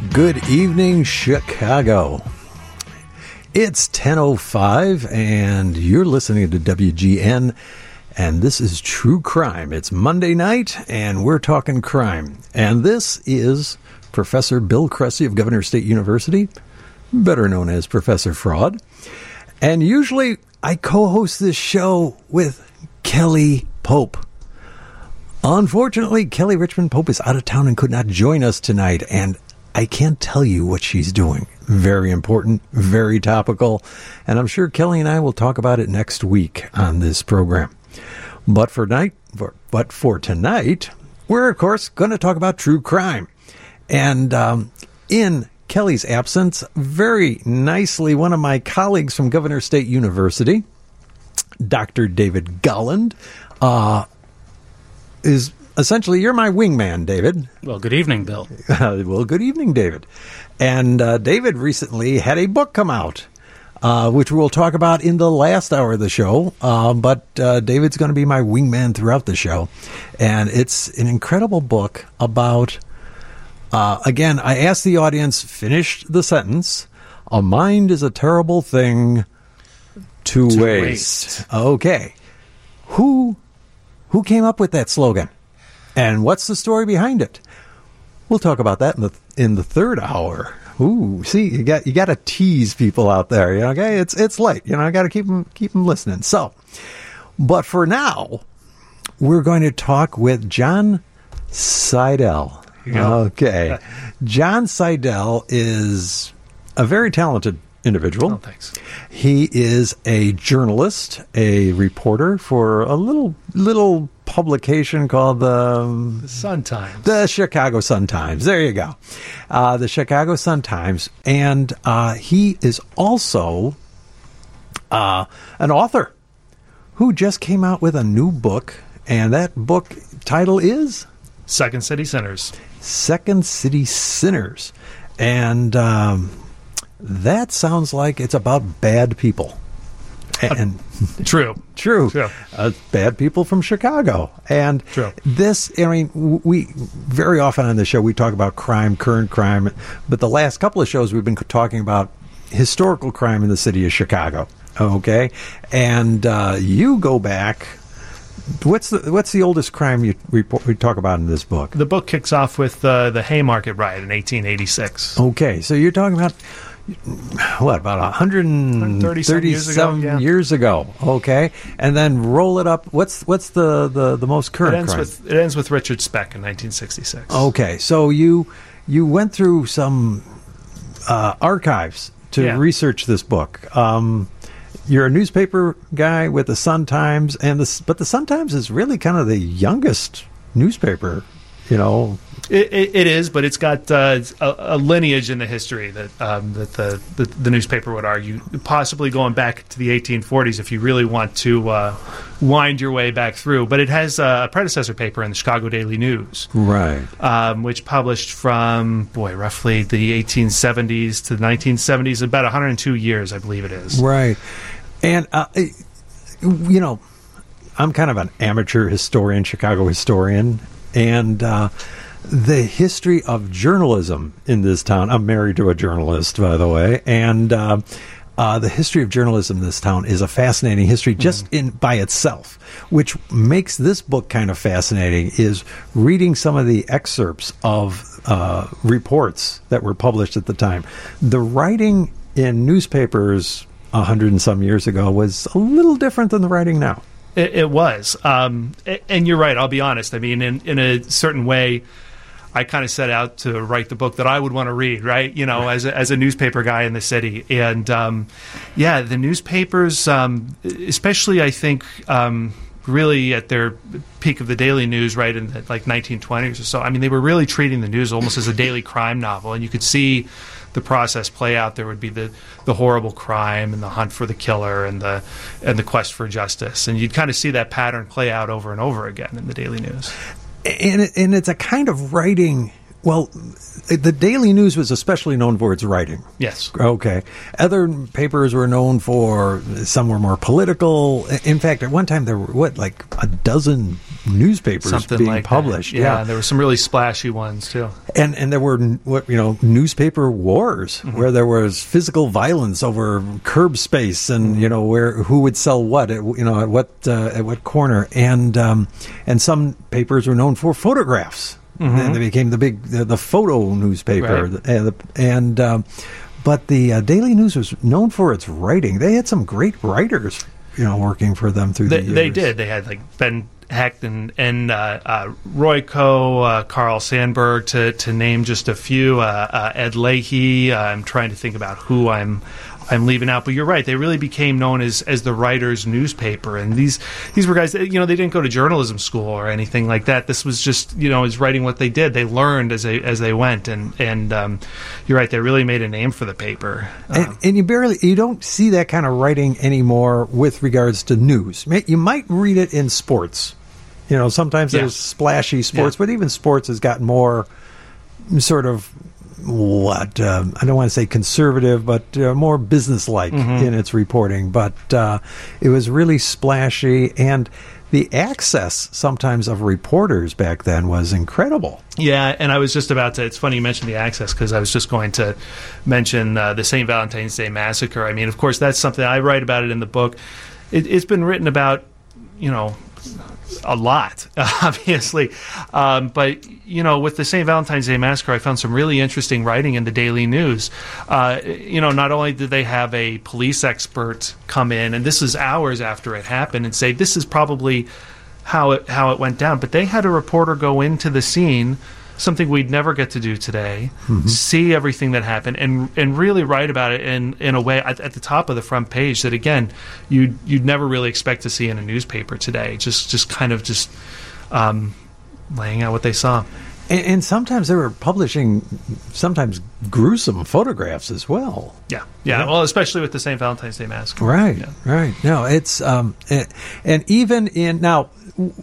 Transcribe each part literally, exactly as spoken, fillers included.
Good evening, Chicago. It's ten oh five, and you're listening to W G N, and this is True Crime. It's Monday night, and we're talking crime. And this is Professor Bill Cressy of Governor State University, better known as Professor Fraud. And usually I co-host this show with Kelly Pope. Unfortunately, Kelly Richmond Pope is out of town and could not join us tonight, and I can't tell you what she's doing. Very important, very topical, and I'm sure Kelly and I will talk about it next week on this program. But for night, for, but for tonight, we're of course going to talk about true crime. And um, in Kelly's absence, very nicely, one of my colleagues from Governor State University, Doctor David Golland, uh, is essentially, you're my wingman, David. Well, good evening, Bill. Uh, well, good evening, David. And uh, David recently had a book come out, uh, which we'll talk about in the last hour of the show. Uh, but uh, David's going to be my wingman throughout the show. And it's an incredible book about, uh, again, I asked the audience, finish the sentence, a mind is a terrible thing to, to waste. waste. Okay. Who, who came up with that slogan? And what's the story behind it? We'll talk about that in the in the third hour. Ooh, see, you got you got to tease people out there. You know, okay, it's it's late. You know, I got to keep them keep them listening. So, but for now, we're going to talk with John Seidel. Okay, John Seidel is a very talented individual. Oh, thanks. He is a journalist, a reporter for a little little publication called the, the Sun-Times. The Chicago Sun-Times. There you go. Uh, the Chicago Sun-Times. And uh, he is also uh, an author who just came out with a new book. And that book title is? Second City Sinners. Second City Sinners. And um, that sounds like it's about bad people. And uh, true, true, true. Uh, bad people from Chicago, and true. This, I mean, we very often on the show we talk about crime, current crime, but the last couple of shows we've been talking about historical crime in the city of Chicago. Okay, and uh, you go back. What's the what's the oldest crime you report, we talk about in this book? The book kicks off with uh, the Haymarket riot in eighteen eighty-six. Okay, so you're talking about. What, about one hundred thirty years ago? Yeah. Years ago, okay, and then roll it up. What's what's the, the, the most current it ends crime? With, it ends with Richard Speck in nineteen sixty-six. Okay, so you you went through some uh, archives to yeah. research this book. Um, you're a newspaper guy with the Sun-Times, and the but the Sun-Times is really kind of the youngest newspaper, you know. It, it, it is, but it's got uh, a, a lineage in the history that um, that the, the the newspaper would argue, possibly going back to the eighteen forties if you really want to uh, wind your way back through. But it has a predecessor paper in the Chicago Daily News, right, um, which published from boy roughly the eighteen seventies to the nineteen seventies, about one hundred two years, I believe it is. Right, and uh, you know, I'm kind of an amateur historian, Chicago historian, and. Uh, The history of journalism in this town. I'm married to a journalist, by the way, and uh, uh, the history of journalism in this town is a fascinating history just mm. in by itself. Which makes this book kind of fascinating is reading some of the excerpts of uh, reports that were published at the time. The writing in newspapers a hundred and some years ago was a little different than the writing now. It, it was, um, and you're right. I'll be honest. I mean, in in a certain way. I kind of set out to write the book that I would want to read, right? You know, as a, as a newspaper guy in the city. And, um, yeah, the newspapers, um, especially, I think, um, really at their peak of the Daily News, right, in the, like nineteen twenties or so, I mean, they were really treating the news almost as a daily crime novel. And you could see the process play out. There would be the, the horrible crime and the hunt for the killer and the and the quest for justice. And you'd kind of see that pattern play out over and over again in the Daily News. And, it, and it's a kind of writing. Well, the Daily News was especially known for its writing. Yes. Okay. Other papers were known for, some were more political. In fact, at one time there were, what, like a dozen newspapers Something being like published. That. Yeah, yeah, there were some really splashy ones too. And and there were what you know newspaper wars mm-hmm. where there was physical violence over curb space and mm-hmm. you know where who would sell what at, you know at what uh, at what corner and um, and some papers were known for photographs. Mm-hmm. And they became the big the, the photo newspaper right. and the, and um, but the uh, Daily News was known for its writing. They had some great writers, you know, working for them through they, the years. They did. They had like Ben Hecht and, and uh, uh, Roy Coe, uh, Carl Sandburg, to to name just a few. Uh, uh, Ed Leahy. Uh, I'm trying to think about who I'm I'm leaving out, but you're right. They really became known as as the writers' newspaper, and these these were guys that, you know, they didn't go to journalism school or anything like that. This was just, you know, is writing what they did. They learned as they as they went, and and um, you're right. They really made a name for the paper. And, um, and you barely you don't see that kind of writing anymore with regards to news. You might read it in sports. You know, sometimes yeah. there's splashy sports, yeah. but even sports has gotten more sort of. What um, I don't want to say conservative, but uh, more businesslike mm-hmm. in its reporting. But uh, it was really splashy, and the access sometimes of reporters back then was incredible. Yeah, and I was just about to. It's funny you mentioned the access because I was just going to mention uh, the Saint Valentine's Day Massacre. I mean, of course, that's something I write about it in the book. It, it's been written about, you know, a lot, obviously. Um, but, you know, with the Saint Valentine's Day Massacre, I found some really interesting writing in the Daily News. Uh, you know, not only did they have a police expert come in, and this is hours after it happened, and say this is probably how it, how it went down, but they had a reporter go into the scene, something we'd never get to do today, mm-hmm. see everything that happened, and and really write about it in, in a way at, at the top of the front page that, again, you'd, you'd never really expect to see in a newspaper today, just just kind of just um, laying out what they saw. And, and sometimes they were publishing sometimes gruesome photographs as well. Yeah, yeah, yeah. Well, especially with the Saint Valentine's Day Massacre. Right, yeah. right. No, it's... Um, and, and even in... Now,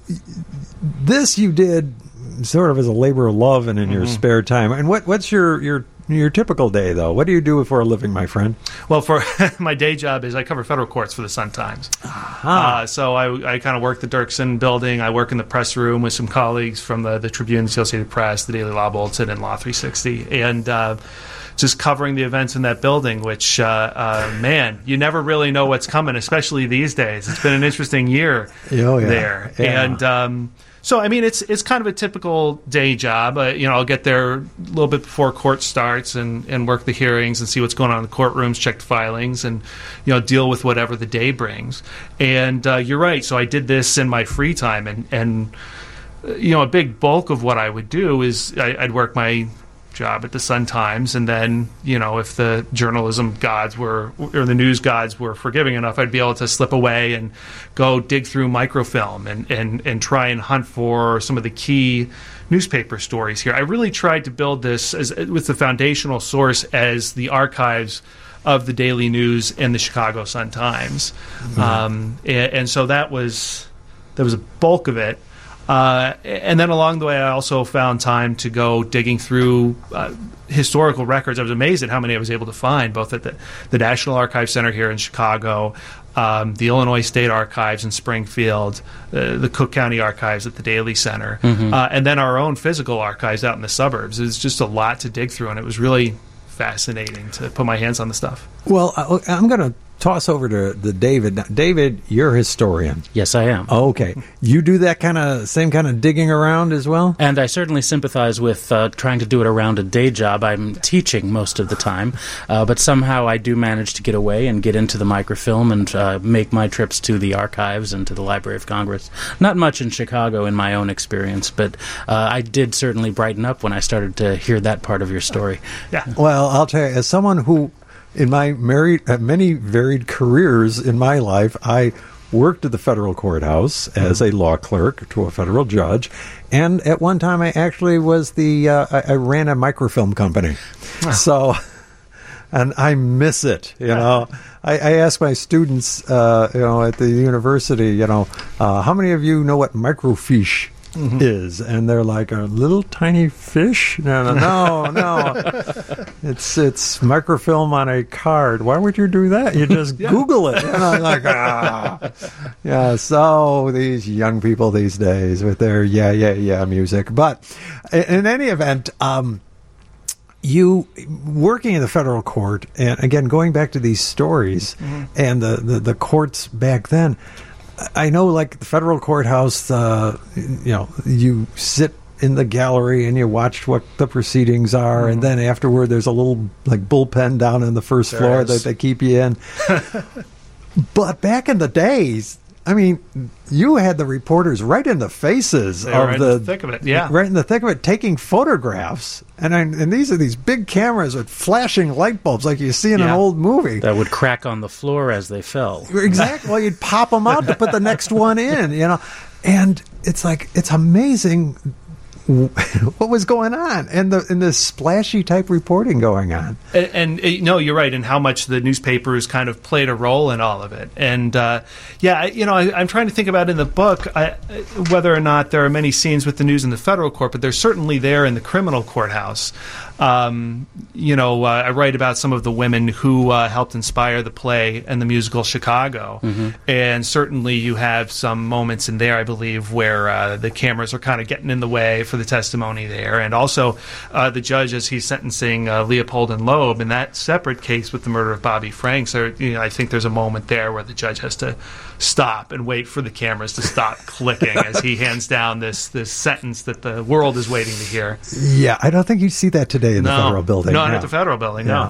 this you did... sort of as a labor of love and in mm-hmm. your spare time. And what what's your, your your typical day, though? What do you do for a living, my friend? Well, for my day job is I cover federal courts for the Sun-Times. Uh-huh. Uh, so I, I kind of work the Dirksen building. I work in the press room with some colleagues from the, the Tribune, the Associated Press, the Daily Law Bulletin, and Law three sixty. And uh, just covering the events in that building, which, uh, uh, man, you never really know what's coming, especially these days. It's been an interesting year oh, yeah. there. Yeah. And... Um, So, I mean, it's it's kind of a typical day job. Uh, you know, I'll get there a little bit before court starts and, and work the hearings and see what's going on in the courtrooms, check the filings, and, you know, deal with whatever the day brings. And uh, you're right. So I did this in my free time. And, and uh, you know, a big bulk of what I would do is I, I'd work my job at the Sun-Times, and then, you know, if the journalism gods were, or the news gods were forgiving enough, I'd be able to slip away and go dig through microfilm and, and, and try and hunt for some of the key newspaper stories here. I really tried to build this as with the foundational source as the archives of the Daily News and the Chicago Sun-Times. Mm-hmm. Um, and, and so that was, that was a bulk of it. Uh, and then along the way, I also found time to go digging through uh, historical records. I was amazed at how many I was able to find, both at the, the National Archives Center here in Chicago, um, the Illinois State Archives in Springfield, uh, the Cook County Archives at the Daly Center, mm-hmm. uh, and then our own physical archives out in the suburbs. It was just a lot to dig through, and it was really fascinating to put my hands on the stuff. Well, I, I'm going to toss over to the David. Now, David, you're a historian. Yes, I am. Oh, okay. You do that kind of same kind of digging around as well? And I certainly sympathize with uh, trying to do it around a day job. I'm teaching most of the time, uh, but somehow I do manage to get away and get into the microfilm and uh, make my trips to the archives and to the Library of Congress. Not much in Chicago in my own experience, but uh, I did certainly brighten up when I started to hear that part of your story. Yeah. Well, I'll tell you, as someone who in my married, uh, many varied careers in my life, I worked at the federal courthouse as a law clerk to a federal judge, and at one time I actually was the, uh, I, I ran a microfilm company. Wow. So, and I miss it, you know. I, I ask my students, uh, you know, at the university, you know, uh, how many of you know what microfiche mm-hmm. is, and they're like a little tiny fish. No, no, no, no. it's it's microfilm on a card. Why would you do that? You just yeah. Google it. And I'm like, ah, yeah. So these young people these days with their yeah, yeah, yeah music. But in any event, um, you working in the federal court, and again going back to these stories mm-hmm. and the, the the courts back then. I know, like the federal courthouse, uh, you know, you sit in the gallery and you watch what the proceedings are, mm-hmm. and then afterward there's a little like bullpen down on the first there floor is. that they keep you in. But back in the days, I mean, you had the reporters right in the faces they of right the, in the thick of it, yeah, right in the thick of it, taking photographs, and I, and these are these big cameras with flashing light bulbs like you see in yeah. an old movie that would crack on the floor as they fell. Exactly. Well, you'd pop them out to put the next one in, you know, and it's like it's amazing what was going on, and the and this splashy type reporting going on. And, and uh, no, you're right, and how much the newspapers kind of played a role in all of it. And uh, yeah, I, you know, I, I'm trying to think about in the book I, whether or not there are many scenes with the news in the federal court, but they're certainly there in the criminal courthouse. Um, you know, uh, I write about some of the women who uh, helped inspire the play and the musical Chicago, mm-hmm. and certainly you have some moments in there, I believe, where uh, the cameras are kind of getting in the way for the testimony there, and also uh, the judge as he's sentencing uh, Leopold and Loeb in that separate case with the murder of Bobby Franks. Or, you know, I think there's a moment there where the judge has to stop and wait for the cameras to stop clicking as he hands down this this sentence that the world is waiting to hear. Yeah, I don't think you see that today in no, the federal building. Not no. at the federal building, yeah. no.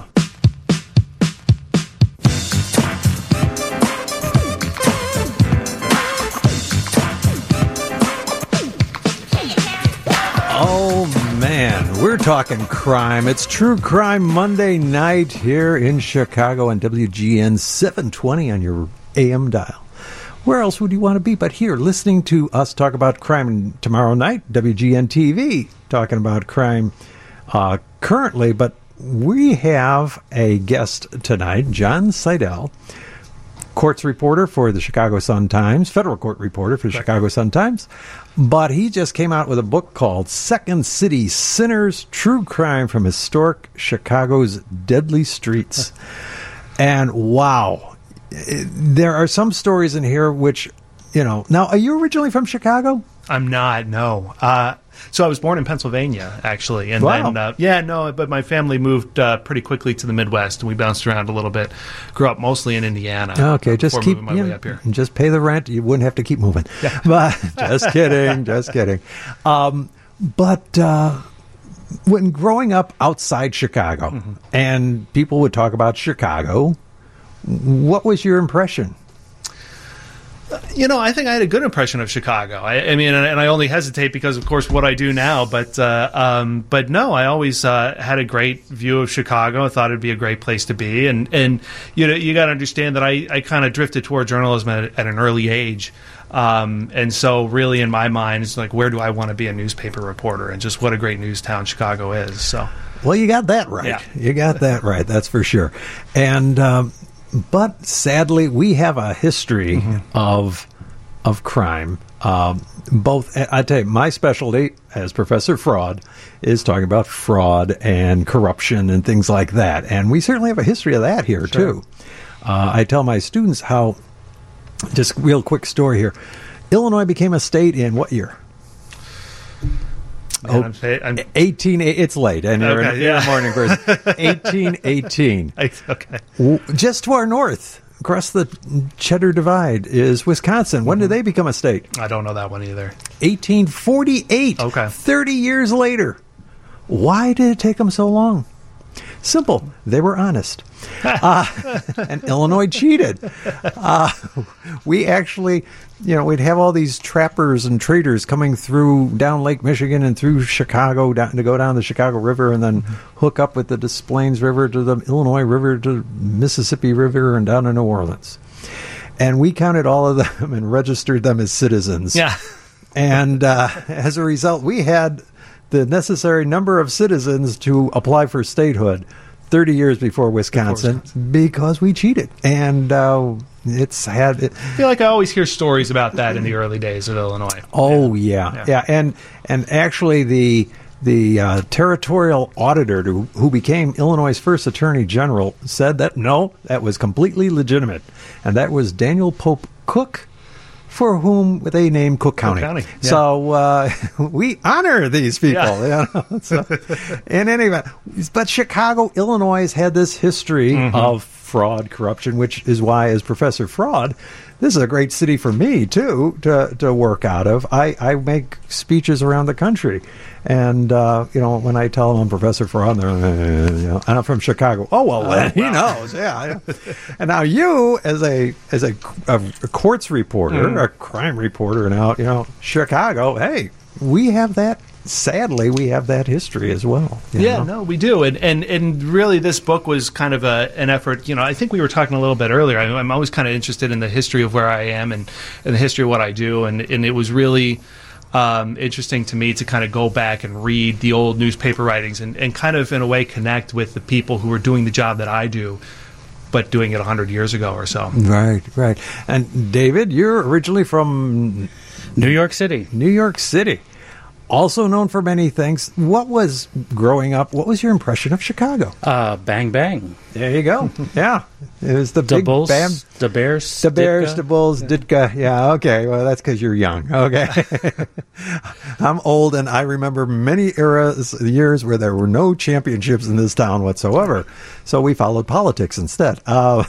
Oh, man, we're talking crime. It's True Crime Monday night here in Chicago on W G N seven twenty on your A M dial. Where else would you want to be but here, listening to us talk about crime? And tomorrow night, W G N T V, talking about crime uh, currently. But we have a guest tonight, John Seidel, courts reporter for the Chicago Sun-Times, federal court reporter for the Chicago Sun-Times. But he just came out with a book called Second City Sinners, True Crime from Historic Chicago's Deadly Streets. And wow, there are some stories in here which, you know, now, are you originally from Chicago? I'm not, no. Uh, so I was born in Pennsylvania, actually. And wow. then, uh, yeah, no, but my family moved uh, pretty quickly to the Midwest, and we bounced around a little bit. Grew up mostly in Indiana. Okay, just keep, my you way know, up here. Just pay the rent. You wouldn't have to keep moving. Yeah. But just kidding, just kidding. Um, but uh, when growing up outside Chicago, mm-hmm. and people would talk about Chicago, what was your impression? You know, I think I had a good impression of Chicago. I, I mean, and, and I only hesitate because, of course, what I do now. But, uh, um, but no, I always uh, had a great view of Chicago. I thought it'd be a great place to be. And, and you know, you got to understand that I, I kind of drifted toward journalism at, at an early age. Um, and so really in my mind, it's like, where do I want to be a newspaper reporter? And just what a great news town Chicago is. So, well, you got that right. Yeah. You got that right. That's for sure. And, um, but sadly, we have a history mm-hmm. of of crime. Um, both, I tell you, my specialty as Professor Fraud is talking about fraud and corruption and things like that. And we certainly have a history of that here, sure. too. Uh, I tell my students how, just real quick story here, Illinois became a state in what year? Man, I'm, say, I'm eighteen. It's late, and you're okay, in, yeah. in the morning person. eighteen eighteen. Okay. Just to our north, across the Cheddar Divide, is Wisconsin. When mm-hmm. did they become a state? I don't know that one either. eighteen forty-eight. Okay. thirty years later. Why did it take them so long? Simple. They were honest. uh, and Illinois cheated. Uh, we actually, you know, we'd have all these trappers and traders coming through down Lake Michigan and through Chicago down, to go down the Chicago River and then mm-hmm. hook up with the Des Plaines River to the Illinois River to Mississippi River and down to New Orleans. And we counted all of them and registered them as citizens. Yeah. And uh, as a result, we had the necessary number of citizens to apply for statehood thirty years before Wisconsin, before Wisconsin. because we cheated. And uh, it's had. It, I feel like I always hear stories about that in the early days of Illinois. oh yeah, Yeah. yeah, and and actually the the uh, territorial auditor to, who became Illinois' first attorney general said that no, that was completely legitimate, and that was Daniel Pope Cook, for whom they named Cook County. County, yeah. So uh, we honor these people. Yeah. You know? So, in any event, but Chicago, Illinois has had this history Mm-hmm. of fraud, corruption, which is why, as Professor Fraud, this is a great city for me, too, to, to work out of. I, I make speeches around the country. And, uh, you know, when I tell them I'm Professor Fraud, they're like, uh, you know, I'm from Chicago. Oh, well, then he knows. Yeah, yeah. And now you, as a as a, a courts reporter, Mm. a crime reporter now, you know, Chicago, hey, we have that. Sadly, we have that history as well. you Yeah, know? no, we do, and and and really, this book was kind of a an effort. You know, I think we were talking a little bit earlier. I, I'm always kind of interested in the history of where I am and, and the history of what I do, and and it was really um, interesting to me to kind of go back and read the old newspaper writings and, and kind of in a way connect with the people who were doing the job that I do, but doing it a hundred years ago or so. Right, right. And David, you're originally from New York City. New York City, also known for many things. What was, growing up, what was your impression of Chicago? Uh, bang bang. There you go. Yeah. It was the The big Bulls, bam. the Bears, The Bears, Ditka. the Bulls, Ditka. Yeah, okay. Well, that's because you're young. Okay. I'm old, and I remember many eras, years where there were no championships in this town whatsoever. So we followed politics instead. Uh,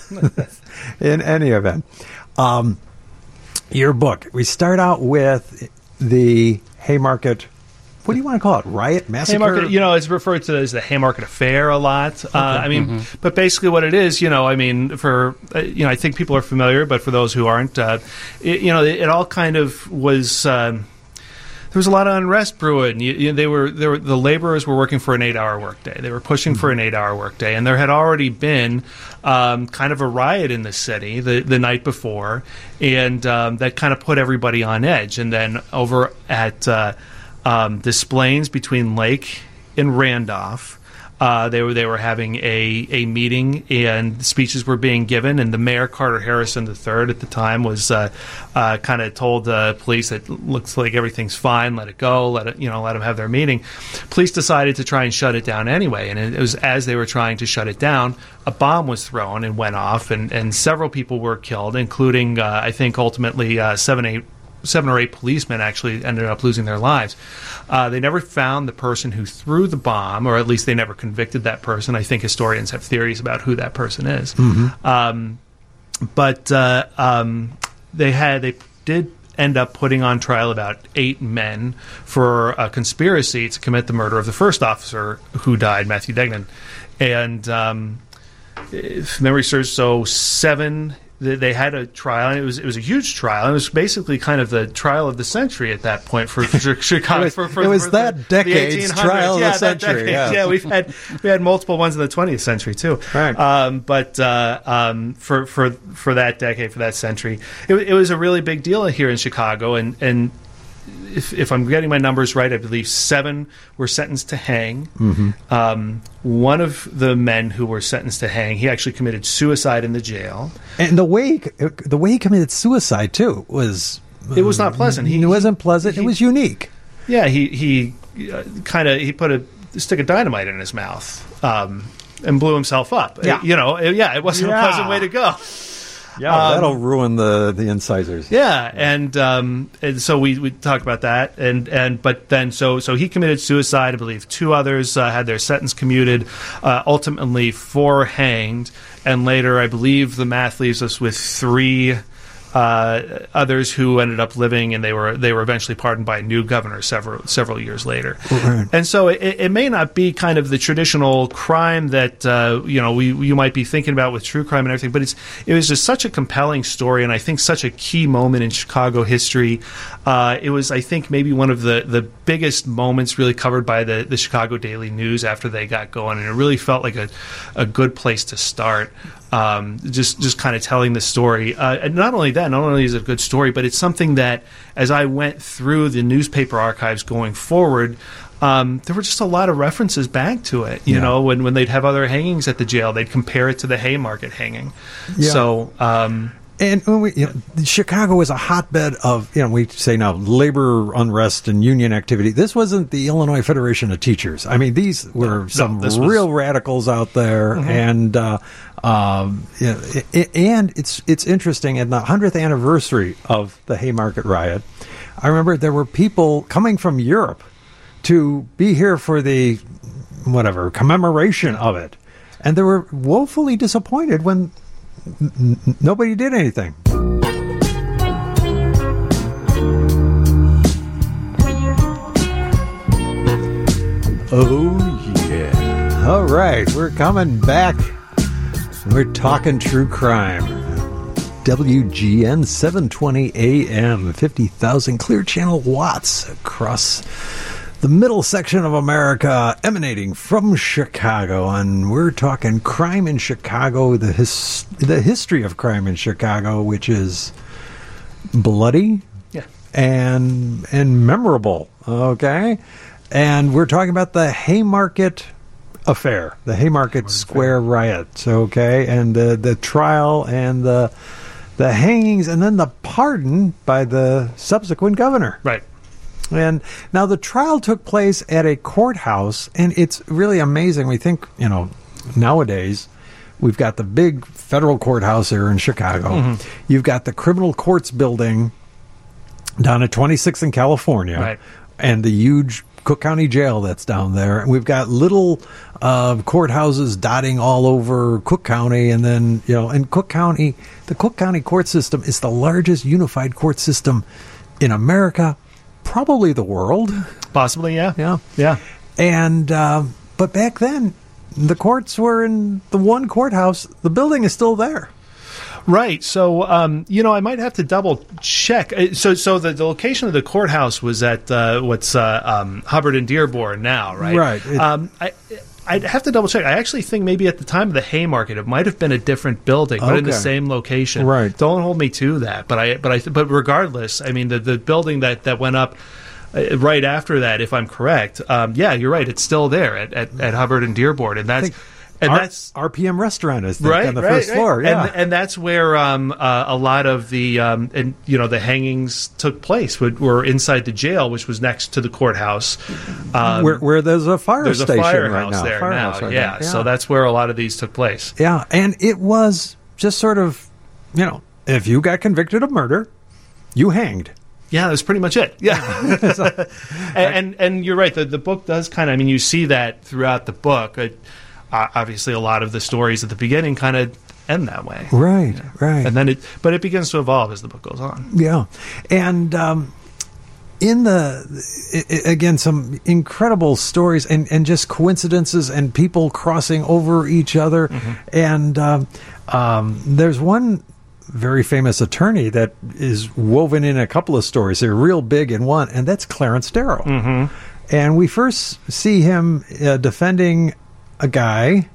in any event, um, your book, we start out with the Haymarket. What do you want to call it? Riot, massacre? Haymarket, you know, it's referred to as the Haymarket Affair a lot. Uh, I mean, but basically what it is, you know, I mean, for, uh, you know, I think people are familiar, but for those who aren't, uh, it, you know, it, it all kind of was, um, there was a lot of unrest brewing. You, you, they were, they were, the laborers were working for an eight-hour workday. They were pushing for an eight-hour workday, and there had already been um, kind of a riot in the city the, the night before, and um, that kind of put everybody on edge. And then over at uh, um, Des Plaines between Lake and Randolph, Uh, they were they were having a, a meeting, and speeches were being given, and the mayor, Carter Harrison the third, at the time was uh, uh, kind of told the police that looks like everything's fine, let it go, let it you know let them have their meeting. Police decided to try and shut it down anyway, and it was as they were trying to shut it down, a bomb was thrown and went off, and, and several people were killed, including uh, I think ultimately uh, seven eight. Seven or eight policemen actually ended up losing their lives. Uh, they never found the person who threw the bomb, or at least they never convicted that person. I think historians have theories about who that person is. Mm-hmm. Um, but uh, um, they had they did end up putting on trial about eight men for a conspiracy to commit the murder of the first officer who died, Matthew Degnan. And um, if memory serves, so seven. They had a trial, and it was it was a huge trial. It was basically kind of the trial of the century at that point for, for Chicago. It was, for, for, it was for that the, decade's the trial of yeah, the century. Decade, Yeah. yeah, we've had we had multiple ones in the twentieth century too. Right. Um, but uh, um, for for for that decade, for that century, it, it was a really big deal here in Chicago, and and. If, if I'm getting my numbers right, I believe seven were sentenced to hang. Mm-hmm. Um, one of the men who were sentenced to hang, he actually committed suicide in the jail. And the way he, the way he committed suicide too was It was not pleasant. He it wasn't pleasant. he- it was unique. Yeah, he he uh, kind of he put a stick of dynamite in his mouth um, and blew himself up. Yeah. Uh, you know, it- yeah, it wasn't Yeah. a pleasant way to go. Yeah, Um, that'll ruin the the incisors. Yeah, and um, and so we, we talked about that, and, and but then so so he committed suicide. I believe two others uh, had their sentence commuted. Uh, ultimately, four hanged, and later I believe the math leaves us with three uh, others who ended up living, and they were they were eventually pardoned by a new governor several several years later. Right. And so it, it may not be kind of the traditional crime that uh, you know we you might be thinking about with true crime and everything, but it's it was just such a compelling story, and I think such a key moment in Chicago history. Uh, it was, I think, maybe one of the, the biggest moments really covered by the, the Chicago Daily News after they got going, and it really felt like a, a good place to start. Um, just just kind of telling the story. Uh, and not only that, not only is it a good story, but it's something that, as I went through the newspaper archives going forward, um, there were just a lot of references back to it. You Yeah. know, when, when they'd have other hangings at the jail, they'd compare it to the Haymarket hanging. Yeah. So, um, And when we, you know, Chicago is a hotbed of, you know, we say now labor unrest and union activity. This wasn't the Illinois Federation of Teachers. I mean, these were no, some was... real radicals out there, mm-hmm. and uh, um, you know, it, it, and it's it's interesting. In the hundredth anniversary of the Haymarket riot, I remember there were people coming from Europe to be here for the whatever commemoration of it, and they were woefully disappointed when. N- nobody did anything. Oh, yeah. All right, we're coming back. We're talking true crime. W G N seven twenty A M, fifty thousand clear channel watts across the middle section of America, emanating from Chicago, and we're talking crime in Chicago, the his, the history of crime in Chicago, which is bloody, yeah, and and memorable. Okay, and we're talking about the Haymarket affair, the Haymarket, Haymarket Square affair. riots. Okay, and the the trial and the the hangings, and then the pardon by the subsequent governor. Right. And now the trial took place at a courthouse, and it's really amazing. We think, you know, nowadays we've got the big federal courthouse here in Chicago. Mm-hmm. You've got the criminal courts building down at twenty-sixth in California, right. and the huge Cook County Jail that's down there. And we've got little uh, courthouses dotting all over Cook County, and then, you know, and Cook County, the Cook County court system is the largest unified court system in America. Probably the world. Possibly, yeah. Yeah. Yeah. And, uh, but back then, the courts were in the one courthouse. The building is still there. Right. So, um, you know, I might have to double check. So, so the, the location of the courthouse was at uh, what's uh, um, Hubbard and Dearborn now, right? Right. It, um, I, I'd have to double check. I actually think maybe at the time of the Haymarket, it might have been a different building, but okay. in the same location. Right. Don't hold me to that. But I, but I, but regardless, I mean, the, the building that, that went up uh, right after that, if I'm correct, um, yeah, you're right. It's still there at, at, at Hubbard and Dearborn, and that's. And R- that's R P M restaurant is think, right on the right, first right. floor, yeah, and, and that's where um, uh, a lot of the um, and you know the hangings took place. Were, were inside the jail, which was next to the courthouse, um, where, where there's a fire there's station a firehouse right now. there firehouse now, right yeah. now. yeah. So that's where a lot of these took place. Yeah, and it was just sort of, you know, if you got convicted of murder, you hanged. Yeah, that's pretty much it. Yeah, and, and and you're right. The the book does kind of. I mean, you see that throughout the book. It, Uh, obviously, a lot of the stories at the beginning kind of end that way, right? Yeah. Right, and then it, but it begins to evolve as the book goes on. Yeah, and um, in the I- again, some incredible stories and, and just coincidences and people crossing over each other, mm-hmm. and um, um, there's one very famous attorney that is woven in a couple of stories. They're real big in one, and that's Clarence Darrow. Mm-hmm. And we first see him uh, defending a guy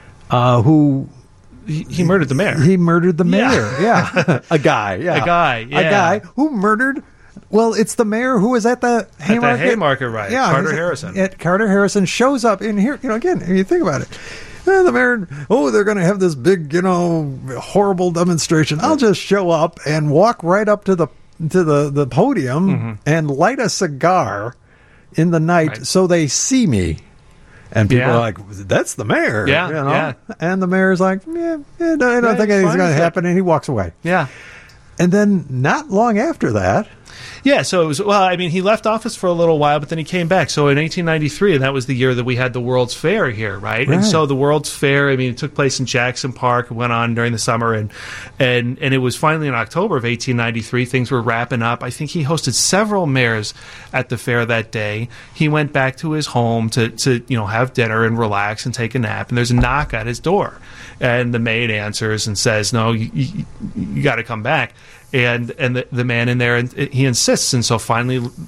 uh, who he, he murdered the mayor. He murdered the yeah. mayor. Yeah, a guy. Yeah, a guy. Yeah. A guy who murdered. Well, it's the mayor who was at the Haymarket. At the Haymarket riot. Yeah, Carter Harrison. At Carter Harrison shows up in here. You know, again, if you think about it, eh, the mayor. Oh, they're going to have this big, you know, horrible demonstration. I'll just show up and walk right up to the to the the podium mm-hmm. and light a cigar in the night, right. so they see me. And people yeah. are like, that's the mayor. Yeah, you know? yeah. And the mayor's like, yeah, yeah no, I don't yeah, think anything's going to happen. It. And he walks away. Yeah. And then not long after that. Yeah, so it was, well, I mean, he left office for a little while, but then he came back. So in eighteen ninety-three, and that was the year that we had the World's Fair here, right? right. And so the World's Fair, I mean, it took place in Jackson Park, it went on during the summer, and and and it was finally in October of eighteen ninety-three. Things were wrapping up. I think he hosted several mayors at the fair that day. He went back to his home to, to you know, have dinner and relax and take a nap, and there's a knock at his door. And the maid answers and says, no, you, you, you got to come back. And and the, the man in there, and he insists, and so finally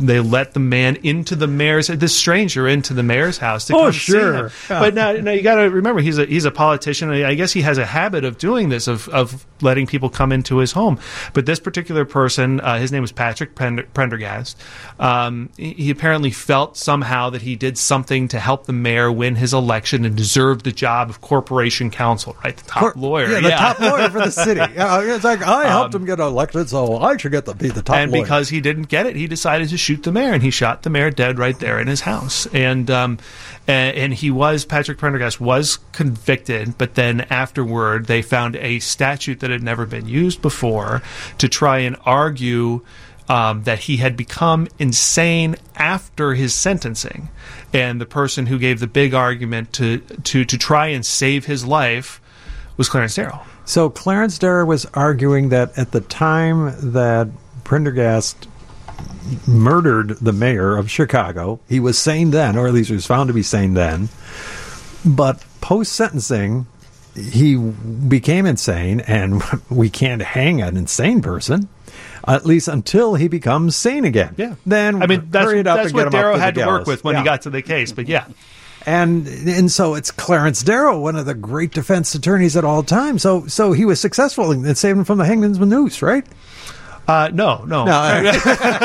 they let the man into the mayor's, this stranger into the mayor's house to oh, come sure. see him. Yeah. But now, now you got to remember, he's a he's a politician. I guess he has a habit of doing this, of of letting people come into his home. But this particular person, uh, his name was Patrick Prendergast. Um, he, he apparently felt somehow that he did something to help the mayor win his election and deserved the job of corporation counsel, right? The top Cor- lawyer. Yeah, the yeah. top lawyer for the city. Yeah, it's like, I helped Um, him get elected, so I should get to be the top and lawyer. because he didn't get it, he decided to shoot the mayor, and he shot the mayor dead right there in his house. And um, and, and he was, Patrick Prendergast was convicted, but then afterward they found a statute that had never been used before to try and argue um, that he had become insane after his sentencing. And the person who gave the big argument to, to, to try and save his life was Clarence Darrow. So Clarence Darrow was arguing that at the time that Prendergast murdered the mayor of Chicago, he was sane then, or at least he was found to be sane then. But post-sentencing, he became insane, and we can't hang an insane person, at least until he becomes sane again. Yeah. Then I mean, that's, hurry it up that's and what get him Darrow up to had the to work gallows. with when Yeah. he got to the case. But yeah. And and so it's Clarence Darrow, one of the great defense attorneys at all time. So so he was successful in saving him from the hangman's noose, right? Uh, no, no. No, I- no,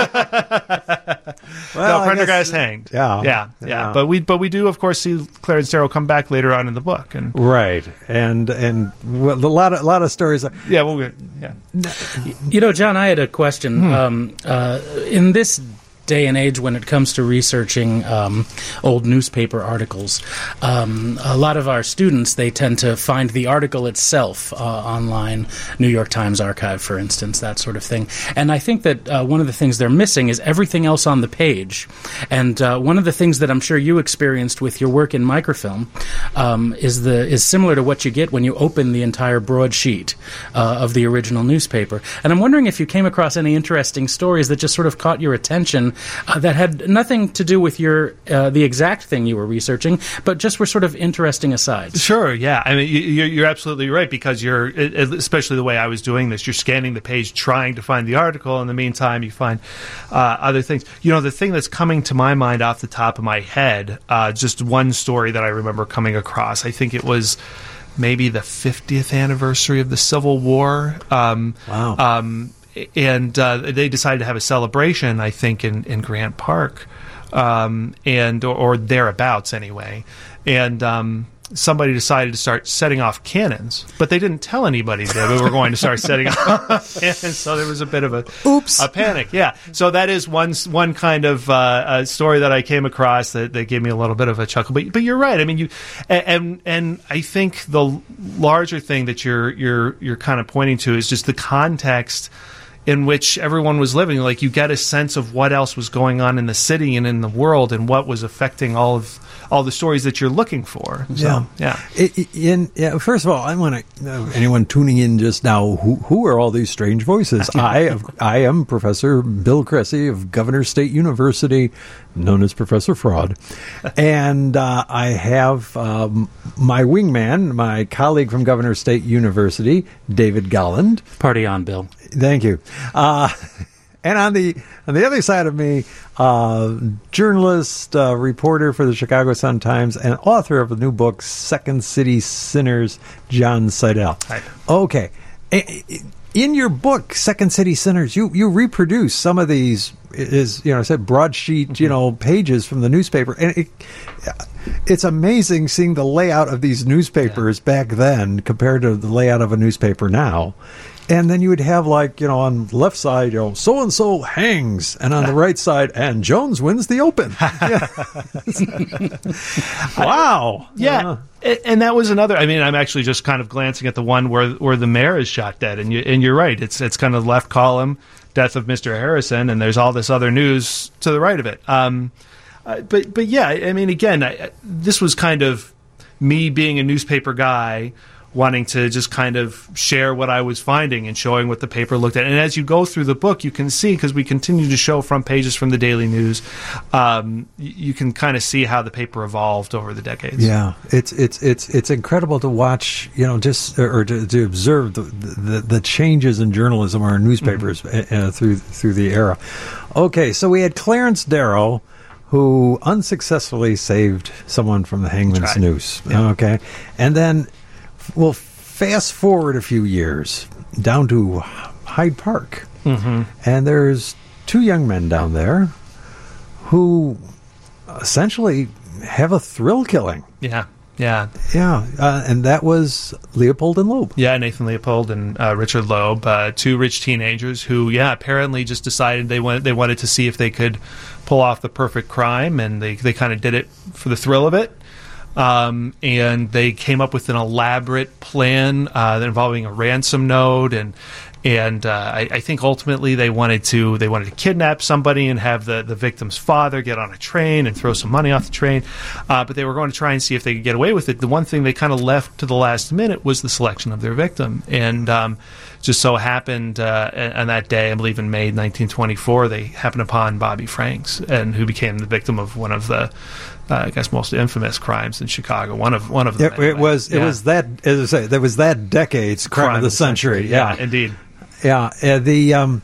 well, I Prendergast guess- hanged. Yeah, yeah, yeah, yeah. But we, but we do, of course, see Clarence Darrow come back later on in the book, and Right, and and well, a lot of a lot of stories. yeah, well, we, yeah. You know, John, I had a question. Hmm. Um, uh, in this day and age, when it comes to researching um, old newspaper articles, um, a lot of our students, they tend to find the article itself uh, online, New York Times archive, for instance, that sort of thing. And I think that uh, one of the things they're missing is everything else on the page. And uh, one of the things that I'm sure you experienced with your work in microfilm um, is the is similar to what you get when you open the entire broadsheet uh, of the original newspaper. And I'm wondering if you came across any interesting stories that just sort of caught your attention uh, that had nothing to do with your uh, the exact thing you were researching, but just were sort of interesting asides. Sure, yeah. I mean, you- you're, you're absolutely right, because you're, especially the way I was doing this, you're scanning the page trying to find the article. In the meantime, you find uh, other things. You know, the thing that's coming to my mind off the top of my head, uh, just one story that I remember coming across. I think it was maybe the fiftieth anniversary of the Civil War. Um, Wow. Um, and uh, they decided to have a celebration, I think, in, in Grant Park, um, and or, or thereabouts anyway. And um, somebody decided to start setting off cannons, but they didn't tell anybody that we were going to start setting off cannons. So there was a bit of a Oops. a panic. Yeah. So that is one one kind of uh, a story that I came across that, that gave me a little bit of a chuckle. But but you're right. I mean, you and and I think the larger thing that you're you're you're kind of pointing to is just the context in which everyone was living. Like, you get a sense of what else was going on in the city and in the world, and what was affecting all of all the stories that you're looking for. So, Yeah. yeah. I- I- in, yeah, first of all, I want to uh, anyone tuning in just now. Who who are all these strange voices? I have, I am Professor Bill Cressy of Governor State University, known as Professor Fraud, and uh, I have um, my wingman, my colleague from Governor State University, David Golland. Party on, Bill. Thank you. Uh, and on the on the other side of me, uh, journalist, uh, reporter for the Chicago Sun-Times, and author of the new book, Second City Sinners, John Seidel. Hi. Okay. I- I- In your book, Second City Sinners, you, you reproduce some of these, is you know, I said broadsheet, you know, pages from the newspaper, and it, it's amazing seeing the layout of these newspapers back then compared to the layout of a newspaper now. And then you would have, like, you know, on the left side, you know, so-and-so hangs. And on the right side, and Jones wins the Open. Yeah. Wow. Yeah, Uh, a- and that was another. I mean, I'm actually just kind of glancing at the one where where the mayor is shot dead, and you and you're right. It's it's kind of left column, death of Mister Harrison, and there's all this other news to the right of it. Um, uh, but but yeah, I mean, again, I, this was kind of me being a newspaper guy, wanting to just kind of share what I was finding and showing what the paper looked at. And as you go through the book, you can see, because we continue to show front pages from the Daily News, um, you can kind of see how the paper evolved over the decades. Yeah, it's it's it's it's incredible to watch, you know, just or to, to observe the, the the changes in journalism or in newspapers mm-hmm. uh, through through the era. Okay, so we had Clarence Darrow, who unsuccessfully saved someone from the hangman's right. noose. Yeah. Okay, and then we'll fast forward a few years down to Hyde Park, mm-hmm. and there's two young men down there who essentially have a thrill killing. Yeah, yeah. Yeah, uh, and that was Leopold and Loeb. Yeah, Nathan Leopold and uh, Richard Loeb, uh, two rich teenagers who, yeah, apparently just decided they wanted, they wanted to see if they could pull off the perfect crime, and they, they kind of did it for the thrill of it. Um, and they came up with an elaborate plan uh, involving a ransom note, and and uh, I, I think ultimately they wanted to they wanted to kidnap somebody and have the, the victim's father get on a train and throw some money off the train. Uh, but they were going to try and see if they could get away with it. The one thing they kind of left to the last minute was the selection of their victim, and um, just so happened uh, on that day, I believe in May nineteen twenty-four, they happened upon Bobby Franks, and who became the victim of one of the Uh, I guess most infamous crimes in Chicago. One of one of them. It, anyway. it was it yeah. was that as I say there was that decade's crime, crime of the century. century. Yeah. yeah, indeed. Yeah, uh, the um,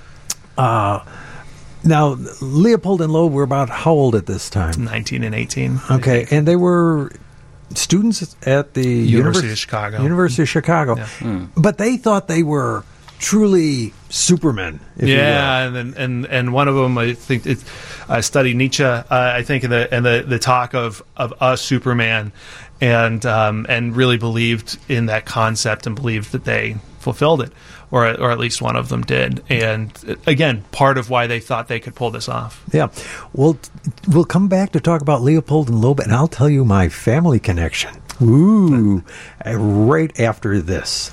uh, now Leopold and Loeb were about how old at this time? Nineteen and eighteen. Okay, and they were students at the University Univers- of Chicago. University of Chicago, Yeah. Mm. but they thought they were truly supermen. If yeah, you will. and then- and and one of them, I think, it, I studied Nietzsche. Uh, I think in the and the, the talk of, of a Superman, and um, and really believed in that concept and believed that they fulfilled it, or or at least one of them did. And again, part of why they thought they could pull this off. Yeah, we'll we'll come back to talk about Leopold and Loeb, and I'll tell you my family connection. Ooh, right after this.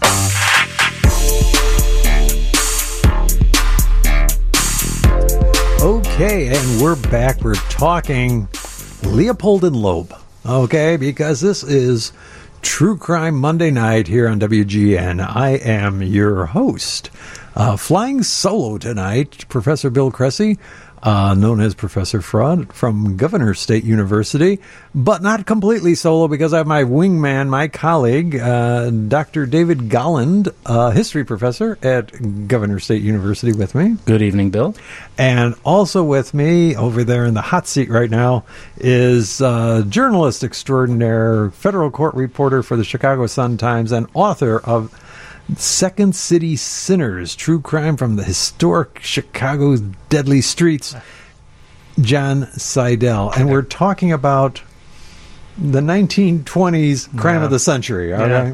Okay, and we're back. We're talking Leopold and Loeb. Okay, because this is True Crime Monday Night here on W G N. I am your host. Uh, flying solo tonight, Professor Bill Cressy, uh, known as Professor Fraud from Governor State University, but not completely solo because I have my wingman, my colleague, uh, Doctor David Golland, uh, history professor at Governor State University with me. Good evening, Bill. And also with me over there in the hot seat right now is uh, journalist extraordinaire, federal court reporter for the Chicago Sun-Times, and author of Second City Sinners, True Crime from the Historic Chicago's Deadly Streets, John Seidel. And we're talking about the nineteen twenties crime Yeah. of the century, all Yeah. right?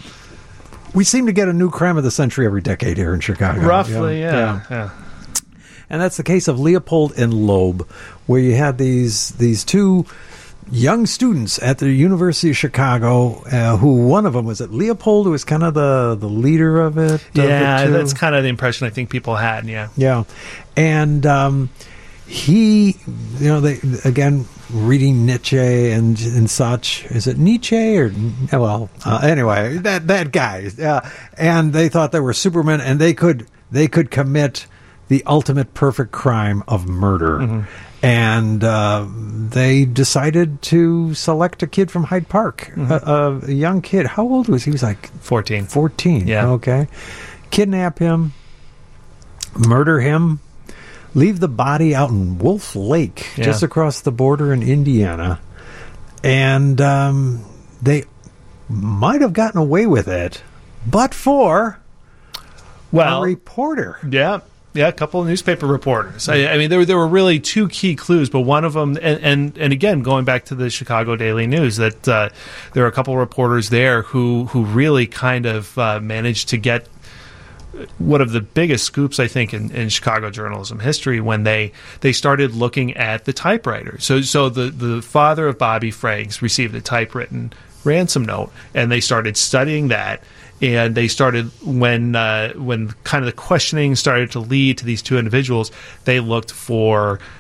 We seem to get a new crime of the century every decade here in Chicago. Roughly, yeah. yeah. yeah. And that's the case of Leopold and Loeb, where you had these these two young students at the University of Chicago, uh, who one of them was it Leopold, who was kind of the, the leader of it. of Yeah, the two? that's kind of the impression I think people had, yeah. Yeah. And um, he, you know, they again, reading Nietzsche and and such. Is it Nietzsche or, well, uh, anyway, that, that guy. Uh, and they thought they were supermen, and they could they could commit the ultimate perfect crime of murder. Mm-hmm. And uh, they decided to select a kid from Hyde Park, mm-hmm. a, a young kid. How old was he? He was like fourteen. fourteen. Yeah. Okay. Kidnap him, murder him, leave the body out in Wolf Lake, Yeah. just across the border in Indiana. And um, they might have gotten away with it, but for Well, a reporter. yeah. Yeah, a couple of newspaper reporters. I, I mean, there were there were really two key clues, but one of them, and and, and again, going back to the Chicago Daily News, that uh, there were a couple of reporters there who who really kind of uh, managed to get one of the biggest scoops, I think, in, in Chicago journalism history when they they started looking at the typewriter. So so the the father of Bobby Franks received a typewritten ransom note, and they started studying that. And they started, when uh, when kind of the questioning started to lead to these two individuals, they looked for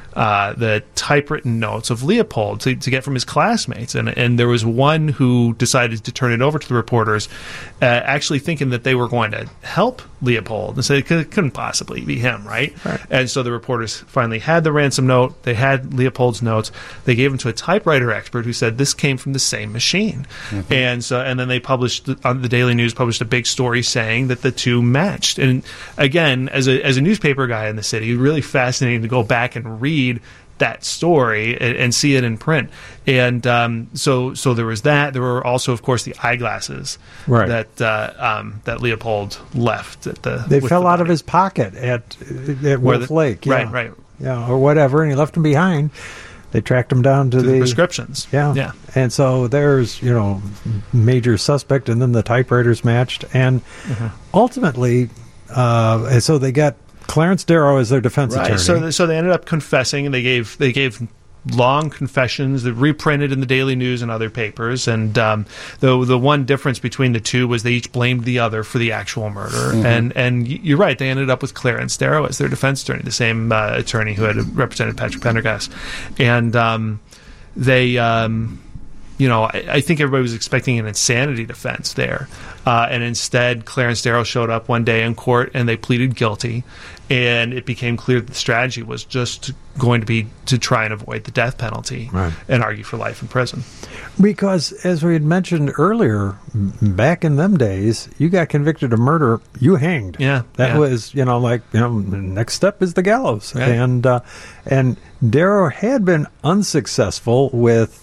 uh, the typewritten notes of Leopold to, to get from his classmates. And, and there was one who decided to turn it over to the reporters, uh, actually thinking that they were going to help Leopold. And so it could, couldn't possibly be him, right? Right. And so the reporters finally had the ransom note. They had Leopold's notes. They gave them to a typewriter expert who said this came from the same machine. Mm-hmm. And so, and then they published, on the Daily News published a big story saying that the two matched. And again, as a as a newspaper guy in the city, really fascinating to go back and read that story and, and see it in print. And um, so so there was that. There were also, of course, the eyeglasses right. that uh, um, that Leopold left at the. They fell the out of his pocket at at Where Wolf the, Lake. Yeah. Right, right. Yeah, or whatever, and he left them behind. They tracked him down to, to the, the prescriptions. Yeah, yeah. And so there's, you know, major suspect, and then the typewriters matched, and mm-hmm. ultimately, uh, and so they got Clarence Darrow as their defense right. attorney. So, so they ended up confessing, and they gave they gave long confessions that reprinted in the Daily News and other papers. And um, the the one difference between the two was they each blamed the other for the actual murder. Mm-hmm. And and you're right, they ended up with Clarence Darrow as their defense attorney, the same uh, attorney who had represented Patrick Pendergast. And um, they. Um, You know, I, I think everybody was expecting an insanity defense there. Uh, and instead, Clarence Darrow showed up one day in court and they pleaded guilty. And it became clear that the strategy was just going to be to try and avoid the death penalty right. and argue for life in prison. Because, as we had mentioned earlier, back in them days, you got convicted of murder, you hanged. Yeah. That yeah. was, you know, like, you know, the next step is the gallows. Right. And, uh, and Darrow had been unsuccessful with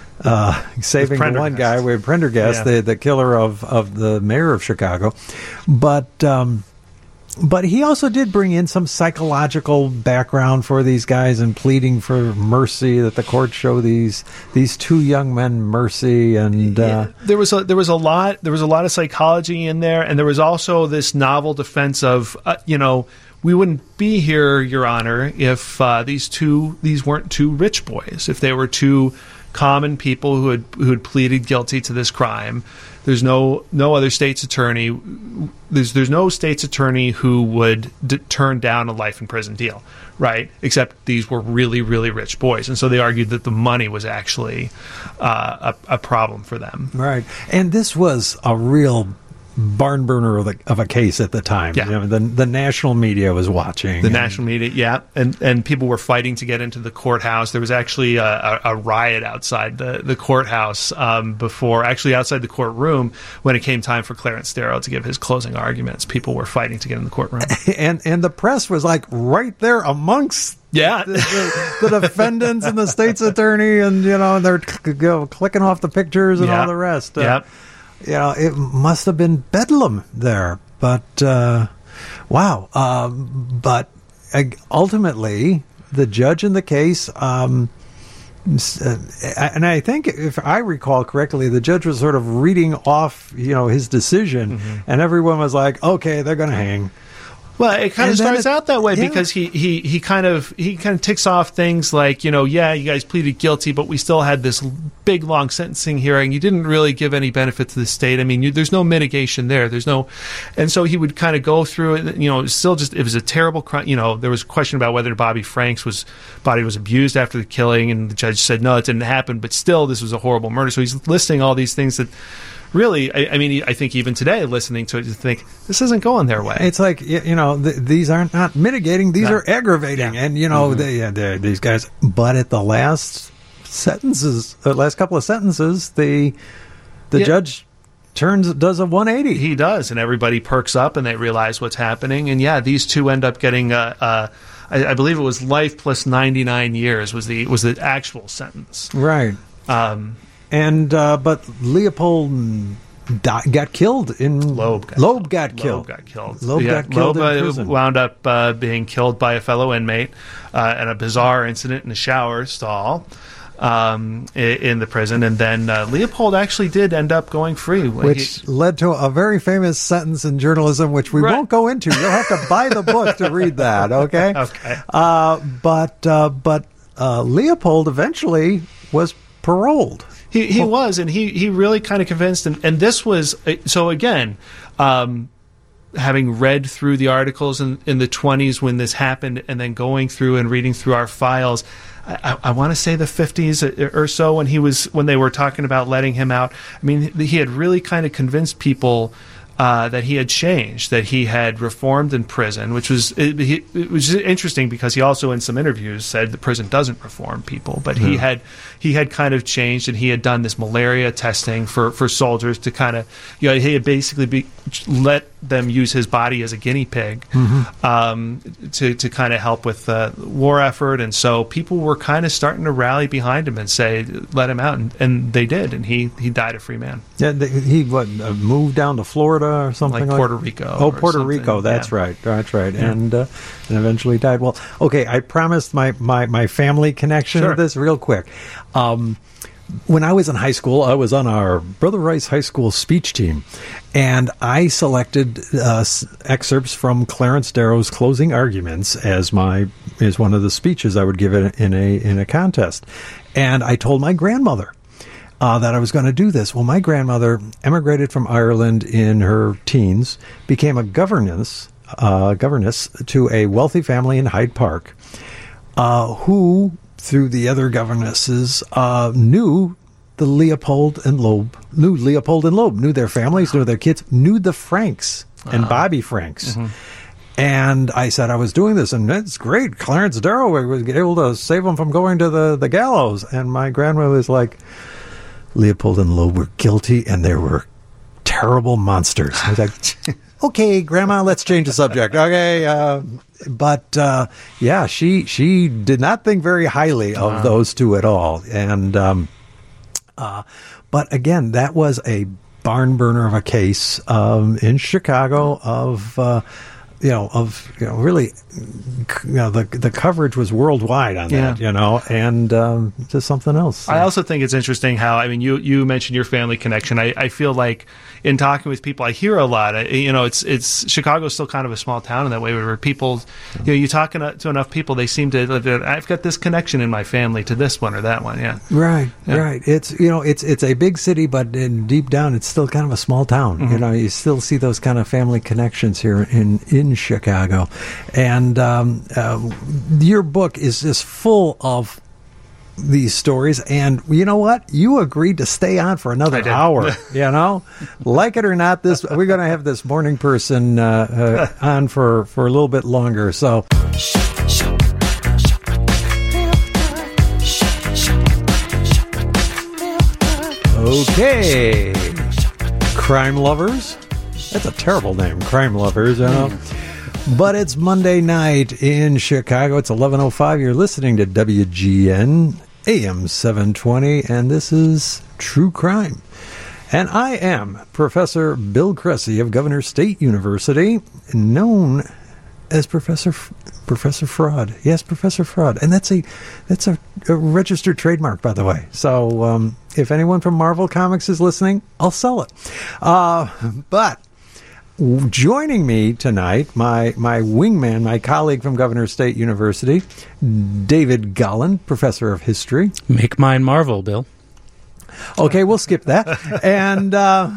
Uh, saving the one guy with Prendergast, yeah. the the killer of, of the mayor of Chicago, but um, but he also did bring in some psychological background for these guys and pleading for mercy, that the court show these these two young men mercy. And uh, yeah. there was a there was a lot there was a lot of psychology in there, and there was also this novel defense of uh, you know. We wouldn't be here, Your Honor, if uh, these two these weren't two rich boys. If they were two common people who had who had pleaded guilty to this crime. There's no no other state's attorney. There's there's no state's attorney who would d- turn down a life in prison deal, right? Except these were really really rich boys, and so they argued that the money was actually uh, a, a problem for them, right? And this was a real barn burner of, the, of a case at the time. Yeah. You know, the the national media was watching. The and, national media, yeah, and and people were fighting to get into the courthouse. There was actually a, a, a riot outside the the courthouse um, before, actually outside the courtroom, when it came time for Clarence Darrow to give his closing arguments. People were fighting to get in the courtroom, and and the press was like right there amongst. Yeah, the, the, the defendants and the state's attorney, and you know, they're c- go, clicking off the pictures and yeah. all the rest. Uh, yeah. You know, it must have been bedlam there, but uh, wow. Um, but uh, ultimately, the judge in the case, um, uh, and I think if I recall correctly, the judge was sort of reading off, you know, his decision, mm-hmm. and everyone was like, "Okay, they're going to hang." Well, it kind And of starts it, out that way yeah. because he, he, he kind of he kind of ticks off things like, you know, yeah, you guys pleaded guilty, but we still had this big long sentencing hearing. You didn't really give any benefit to the state. I mean, you, there's no mitigation there. There's no, and so he would kind of go through it. You know, it was still just it was a terrible crime. You know, there was a question about whether Bobby Franks was body was abused after the killing, and the judge said no, it didn't happen, but still, this was a horrible murder. So he's listing all these things that. Really, I, I mean, I think even today, listening to it, you think this isn't going their way. It's like, you know, th- these aren't not mitigating; these no. are aggravating, yeah. and you know, mm-hmm. they, yeah, these guys. But at the last sentences, the last couple of sentences, the the yeah. judge turns does a one eighty. He does, and everybody perks up, and they realize what's happening. And yeah, these two end up getting a. a I, I believe it was life plus ninety-nine years was the was the actual sentence. Right. Um, And uh, but Leopold di- got killed in Loeb. Got Loeb killed. got killed. Loeb got killed. Loeb yeah, got killed Loeb in uh, prison. wound up uh, being killed by a fellow inmate uh, in a bizarre incident in a shower stall um, in, in the prison, and then uh, Leopold actually did end up going free, which he, led to a very famous sentence in journalism, which we right. won't go into. You'll have to buy the book to read that. Okay. Okay. Uh, but uh, but uh, Leopold eventually was paroled. He he was, and he, he really kind of convinced, and, and this was, so again, um, having read through the articles in, in the twenties when this happened, and then going through and reading through our files, I, I want to say the fifties or so, when he was when they were talking about letting him out. I mean, he had really kind of convinced people uh, that he had changed, that he had reformed in prison, which was it, he, it was interesting because he also in some interviews said the prison doesn't reform people, but he Yeah. had he had kind of changed, and he had done this malaria testing for, for soldiers to kind of, you know, he had basically be, let them use his body as a guinea pig Mm-hmm. um, to, to kind of help with the war effort. And so people were kind of starting to rally behind him and say, let him out. And, and they did. And he, he died a free man. Yeah, the, he what uh, moved down to Florida or something Like like, Puerto Rico Oh, or Puerto something, Rico. That's yeah. right. That's right. Yeah. And uh, and eventually died. Well, okay. I promised my my, my family connection Sure. to this real quick. Um, when I was in high school, I was on our Brother Rice High School speech team, and I selected uh, s- excerpts from Clarence Darrow's closing arguments as my as one of the speeches I would give in, in a in a contest, and I told my grandmother uh, that I was going to do this. Well, my grandmother emigrated from Ireland in her teens, became a governess uh, governess to a wealthy family in Hyde Park, uh, who, through the other governesses, uh, knew the Leopold and Loeb, knew Leopold and Loeb, knew their families, knew their kids, knew the Franks and Bobby Franks. Mm-hmm. And I said I was doing this, and it's great. Clarence Darrow was able to save them from going to the, the gallows. And my grandmother was like, Leopold and Loeb were guilty, and they were terrible monsters. I was like, okay, Grandma, let's change the subject. Okay, uh, but uh, yeah, she she did not think very highly of Wow. those two at all. And um, uh, but again, that was a barn burner of a case um, in Chicago of. Uh, You know, of you know, really, you know, the the coverage was worldwide on that. Yeah. You know, and um, just something else. I also think it's interesting how, I mean, you, you mentioned your family connection. I, I feel like in talking with people, I hear a lot. I, you know, it's it's Chicago's still kind of a small town in that way, where people, you know, you talk to to enough people, they seem to, I've got this connection in my family to this one or that one. Yeah. Right, Yeah. right. It's you know, it's it's a big city, but in, deep down, it's still kind of a small town. Mm-hmm. You know, you still see those kind of family connections here in in Chicago, and um, uh, your book is just full of these stories. And you know what? You agreed to stay on for another I did. hour. You know, like it or not, this we're going to have this morning person uh, uh, on for for a little bit longer. So. Okay, crime lovers. That's a terrible name, crime lovers. You know, but it's Monday night in Chicago. It's eleven oh five. You're listening to W G N A M seven twenty, and this is True Crime. And I am Professor Bill Cressy of Governor State University, known as Professor F- Professor Fraud. Yes, Professor Fraud, and that's a that's a, a registered trademark, by the way. So um, if anyone from Marvel Comics is listening, I'll sell it. Uh, but w- joining me tonight, my my wingman, my colleague from Governor State University, David Golland, Professor of History. Make mine Marvel, Bill. Okay, we'll skip that. And uh,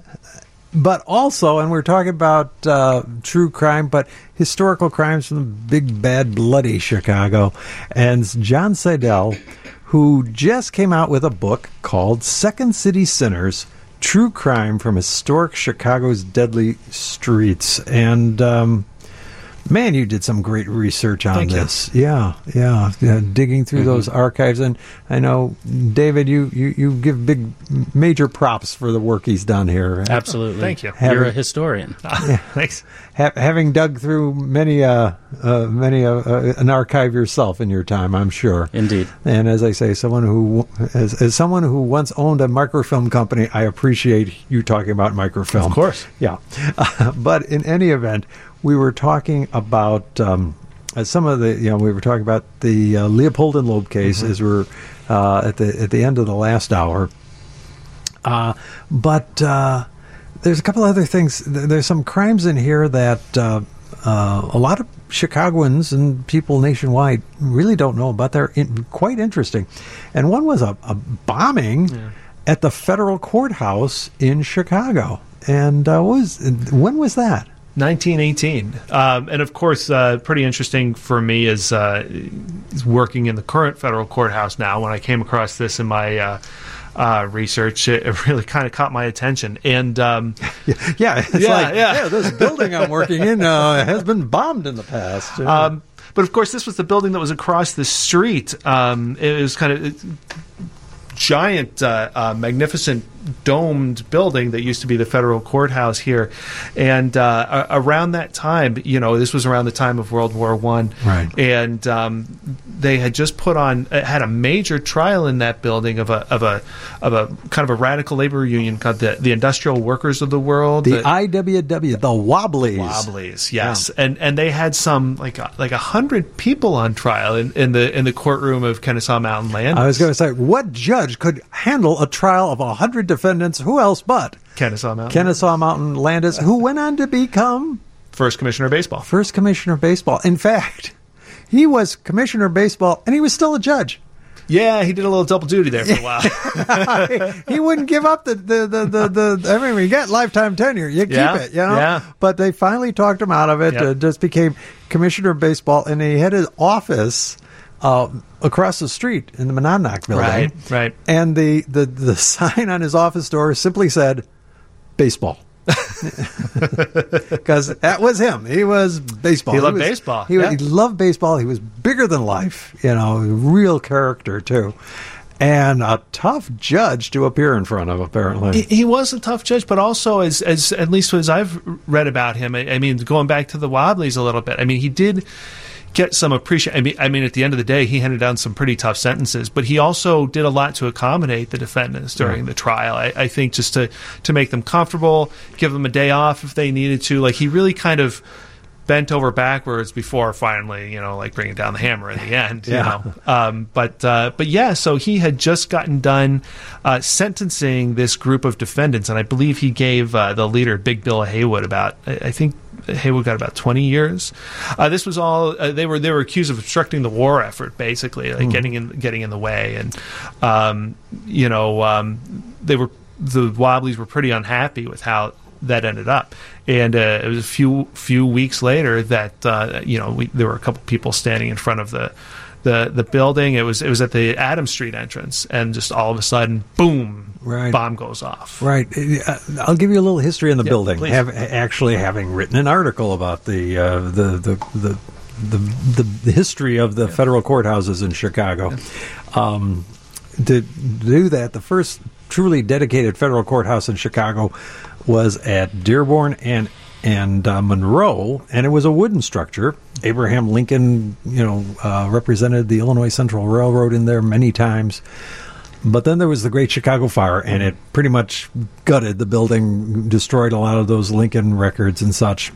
but also, and we're talking about uh, true crime, but historical crimes from the big, bad, bloody Chicago. And it's John Seidel, who just came out with a book called Second City Sinners, True Crime from Historic Chicago's Deadly Streets. And um, man, you did some great research on Thank you. this. Yeah, yeah, yeah, digging through Mm-hmm. those archives. And I know, David, you, you, you give big, major props for the work he's done here. Absolutely. Thank you. You're Having- a historian. Thanks. Ha- having dug through many, uh, uh, many uh, uh, an archive yourself in your time, I'm sure. Indeed. And as I say, someone who, as, as someone who once owned a microfilm company, I appreciate you talking about microfilm. Of course. Yeah. Uh, but in any event, we were talking about um, uh, some of the, you know, we were talking about the uh, Leopold and Loeb case as we're uh, at the at the end of the last hour. Uh, but uh, there's a couple other things. Th- There's some crimes in here that uh, uh, a lot of Chicagoans and people nationwide really don't know about. They're in, quite interesting. And one was a, a bombing Yeah. at the federal courthouse in Chicago. And uh, what was when was that? nineteen eighteen. Um, and of course, uh, pretty interesting for me is, uh, is working in the current federal courthouse now. When I came across this in my uh, uh, research, it, it really kind of caught my attention. And um, yeah, it's yeah, like, yeah. yeah, this building I'm working in uh, has been bombed in the past. Um, but of course, this was the building that was across the street. Um, it was kind of giant, uh, uh, magnificent domed building that used to be the federal courthouse here. And uh, around that time, you know, this was around the time of World War One, right? And um, they had just put on, had a major trial in that building of a of a of a kind of a radical labor union called the the Industrial Workers of the World, the, the I W W, the Wobblies. Wobblies, yes, yeah. and and they had some like like a hundred people on trial in, in the in the courtroom of Kennesaw Mountain Landis. I was going to say, what judge could handle a trial of a hundred defendants? Who else but Kennesaw Mountain Kennesaw Mountain Landis, who went on to become first commissioner of baseball. First commissioner of baseball. In fact, he was commissioner of baseball, and he was still a judge. Yeah, he did a little double duty there for a while. He wouldn't give up the the, the, the, the I mean, you get lifetime tenure, you keep yeah, it, you know. Yeah. But they finally talked him out of it. Yep. Uh, just became commissioner of baseball, and he had his office Uh, across the street in the Monadnock building. Right, right. And the, the, the sign on his office door simply said, baseball. Because that was him. He was baseball. He loved he was, baseball. He, yeah. he loved baseball. He was bigger than life, you know, real character, too. And a tough judge to appear in front of, apparently. He, he was a tough judge, but also, as as at least as I've read about him, I, I mean, going back to the Wobblies a little bit, I mean, he did get some appreciation. I mean, I mean, at the end of the day, he handed down some pretty tough sentences, but he also did a lot to accommodate the defendants during right. the trial. I, I think just to to make them comfortable, give them a day off if they needed to. Like, he really kind of bent over backwards before finally, you know, like bringing down the hammer in the end. Yeah. You know, um, but uh, but yeah, so he had just gotten done uh, sentencing this group of defendants, and I believe he gave uh, the leader, Big Bill Haywood, about I, I think. Haywood got about twenty years. Uh, this was all uh, they were. They were accused of obstructing the war effort, basically, like mm. getting in, getting in the way, and um, you know, um, they were the Wobblies were pretty unhappy with how that ended up. And uh, it was a few few weeks later that uh, you know we, there were a couple people standing in front of the. The, the building, it was it was at the Adams Street entrance, and just all of a sudden, boom, right. bomb goes off. Right. Uh, I'll give you a little history in the yeah, building. Please. Have, actually, having written an article about the uh, the, the the the the the history of the yeah. federal courthouses in Chicago, yeah. um, to do that, the first truly dedicated federal courthouse in Chicago was at Dearborn and. and uh, Monroe, and it was a wooden structure. Abraham Lincoln, you know, uh, represented the Illinois Central Railroad in there many times. But then there was the Great Chicago Fire, and it pretty much gutted the building, destroyed a lot of those Lincoln records and such.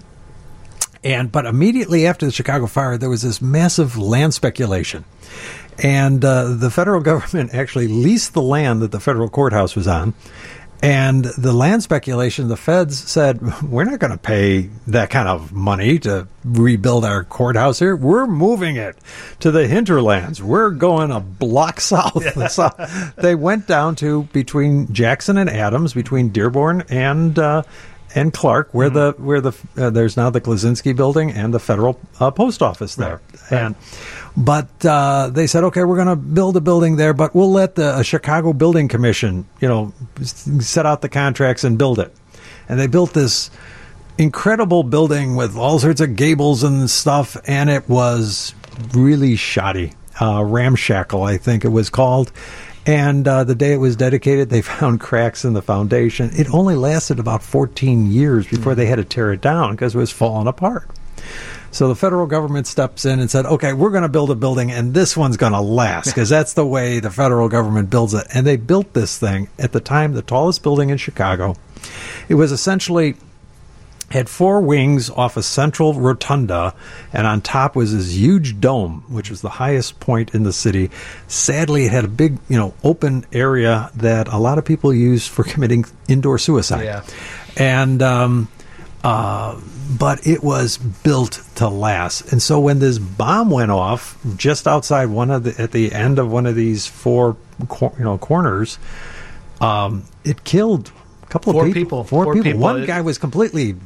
And but immediately after the Chicago Fire, there was this massive land speculation. And uh, the federal government actually leased the land that the federal courthouse was on. And the land speculation, the feds said, we're not going to pay that kind of money to rebuild our courthouse here. We're moving it to the hinterlands. We're going a block south. Yeah. So they went down to between Jackson and Adams, between Dearborn and uh, and Clark, where mm-hmm. the where the uh, there's now the Klaczynski building and the federal uh, post office there. Right. And But uh, they said, okay, we're going to build a building there, but we'll let the uh, Chicago Building Commission, you know, set out the contracts and build it. And they built this incredible building with all sorts of gables and stuff, and it was really shoddy. Uh, ramshackle, I think it was called. And uh, the day it was dedicated, they found cracks in the foundation. It only lasted about fourteen years before mm-hmm. they had to tear it down because it was falling apart. So the federal government steps in and said, okay, we're going to build a building, and this one's going to last, because that's the way the federal government builds it. And they built this thing, at the time, the tallest building in Chicago. It was essentially, had four wings off a central rotunda, and on top was this huge dome, which was the highest point in the city. Sadly, it had a big, you know, open area that a lot of people used for committing indoor suicide. Yeah. And, um, uh, but it was built to last. And so when this bomb went off just outside one of the, at the end of one of these four, cor- you know, corners, um, it killed a couple four of people. people. Four, Four people. people. One It, guy was completely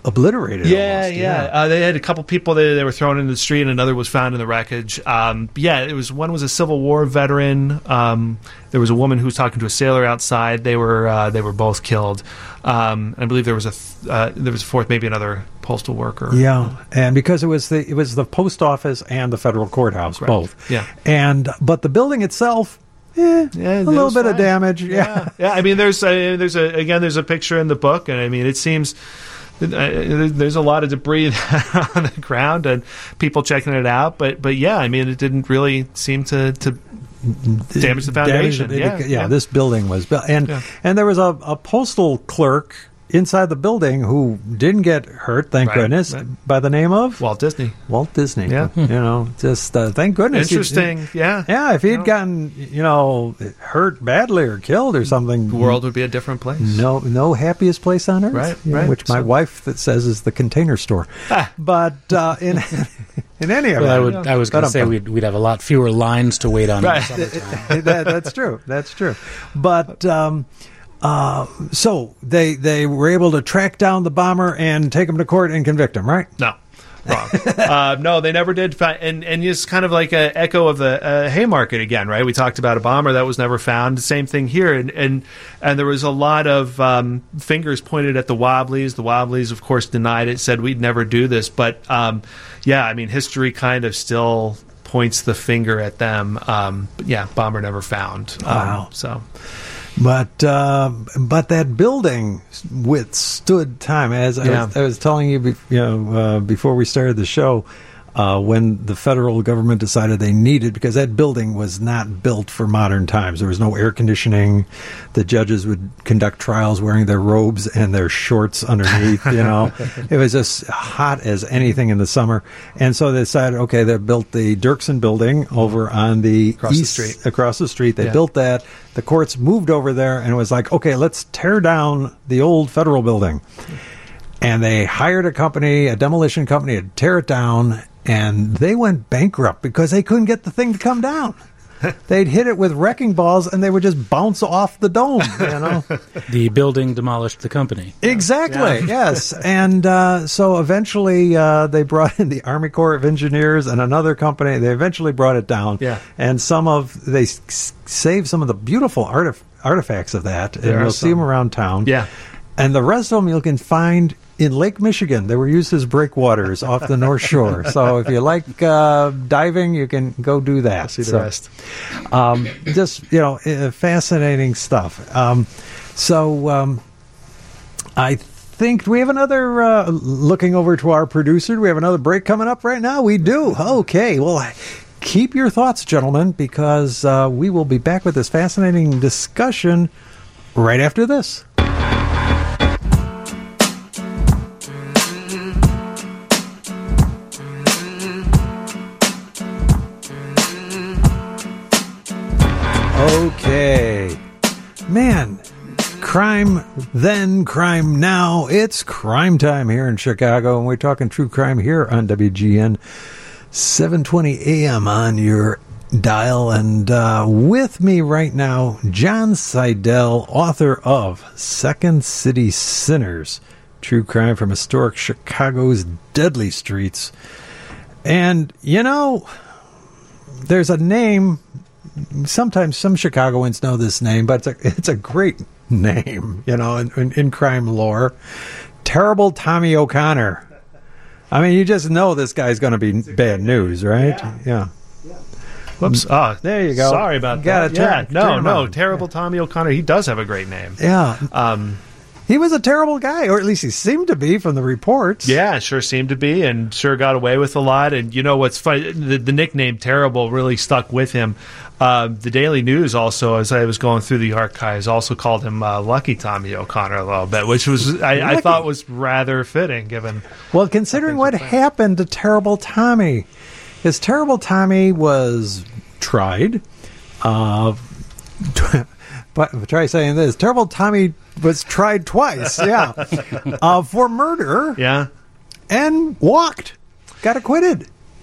obliterated. Yeah, almost. yeah. Uh, they had a couple people that they were thrown into the street, and another was found in the wreckage. Um, yeah, it was one was a Civil War veteran. Um, there was a woman who was talking to a sailor outside. They were uh, they were both killed. Um, I believe there was a th- uh, there was a fourth, maybe another postal worker. Yeah, and because it was the it was the post office and the federal courthouse, Correct. both. Yeah, and but the building itself. Eh, yeah, a little bit fine. of damage. Yeah. yeah, yeah. I mean, there's a, there's a again, there's a picture in the book, and I mean, it seems uh, there's a lot of debris on the ground and people checking it out. But but yeah, I mean, it didn't really seem to to damage the foundation. Damage, yeah, yeah, yeah, this building was built, and Yeah. and there was a, a postal clerk inside the building who didn't get hurt, thank Right, goodness, right. by the name of Walt Disney. Walt Disney. Yeah. You know, just uh, thank goodness. He- Interesting. Yeah, yeah, if he'd No. gotten, you know, hurt badly or killed or something, the world would be a different place. no, no happiest place on earth, Right, you know, right. which my So- wife that says is the Container Store. Ah. But uh, in in any event, Well, I would. I was going to say Ba-dum-bum. we'd we'd have a lot fewer lines to wait on. Right. In the summertime. that, that's true. That's true. But um, uh, so they they were able to track down the bomber and take him to court and convict him, right? No. Wrong. uh, no, they never did. Fi- and and it's kind of like an echo of the uh, Haymarket again, right? We talked about a bomber that was never found. Same thing here. And and, and there was a lot of um, fingers pointed at the Wobblies. The Wobblies, of course, denied it, said we'd never do this. But um, yeah, I mean, history kind of still points the finger at them. Um, but yeah, bomber never found. Um, Wow. So. But uh, but that building withstood time. As I, Yeah. was, I was telling you, be, you know, uh, before we started the show, uh, when the federal government decided they needed, because that building was not built for modern times. There was no air conditioning. The judges would conduct trials wearing their robes and their shorts underneath. You know, it was just hot as anything in the summer. And so they decided, okay, they built the Dirksen building over on the Across the east, street. across the street. They Yeah. built that. The courts moved over there, and it was like, okay, let's tear down the old federal building. And they hired a company, a demolition company, to tear it down, and they went bankrupt because they couldn't get the thing to come down. They'd hit it with wrecking balls, and they would just bounce off the dome, you know? The building demolished the company. Exactly, yes. And uh, so eventually uh, they brought in the Army Corps of Engineers and another company. They eventually brought it down. Yeah. And some of, they s- saved some of the beautiful artif- artifacts of that, and There are you'll see some. them around town. Yeah. And the rest of them you can find in Lake Michigan. They were used as breakwaters off the North Shore. So if you like uh, diving, you can go do that. See the So, rest. um, just, you know, uh, fascinating stuff. Um, so um, I think, do we have another, uh, looking over to our producer, do we have another break coming up right now? We do. Okay. Well, keep your thoughts, gentlemen, because uh, we will be back with this fascinating discussion right after this. Okay. Man, crime then, crime now. It's crime time here in Chicago, and we're talking true crime here on W G N seven twenty A M on your dial. And uh, with me right now, John Seidel, author of Second City Sinners, True Crime from Historic Chicago's Deadly Streets. And, you know, there's a name. Sometimes some Chicagoans know this name, but it's a, it's a great name, you know, in, in, in crime lore. Terrible Tommy O'Connor. I mean, you just know this guy's going to be bad news, right? Yeah. Whoops. Oh, There you go. Sorry about You gotta that. turn- yeah. No, turn him no. on. Terrible Tommy O'Connor. He does have a great name. Yeah. Um, He was a terrible guy, or at least he seemed to be from the reports. yeah, sure seemed to be, and sure got away with a lot. And you know what's funny? The, the nickname "Terrible" really stuck with him. Uh, the Daily News also, as I was going through the archives, also called him uh, Lucky Tommy O'Connor a little bit, which was I, I Lucky. thought was rather fitting, given. Well, considering what happened to Terrible Tommy, his Terrible Tommy was tried. Uh, but try saying this: Terrible Tommy was tried twice. Yeah, uh, for murder Yeah. and walked, got acquitted.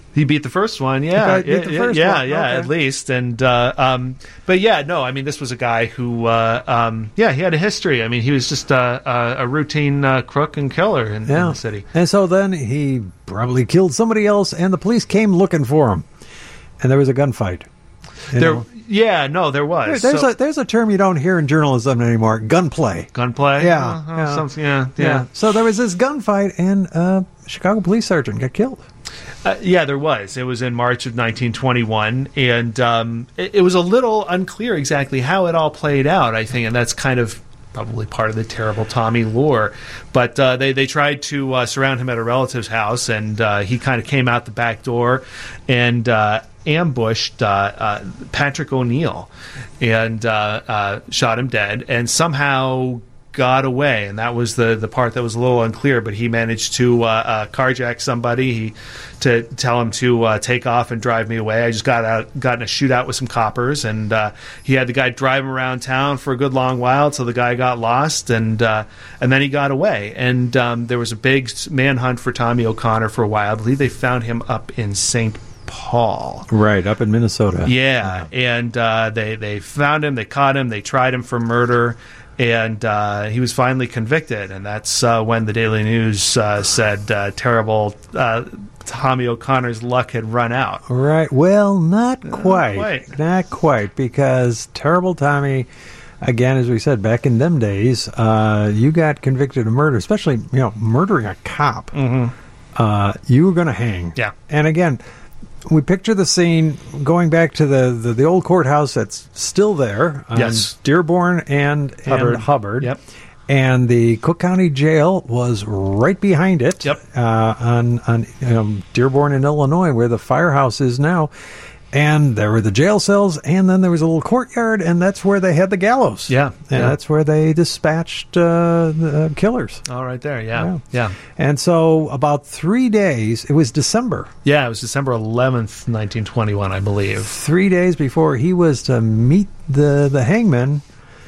He beat the first one, yeah, The guy beat the yeah, first yeah, one. yeah, Okay. at least. And uh, um, but yeah, no, I mean, this was a guy who, uh, um, yeah, he had a history. I mean, he was just a, a, a routine uh, crook and killer in, in Yeah. the city. And so then he probably killed somebody else, and the police came looking for him. And there was a gunfight. You There, know? yeah, no, there There- was. there's So- a there's a term you don't hear in journalism anymore: gunplay. gunplay. Yeah, Uh, uh, yeah. something- yeah, Yeah. yeah. So there was this gunfight, and uh, Chicago police sergeant got killed. Uh, yeah, there was. It was in March of nineteen twenty-one, and um, it, it was a little unclear exactly how it all played out, I think, and that's kind of probably part of the terrible Tommy lore. But uh, they, they tried to uh, surround him at a relative's house, and uh, he kind of came out the back door and uh, ambushed uh, uh, Patrick O'Neill and uh, uh, shot him dead, and somehow got away, and that was the the part that was a little unclear. But he managed to uh, uh, carjack somebody he, to tell him to uh, take off and drive me away. I just got out, got in a shootout with some coppers, and uh, he had the guy drive him around town for a good long while till the guy got lost, and uh, and then he got away. And um, there was a big manhunt for Tommy O'Connor for a while. I believe they found him up in Saint Paul. Right, up in Minnesota. Yeah, and uh, they they found him, they caught him, they tried him for murder, and uh, he was finally convicted. And that's uh, when the Daily News uh, said uh, terrible uh, Tommy O'Connor's luck had run out. Right. Well, not quite. quite. Not quite, because Terrible Tommy, again, as we said, back in them days, uh, you got convicted of murder, especially, you know, murdering a cop. Mm-hmm. Uh, you were going to hang. Yeah. And again, we picture the scene going back to the, the, the old courthouse that's still there. On Yes. Dearborn and and Hubbard. Hubbard. Yep. And the Cook County Jail was right behind it. Yep. Uh, on on um, Dearborn in Illinois, where the firehouse is now. And there were the jail cells, and then there was a little courtyard, and that's where they had the gallows. Yeah, And yeah. that's where they dispatched uh, the killers. All right there, yeah. Yeah. Yeah. And so about three days, it was December, Yeah, it was December eleventh, nineteen twenty-one, I believe. three days before he was to meet the, the hangman,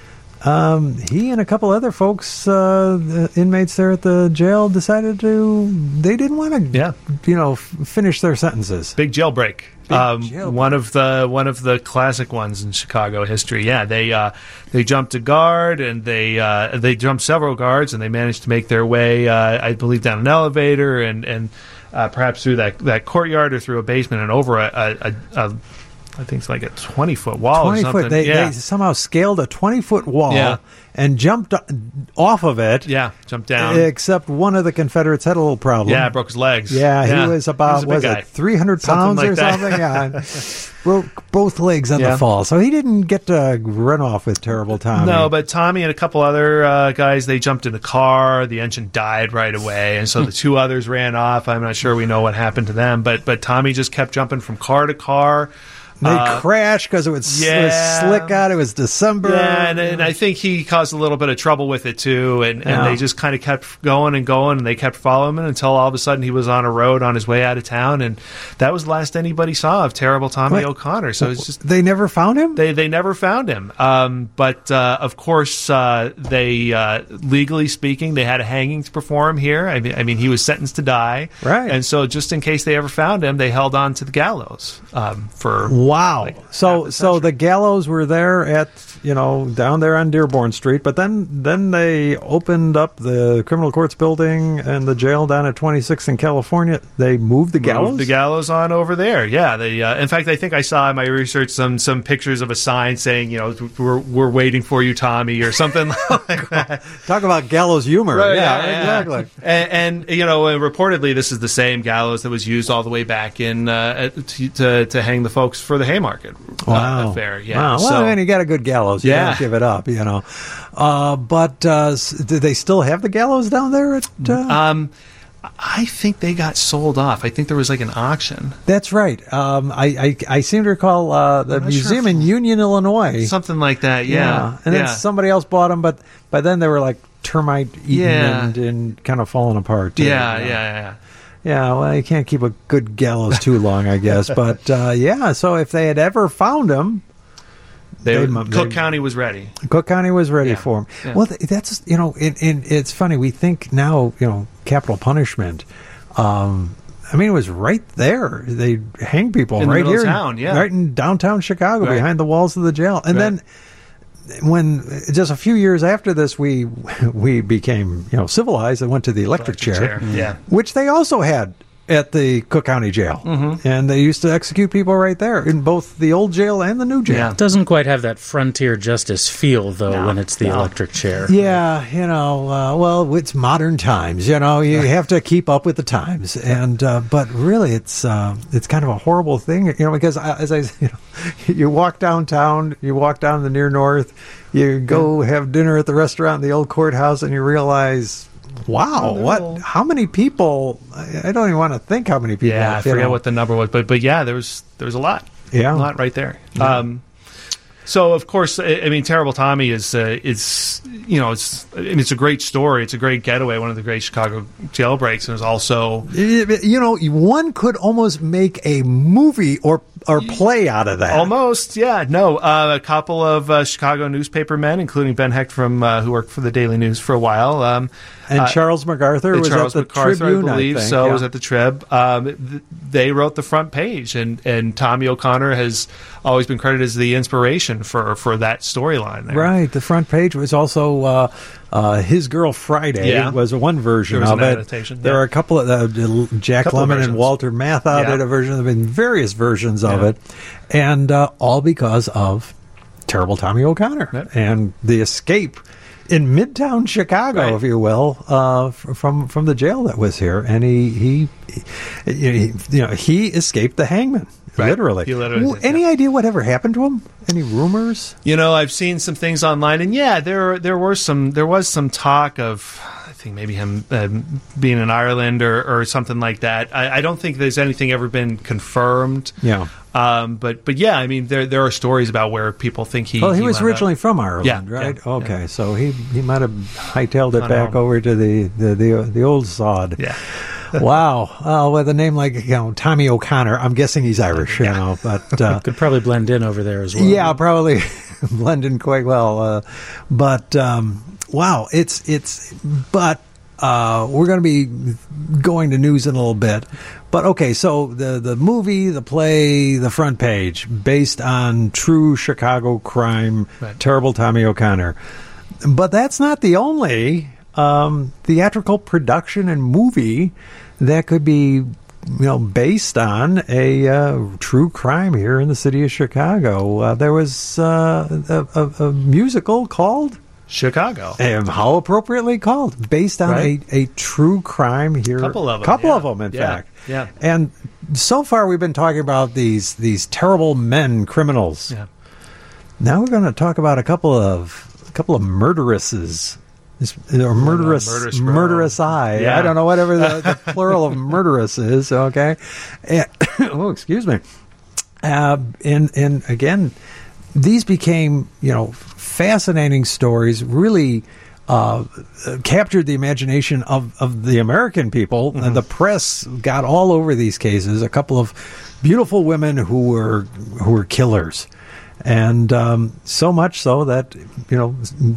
um, he and a couple other folks, uh, the inmates there at the jail, decided to, they didn't want to, Yeah. you know, f- finish their sentences. Big jailbreak. Big Um, jailbreak. One of the one of the classic ones in Chicago history. Yeah, they uh, they jumped a guard, and they uh, they jumped several guards, and they managed to make their way, uh, I believe, down an elevator, and and uh, perhaps through that, that courtyard or through a basement and over a, a, a, a I think it's like a twenty foot wall or twenty something. foot. They, yeah. they somehow scaled a twenty foot wall Yeah. and jumped off of it. yeah, jumped down. Except one of the Confederates had a little problem. yeah, broke his legs. Yeah, he was about a big was guy. it three hundred Something pounds like or that. something? Yeah, broke both legs on Yeah. the fall, so he didn't get to run off with Terrible Tommy. No, but Tommy and a couple other uh, guys, they jumped in the car. The engine died right away, and so the two others ran off. I'm not sure we know what happened to them, but but Tommy just kept jumping from car to car. they uh, crashed because it was, it was yeah. slick out. It was December. Yeah, and, and I think he caused a little bit of trouble with it too, and, and Yeah. they just kind of kept going and going, and they kept following him until all of a sudden he was on a road on his way out of town, and that was the last anybody saw of Terrible Tommy Wait. O'Connor. So it's just They never found him. They they never found him. Um, but uh, of course, uh, they uh, legally speaking, they had a hanging to perform here. I mean, I mean, he was sentenced to die, Right. And so, just in case they ever found him, they held on to the gallows um, for Wow. like half so a so century. the gallows were there at, you know, down there on Dearborn Street, but then then they opened up the criminal courts building and the jail down at twenty-sixth in California. They moved the gallows. Moved the gallows on over there. Yeah, they. Uh, in fact, I think I saw in my research some some pictures of a sign saying, you know, we're we're waiting for you, Tommy, or something like that. Talk about gallows humor. Right, yeah, yeah, exactly. And, and you know, uh, reportedly, this is the same gallows that was used all the way back in uh, to, to to hang the folks for the Haymarket Wow. uh, affair. Yeah. Wow. Well, so, I mean, you got a good gallows. You Yeah. don't give it up, you know. Uh, but uh, s- do they still have the gallows down there? At, uh, um, I think they got sold off. I think there was like an auction, that's right. Um, I, I I seem to recall uh, the I'm not museum sure if- in Union, Illinois. something like that. Yeah. And then yeah. somebody else bought them, but by then they were like termite eaten Yeah. and, and kind of falling apart. too, yeah, you yeah, know. yeah. Yeah, well, you can't keep a good gallows too long, I guess. But uh, yeah, so if they had ever found him, They, They- Cook they- County was ready. Cook County was ready Yeah. for him. Yeah. Well, th- that's, you know, it, it, it's funny. We think now, you know, capital punishment. Um, I mean, it was right there. They hang people In the right middle of here, town, yeah. right in downtown Chicago, Right. behind the walls of the jail. And Right. then, when just a few years after this, we we became you know civilized and went to the electric, Electric chair, chair, yeah. which they also had at the Cook County Jail, Mm-hmm. and they used to execute people right there in both the old jail and the new jail. Yeah. It doesn't quite have that frontier justice feel, though, No, when it's the no. electric chair. Yeah, you know, uh, well, it's modern times. You know, you have to keep up with the times, and uh, but really, it's uh, it's kind of a horrible thing, you know, because I, as I, you know, you walk downtown, you walk down the near north, you go have dinner at the restaurant in the old courthouse, and you realize, wow, what? How many people? I, I don't even want to think how many people. Yeah, I you forget know. what the number was, but but yeah, there was there was a lot. Yeah. a lot right there. Um, so of course, I, I mean, Terrible Tommy is uh, is you know it's I mean, it's a great story. It's a great getaway. One of the great Chicago jailbreaks, and it's also You know, one could almost make a movie or or play out of that. almost yeah no uh, a couple of uh, Chicago newspaper men, including Ben Hecht from uh, who worked for the Daily News for a while. Um, And uh, Charles MacArthur was Charles at the MacArthur, Tribune, I believe, think. so yeah. was at the Trib. Um, th- they wrote the front page, and, and Tommy O'Connor has always been credited as the inspiration for, for that storyline there. Right. The front page was also uh, uh, His Girl Friday Yeah. was one version There was of an it. adaptation, There yeah. are a couple of uh, Jack Couple of Lemmon and versions. Walter Matthau Yeah. did a version. There have been various versions of Yeah. it, and uh, all because of Terrible Tommy O'Connor Yep. and the escape in Midtown Chicago, Right. if you will, uh, f- from from the jail that was here, and he he, he you know he escaped the hangman. Right. Literally. He literally Well, did, any yeah. idea what ever happened to him? Any rumors? You know, I've seen some things online, and yeah, there there were some there was some talk of I think maybe him um, being in Ireland or, or something like that. I, I don't think there's anything ever been confirmed. Yeah. Um, but but yeah, I mean there there are stories about where people think he. Well, he, was wound up- originally from Ireland, Yeah, right? yeah, okay, yeah. so he, he might have hightailed it Gone back home. over to the the, the, the old sod. Yeah. Wow. Uh, with a name like you know Tommy O'Connor, I'm guessing he's Irish, you know, but uh, Could probably blend in over there as well. yeah, probably blend in quite well. Uh, but um, wow, it's it's but. Uh, we're going to be going to news in a little bit. But okay, so the, the movie, the play, the front page, based on true Chicago crime, Right. Terrible Tommy O'Connor. But that's not the only um, theatrical production and movie that could be you know, based on a uh, true crime here in the city of Chicago. Uh, there was uh, a, a, a musical called... Chicago. Um, how appropriately called, based on Right. a, a true crime here. Couple of 'em, couple yeah. of them, in Yeah, fact. yeah. And so far, we've been talking about these these terrible men, criminals. Yeah. Now we're going to talk about a couple of a couple of murderesses. This- Or murderous, murderous girl. murderous eye. Yeah. I don't know whatever the, the plural of murderous is. Okay, and, oh, excuse me. Uh, and and again, these became you know fascinating stories. Really uh, captured the imagination of, of the American people. Mm-hmm. And the press got all over these cases. A couple of beautiful women who were who were killers. And um, so much so that, you know,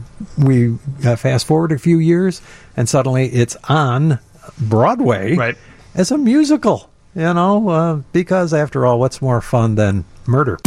we uh, fast forward a few years and suddenly it's on Broadway Right. as a musical, you know, uh, because after all, what's more fun than murder?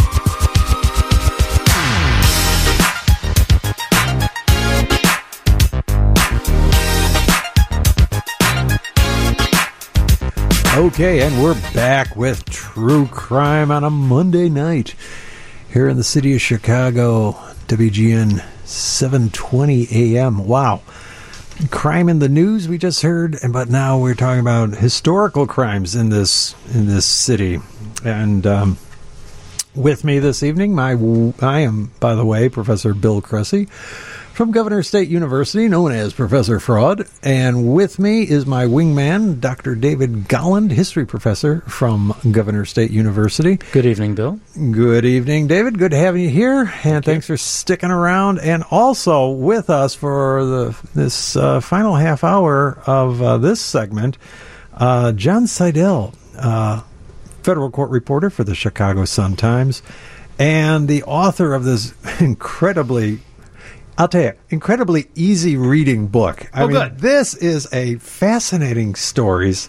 Okay, and we're back with True Crime on a Monday night here in the city of Chicago, W G N seven twenty A M. Wow. Crime in the news we just heard, and but now we're talking about historical crimes in this in this city. And um, with me this evening, my I am, by the way, Professor Bill Cressy from Governor State University, known as Professor Fraud. And with me is my wingman, Doctor David Golland, history professor from Governor State University. Good evening, Bill. Good evening, David. Good having you here, and thanks for sticking around. And also with us for the this uh, final half hour of uh, this segment, uh, John Seidel, uh, federal court reporter for the Chicago Sun-Times, and the author of this incredibly, I'll tell you, incredibly easy reading book. I Oh, mean, good. this is a fascinating stories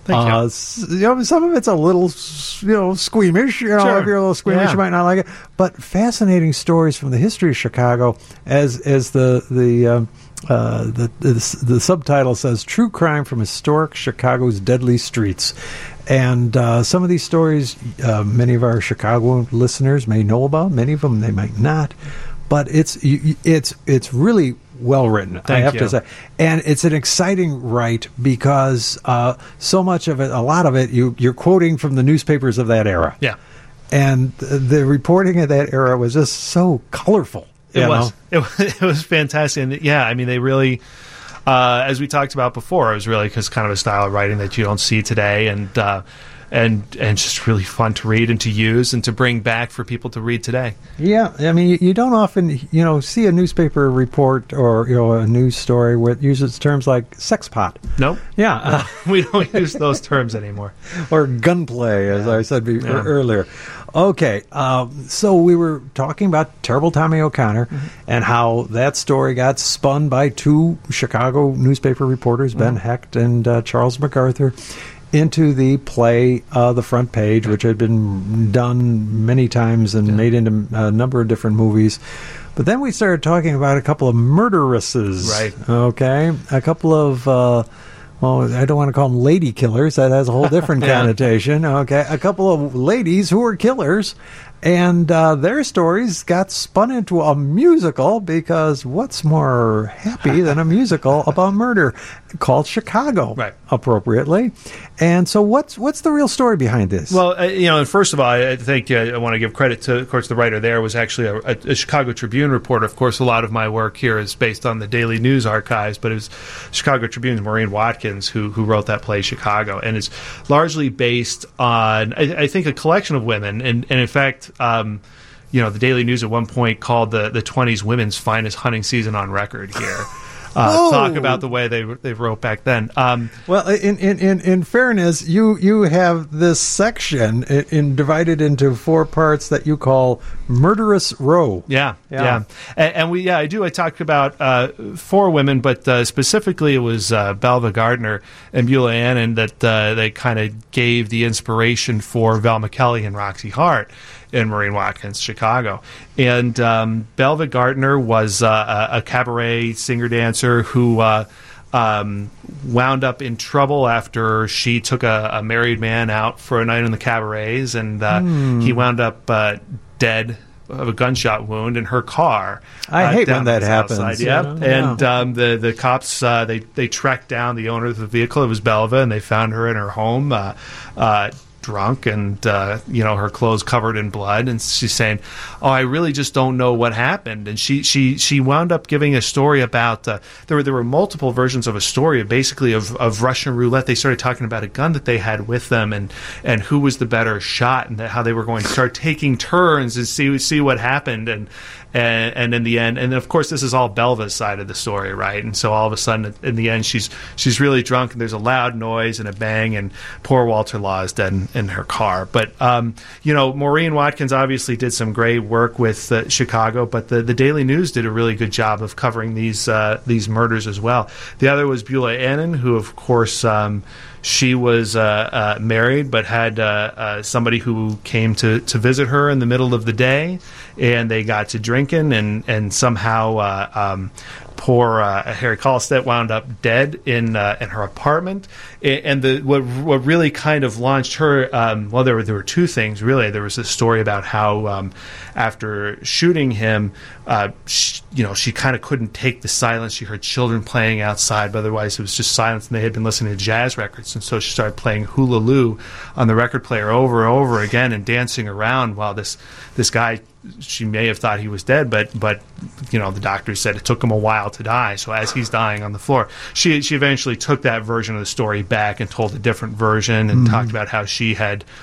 Thank you. Uh, s- you know, some of it's a little, s- you know, squeamish. You know, Sure. if you're a little squeamish, Yeah. you might not like it. But fascinating stories from the history of Chicago, as as the the. Um, uh, the, the the subtitle says "True Crime from Historic Chicago's Deadly Streets," and uh, some of these stories, uh, many of our Chicago listeners may know about. Many of them they might not, but it's you, you- it's it's really well written. I Thank have you. to say, and it's an exciting write because uh, so much of it, a lot of it, you you're quoting from the newspapers of that era. Yeah. And the, the reporting of that era was just so colorful. It you was. know? It was. It was fantastic. And yeah, I mean, they really, uh, as we talked about before, it was really because kind of a style of writing that you don't see today, and uh, and and just really fun to read and to use and to bring back for people to read today. Yeah, I mean, you, you don't often, you know, see a newspaper report or, you know, a news story where it uses terms like sex pot. Nope. Yeah, uh, We don't use those terms anymore. or gunplay, as I said be- Yeah. earlier. Okay, um, so we were talking about Terrible Tommy O'Connor and how that story got spun by two Chicago newspaper reporters, Ben Hecht and uh, Charles MacArthur, into the play uh, The Front Page, which had been done many times and made into a number of different movies. But then we started talking about a couple of murderesses. Right. Okay. A couple of, uh, well, I don't want to call them lady killers. That has a whole different Yeah. connotation. Okay. A couple of ladies who were killers. And uh, their stories got spun into a musical because what's more happy than a musical about murder called Chicago, Right. appropriately. And so what's what's the real story behind this? Well, uh, you know, and first of all, I I think uh, I want to give credit to, of course, the writer there was actually a, a, a Chicago Tribune reporter. Of course, a lot of my work here is based on the Daily News archives, but it was Chicago Tribune's Maureen Watkins who who wrote that play, Chicago, and it's largely based on, I, I think, a collection of women, and, and in fact, um, you know, the Daily News at one point called the the twenties women's finest hunting season on record here. Uh, Whoa. talk about the way they they wrote back then. Um, Well, in in, in, in fairness, you, you have this section in, in divided into four parts that you call Murderous Row. Yeah, Yeah. yeah, And, and we, yeah, I do. I talked about uh, four women, but uh, specifically it was uh, Belva Gardner and Beulah Annan that uh, they kind of gave the inspiration for Val McKelly and Roxy Hart in Maureen Watkins, Chicago. And um, Belva Gardner was uh, a, a cabaret singer-dancer who uh, um, wound up in trouble after she took a, a married man out for a night in the cabarets, and uh, he wound up uh, dead of a gunshot wound in her car. I uh, hate down when that the south happens, side. you Yep. know? And Yeah. um, the the cops uh, they they tracked down the owner of the vehicle. It was Belva, and they found her in her home, uh, uh, drunk, and uh, you know, her clothes covered in blood. And she's saying, "Oh, I really just don't know what happened." And she she she wound up giving a story about uh, there were there were multiple versions of a story of basically of, of Russian roulette. They started talking about a gun that they had with them, and and who was the better shot, and that how they were going to start taking turns and see see what happened. And And, and in the end, and of course, this is all Belva's side of the story, right? And so all of a sudden, in the end, she's she's really drunk, and there's a loud noise and a bang, and poor Walter Law is dead in, in her car. But um, you know, Maureen Watkins obviously did some great work with uh, Chicago, but the, the Daily News did a really good job of covering these uh, these murders as well. The other was Beulah Annan, who of course. Um, She was uh, uh, married, but had uh, uh, somebody who came to, to visit her in the middle of the day, and they got to drinking, and and somehow uh, um, poor uh, Harry Kolstad wound up dead in uh, in her apartment. And the what what really kind of launched her. Um, well, there were there were two things really. There was a story about how um, after shooting him, uh, she, you know, she kind of couldn't take the silence. She heard children playing outside, but otherwise it was just silence, and they had been listening to jazz records. And so she started playing Hula Loo on the record player over and over again and dancing around while this this guy, she may have thought he was dead, but but you know, the doctor said it took him a while to die. So as he's dying on the floor, she she eventually took that version of the story back and told a different version and mm-hmm. talked about how she had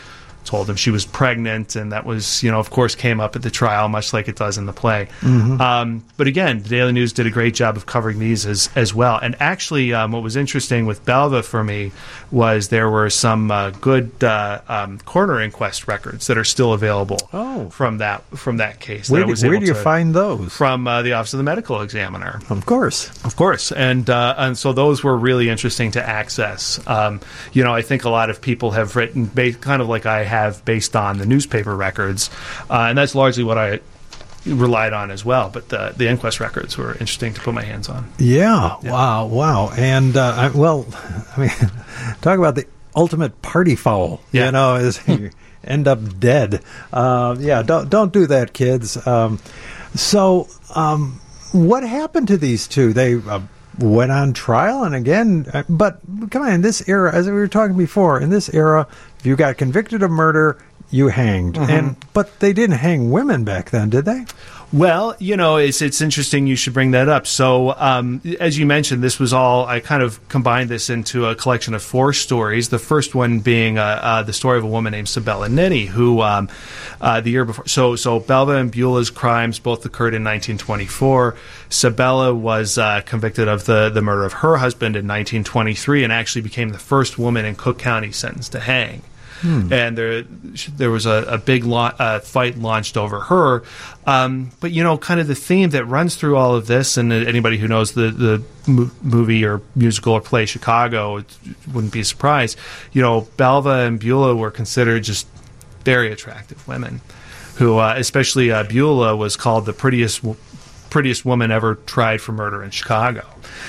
told him she was pregnant, and that was, you know, of course, came up at the trial, much like it does in the play. Mm-hmm. Um, but again, the Daily News did a great job of covering these as as well. And actually, um, what was interesting with Belva for me was there were some uh, good uh, um, coroner inquest records that are still available Oh. from that from that case. Where, that I do, was where able do you to- find those? From uh, the Office of the Medical Examiner. Of course. Of course, and uh, and so those were really interesting to access. Um, you know, I think a lot of people have written, ba- kind of like I have, based on the newspaper records, uh, and that's largely what I relied on as well. But the the inquest records were interesting to put my hands on. Yeah. Wow. Wow. And uh, I, well, I mean, talk about the ultimate party foul. Yeah. You know, is you end up dead. Uh, yeah. Don't don't do that, kids. Um, so, um, what happened to these two? They uh, went on trial, and again, uh, but come on, in this era, as we were talking before, in this era, if you got convicted of murder, you hanged. Mm-hmm. And but they didn't hang women back then, did they? Well, you know, it's it's interesting you should bring that up. So, um, as you mentioned, this was all, I kind of combined this into a collection of four stories. The first one being uh, uh, the story of a woman named Sabella Ninney, who um, uh, the year before, so so Belva and Beulah's crimes both occurred in nineteen twenty-four. Sabella was uh, convicted of the, the murder of her husband in nineteen twenty-three and actually became the first woman in Cook County sentenced to hang. Hmm. And there, there was a, a big lo- uh, fight launched over her. Um, but, you know, kind of the theme that runs through all of this, and anybody who knows the, the mo- movie or musical or play Chicago, it wouldn't be a surprise. You know, Belva and Beulah were considered just very attractive women who, uh, especially uh, Beulah, was called the prettiest prettiest woman ever tried for murder in Chicago.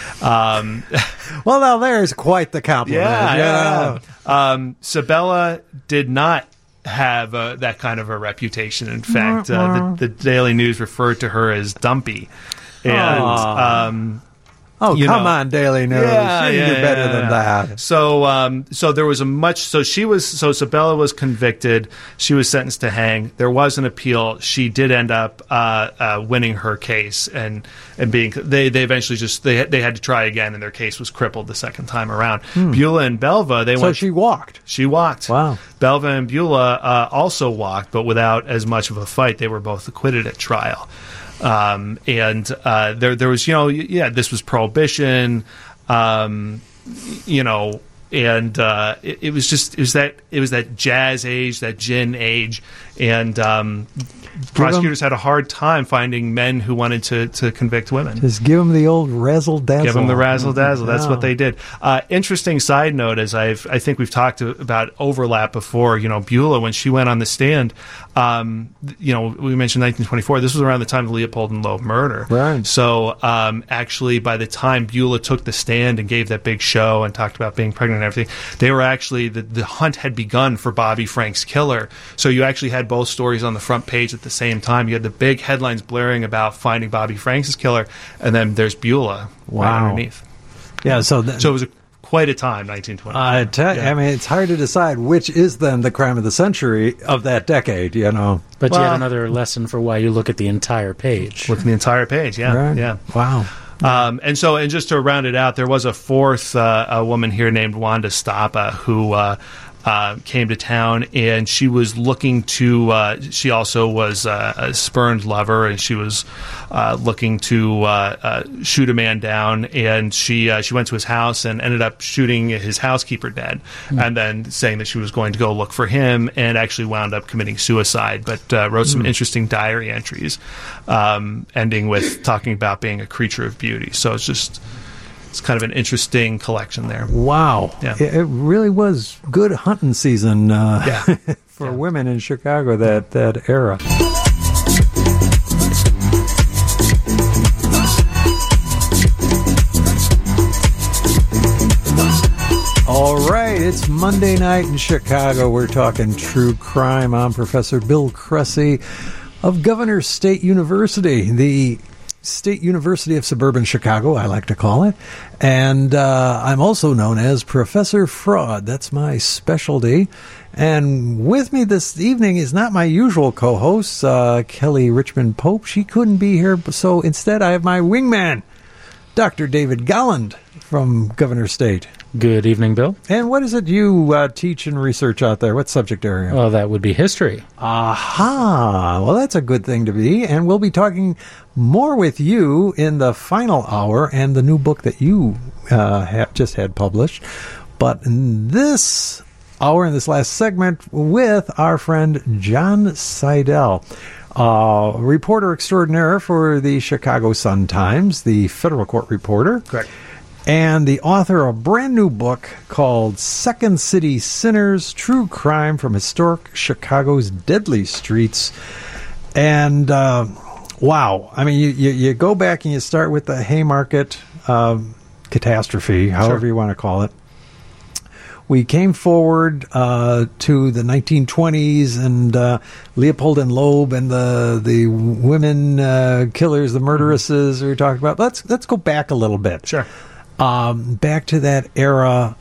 Um, Well, now there's quite the compliment. yeah, you yeah. know. Um, Sabella did not have uh, that kind of a reputation. In fact, uh, the, the Daily News referred to her as dumpy. And Aw. um, Oh, you come know. on, Daily News. Yeah, you can yeah, do better yeah, than yeah. that. So, um, so there was a much. So she was. So Sabella was convicted. She was sentenced to hang. There was an appeal. She did end up uh, uh, winning her case, and and being. They they eventually just they they had to try again, and their case was crippled the second time around. Beulah and Belva, they So went. she walked. She walked. Wow. Belva and Beulah uh, also walked, but without as much of a fight. They were both acquitted at trial. Um, and uh, there, there was, you know, yeah, this was Prohibition, um, you know, and uh, it, it was just, it was that, it was that jazz age, that gin age, and um, prosecutors had a hard time finding men who wanted to, to convict women. Just give them the old razzle dazzle. Give them the razzle dazzle. That's Yeah. what they did. Uh, interesting side note, as I've, I think we've talked to, about overlap before. You know, Beulah, when she went on the stand, um, th- you know, we mentioned nineteen twenty-four. This was around the time of the Leopold and Loeb murder. Right. So, um, actually, by the time Beulah took the stand and gave that big show and talked about being pregnant and everything, they were actually the, the hunt had begun for Bobby Frank's killer. So you actually had both stories on the front page at the same time. You had the big headlines blaring about finding Bobby Frank's killer, and then there's Beulah right Wow. underneath. Yeah, so, th- So it was a, quite a time, nineteen twenty. I, tell, Yeah. I mean, it's hard to decide which is then the crime of the century of that decade, you know. But Well- yet another lesson for why you look at the entire page. Look at the entire page. Yeah, Right? yeah. Wow. Um, and so, and just to round it out, there was a fourth uh, a woman here named Wanda Stappa who uh, uh, came to town, and she was looking to. Uh, she also was uh, a spurned lover, and she was uh, looking to uh, uh, shoot a man down. And she uh, she went to his house and ended up shooting his housekeeper dead, and then saying that she was going to go look for him, and actually wound up committing suicide. But uh, wrote some interesting diary entries, um, ending with talking about being a creature of beauty. So it's just. It's kind of an interesting collection there. Wow. Yeah. It, it really was good hunting season uh, Yeah. for Yeah. women in Chicago that, that era. All right, it's Monday night in Chicago. We're talking true crime. I'm Professor Bill Cressy of Governor State University, the State University of Suburban Chicago, I like to call it. And uh, I'm also known as Professor Fraud. That's my specialty. And with me this evening is not my usual co-host, uh, Kelly Richmond Pope. She couldn't be here, so instead I have my wingman, Doctor David Golland from Governor State. Good evening, Bill. And what is it you uh, teach and research out there? What subject area? Well, that would be history. Aha! Well, that's a good thing to be. And we'll be talking more with you in the final hour and the new book that you uh, have just had published. But in this hour, in this last segment, with our friend John Seidel, uh, reporter extraordinaire for the Chicago Sun-Times, the federal court reporter. Correct. And the author of a brand new book called Second City Sinners, True Crime from Historic Chicago's Deadly Streets. And, uh, wow, I mean, you, you, you go back and you start with the Haymarket uh, catastrophe, however Sure. you want to call it. We came forward uh, to the nineteen twenties and uh, Leopold and Loeb and the the women uh, killers, the murderesses we were talking about. Let's, let's go back a little bit. Sure. Um, back to that era,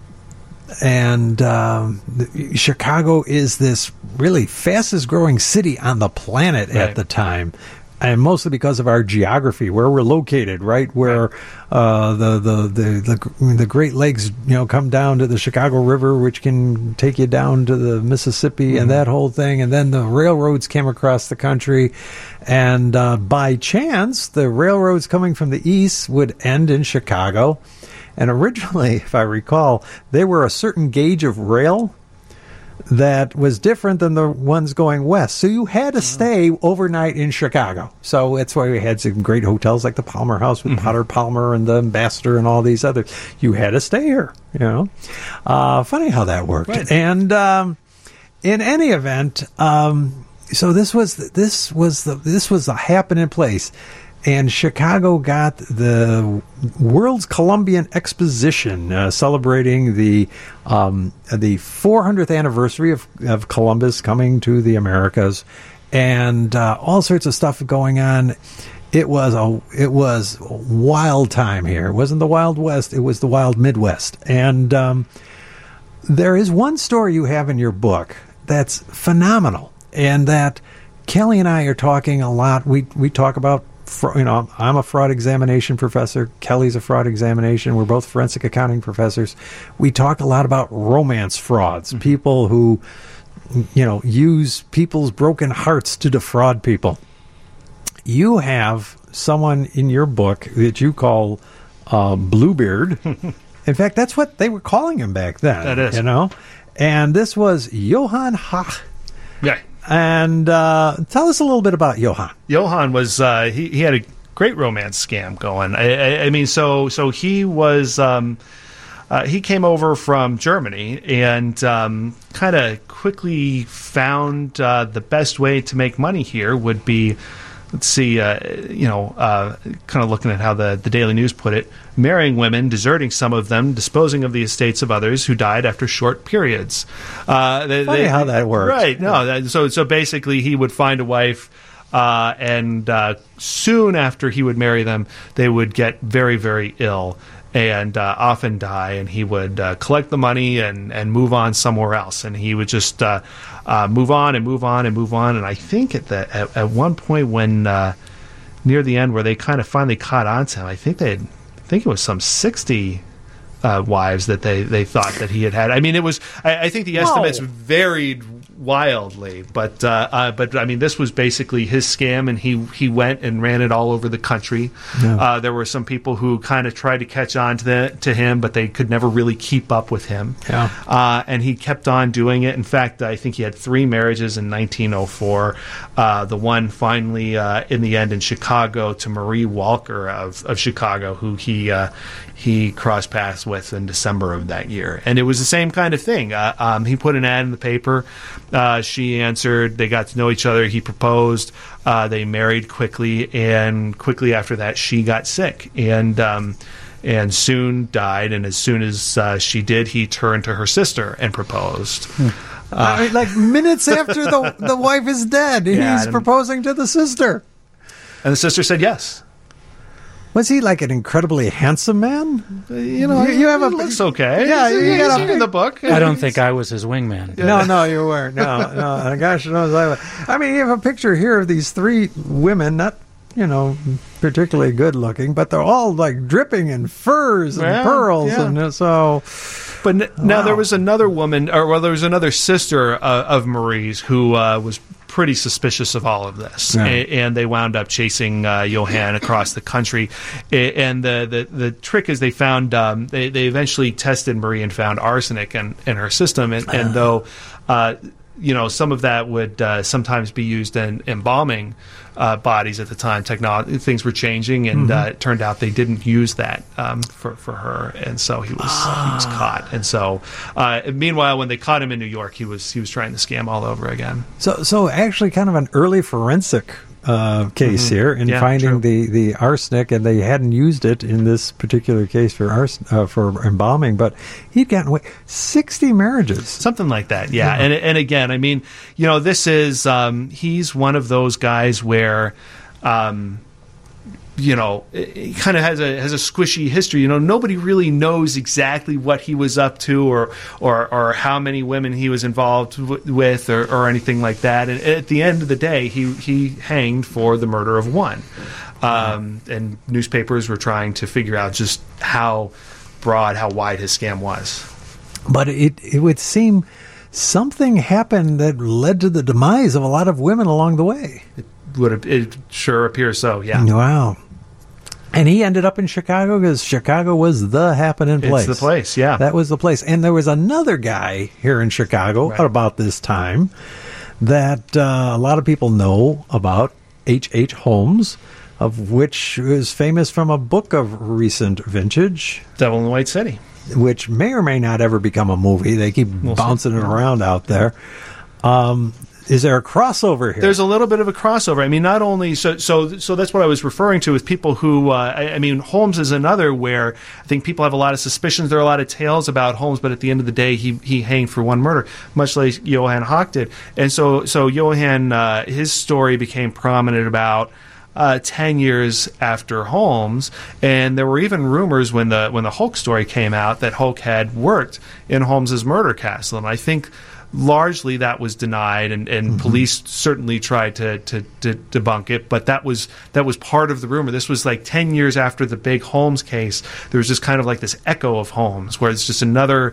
and um, the, Chicago is this really fastest growing city on the planet Right. at the time, and mostly because of our geography, where we're located, right where uh, the, the the the the Great Lakes, you know, come down to the Chicago River, which can take you down to the Mississippi, mm-hmm. and that whole thing, and then the railroads came across the country. And uh, by chance, the railroads coming from the east would end in Chicago. And originally, if I recall, they were a certain gauge of rail that was different than the ones going west. So you had to stay overnight in Chicago. So that's why we had some great hotels like the Palmer House with mm-hmm. Potter Palmer and the Ambassador and all these others. You had to stay here, you know. Uh, funny how that worked. Right. And um, in any event... Um, So this was this was the this was a happening place, and Chicago got the World's Columbian Exposition uh, celebrating the um, the four hundredth anniversary of, of Columbus coming to the Americas, and uh, all sorts of stuff going on. It was a it was a wild time here. It wasn't the Wild West. It was the Wild Midwest. And um, there is one story you have in your book that's phenomenal. And that Kelly and I are talking a lot. We we talk about, you know, I'm a fraud examination professor. Kelly's a fraud examination. We're both forensic accounting professors. We talk a lot about romance frauds, mm-hmm. people who, you know, use people's broken hearts to defraud people. You have someone in your book that you call uh, Bluebeard. In fact, that's what they were calling him back then. That is. You know? And this was Johann Hach. Yeah. And uh, tell us a little bit about Johann. Johann was uh, he, he had a great romance scam going. I, I, I mean, so so he was um, uh, he came over from Germany and um, kind of quickly found uh, the best way to make money here would be, let's see, uh, you know, uh, kind of looking at how the, the Daily News put it, marrying women, deserting some of them, disposing of the estates of others who died after short periods. Uh, they, Funny they, how that works. Right. No. That, so so basically, he would find a wife, uh, and uh, soon after he would marry them, they would get very, very ill and uh, often die, and he would uh, collect the money and, and move on somewhere else, and he would just uh, uh, move on and move on and move on. And I think at the at, at one point when uh, near the end where they kind of finally caught on to him, I think they had, I think it was some sixty uh, wives that they, they thought that he had had. I mean, it was I, I think the estimates Whoa. varied wildly, but uh, uh, but I mean, this was basically his scam, and he he went and ran it all over the country. Yeah. Uh, there were some people who kind of tried to catch on to the, to him, but they could never really keep up with him. Yeah. Uh, and he kept on doing it. In fact, I think he had three marriages in nineteen oh four. Uh, the one finally, uh, in the end, in Chicago to Marie Walker of of Chicago, who he uh, he crossed paths with in December of that year. And it was the same kind of thing. Uh, um, he put an ad in the paper. Uh, she answered. They got to know each other. He proposed. Uh, they married quickly, and quickly after that, she got sick and um, and soon died. And as soon as uh, she did, he turned to her sister and proposed. Hmm. Uh, I mean, like minutes after the the wife is dead, Yeah, he's and- proposing to the sister. And the sister said yes. Was he like an incredibly handsome man? You know, You- you have a- he looks okay. Yeah, He's- you he's got a- in the book. I don't think I was his wingman. No, no, you weren't. No, no. And gosh knows I was. I mean, you have a picture here of these three women, not, you know, particularly good looking, but they're all like dripping in furs and Yeah, pearls, yeah. and so. But n- now Wow. there was another woman, or well, there was another sister uh, of Marie's who uh, was pretty suspicious of all of this, Yeah. A- and they wound up chasing uh, Johann across the country. A- and the, the, the trick is they found um, they they eventually tested Marie and found arsenic in, in her system, and, and though. Uh, you know, some of that would uh, sometimes be used in embalming uh, bodies at the time. Technology, things were changing, and uh, it turned out they didn't use that um, for for her, and so he was he was caught. And so, uh, meanwhile, when they caught him in New York, he was he was trying the scam all over again. So, so actually, kind of an early forensic uh, case here in Yeah, finding true. the, the arsenic, and they hadn't used it in this particular case for ars- uh, for embalming, but he'd gotten away sixty marriages. Something like that, yeah. And and again, I mean, you know, this is um, he's one of those guys where. Um, you know, he kind of has a has a squishy history. You know, nobody really knows exactly what he was up to, or or, or how many women he was involved w- with, or, or anything like that. And at the end of the day, he he hanged for the murder of one. Um, and newspapers were trying to figure out just how broad, how wide his scam was. But it it would seem something happened that led to the demise of a lot of women along the way. Would it sure appears so? Yeah. Wow. And he ended up in Chicago because Chicago was the happening place. It's the place, yeah. That was the place. And there was another guy here in Chicago Right. at about this time that uh, a lot of people know about, H H. Holmes, of which is famous from a book of recent vintage, Devil in the White City. which may or may not ever become a movie. They keep We'll see. bouncing it around out there. Um, is there a crossover here? There's a little bit of a crossover. I mean, not only so so so that's what I was referring to with people who uh, I, I mean, Holmes is another where I think people have a lot of suspicions. There are a lot of tales about Holmes, but at the end of the day, he he hanged for one murder, much like Johann Hock did. And so so Johann, uh, his story became prominent about. Uh, ten years after Holmes, and there were even rumors when the when the Hulk story came out that Hulk had worked in Holmes's murder castle, and I think largely that was denied, and, and mm-hmm. police certainly tried to, to, to debunk it, but that was that was part of the rumor. This was like ten years after the big Holmes case. There was just kind of like this echo of Holmes, where it's just another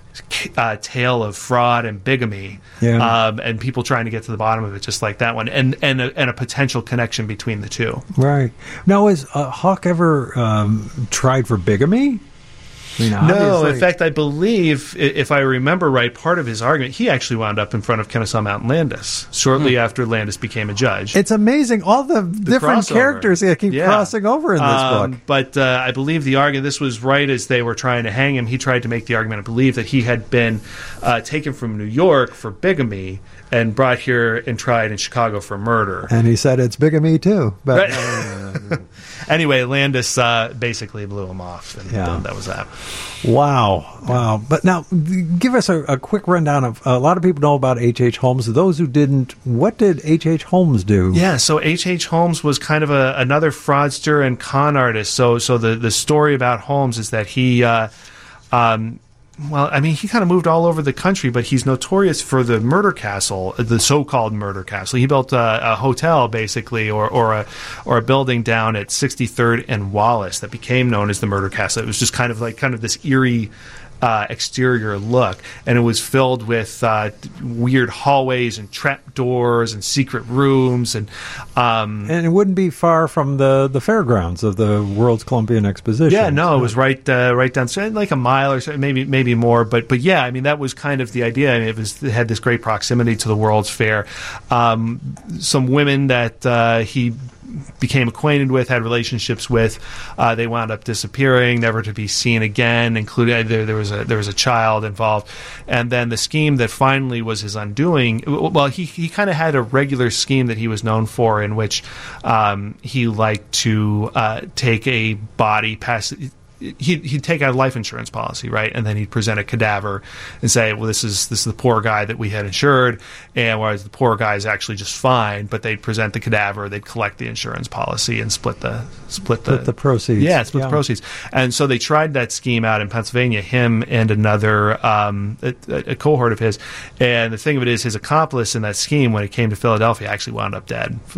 Uh, tale of fraud and bigamy, Yeah. um, and people trying to get to the bottom of it, just like that one, and and a, and a potential connection between the two. Right. Now, is uh, Hawk ever um, tried for bigamy? I mean, No, obviously- in fact, I believe, i- if I remember right, part of his argument, he actually wound up in front of Kennesaw Mountain Landis shortly after Landis became a judge. it's amazing all the, different crossover. characters that keep Yeah. crossing over in this Um, book. But uh, I believe the argument, this was right as they were trying to hang him, he tried to make the argument, I believe, that he had been uh, taken from New York for bigamy and brought here and tried in Chicago for murder. And he said it's bigamy too. But Right. Anyway, Landis uh, basically blew him off, and Yeah. uh, that was that. wow, wow. But now, give us a, a quick rundown of a lot of people know about H H. Holmes. Those who didn't, what did H H. Holmes do? Yeah, so H H. Holmes was kind of a, another fraudster and con artist. So, so the, the story about Holmes is that he, uh, um, well, I mean, he kind of moved all over the country, but he's notorious for the murder castle, the so-called murder castle. He built a, a hotel, basically, or or a or a building down at sixty-third and Wallace that became known as the murder castle. It was just kind of like kind of this eerie Uh, exterior look, and it was filled with uh, weird hallways and trap doors and secret rooms, and um, And it wouldn't be far from the, the fairgrounds of the World's Columbian Exposition. yeah, no, it was right uh, right down, like a mile or so, maybe maybe more, but but yeah, I mean that was kind of the idea. I mean, it was it had this great proximity to the World's Fair. Um, some women that uh, he became acquainted with, had relationships with, uh, they wound up disappearing, never to be seen again. Including there, there was a there was a child involved, and then the scheme that finally was his undoing. Well, he he kind of had a regular scheme that he was known for, in which um, he liked to uh, take a body past. He'd, he'd take out a life insurance policy, right, and then he'd present a cadaver and say, "Well, this is this is the poor guy that we had insured," and whereas the poor guy is actually just fine, but they'd present the cadaver, they'd collect the insurance policy and split the split the, Split the proceeds. yeah, split Yeah. the proceeds. And so they tried that scheme out in Pennsylvania, him and another um, a, a cohort of his. And the thing of it is, his accomplice in that scheme, when it came to Philadelphia, actually wound up dead, like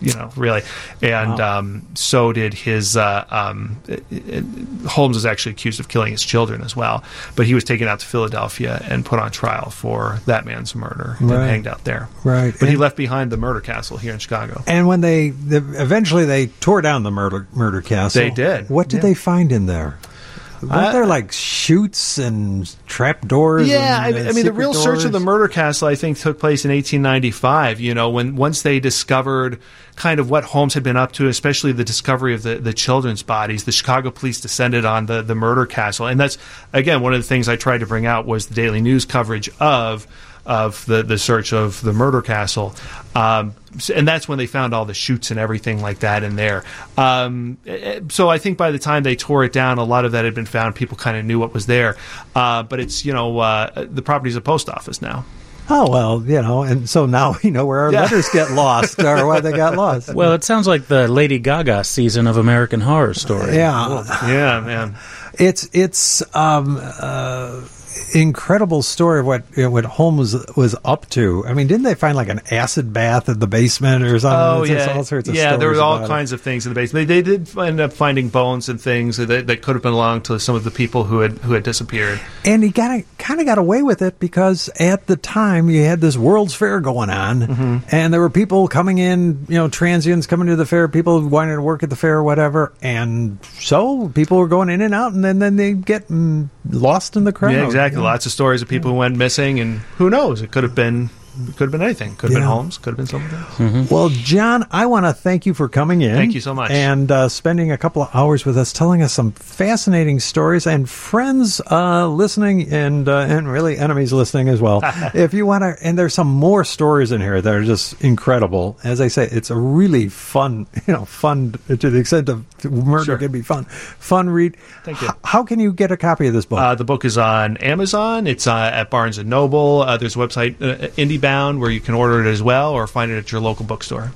you know, really. And Wow. um, so did his. Uh, um, it, it, Holmes was actually accused of killing his children as well, but he was taken out to Philadelphia and put on trial for that man's murder and Right. hanged out there. Right. But he And- left behind the murder castle here in Chicago. And when they, the, eventually they tore down the murder murder castle. They did. What did Yeah. they find in there? Weren't Uh, there like chutes and trap doors? Yeah, I, and, mean- uh, I mean, the secret real search of the doors? murder castle, I think, took place in eighteen ninety-five. You know, when once they discovered kind of what Holmes had been up to, especially the discovery of the, the children's bodies, the Chicago police descended on the, the murder castle. And that's, again, one of the things I tried to bring out was the Daily News coverage of of the, the search of the murder castle. Um, so- and that's when they found all the chutes and everything like that in there. Um, eh, so I think by the time they tore it down, a lot of that had been found. People kind of knew what was there. Uh, but it's, you know, uh, the property's a post office now. Oh, well, you know, and so now we know where our Yeah. letters get lost or why they got lost. Well, it sounds like the Lady Gaga season of American Horror Story. yeah. Yeah, man. It's it's um uh incredible story of what you know, what Holmes was, was up to. I mean, didn't they find like an acid bath in the basement or something? Oh, There's yeah. all sorts of yeah, there stories were all about it. kinds of things in the basement. They, they did end up finding bones and things that, that could have belonged to some of the people who had who had disappeared. And he got kind of got away with it because at the time you had this World's Fair going on, Mm-hmm. and there were people coming in, you know, transients coming to the fair, people wanting to work at the fair or whatever, and so people were going in and out, and then then they get mm, lost in the crowd. Yeah, exactly. you know? Lots of stories of people who went missing, and who knows? It could have been, it could have been anything. Could have Yeah. been Holmes. Could have been someone else. Well, John, I want to thank you for coming in. Thank you so much. And uh, spending a couple of hours with us, telling us some fascinating stories. And friends uh, listening, and uh, and really enemies listening as well. If you want to, and there's some more stories in here that are just incredible. As I say, it's a really fun, you know, fun to the extent of murder Sure. can be fun, fun read. Thank you. H- how can you get a copy of this book? Uh, the book is on Amazon. It's uh, at Barnes and Noble. Uh, there's a website, uh, IndieBound, where you can order it as well, or find it at your local bookstore.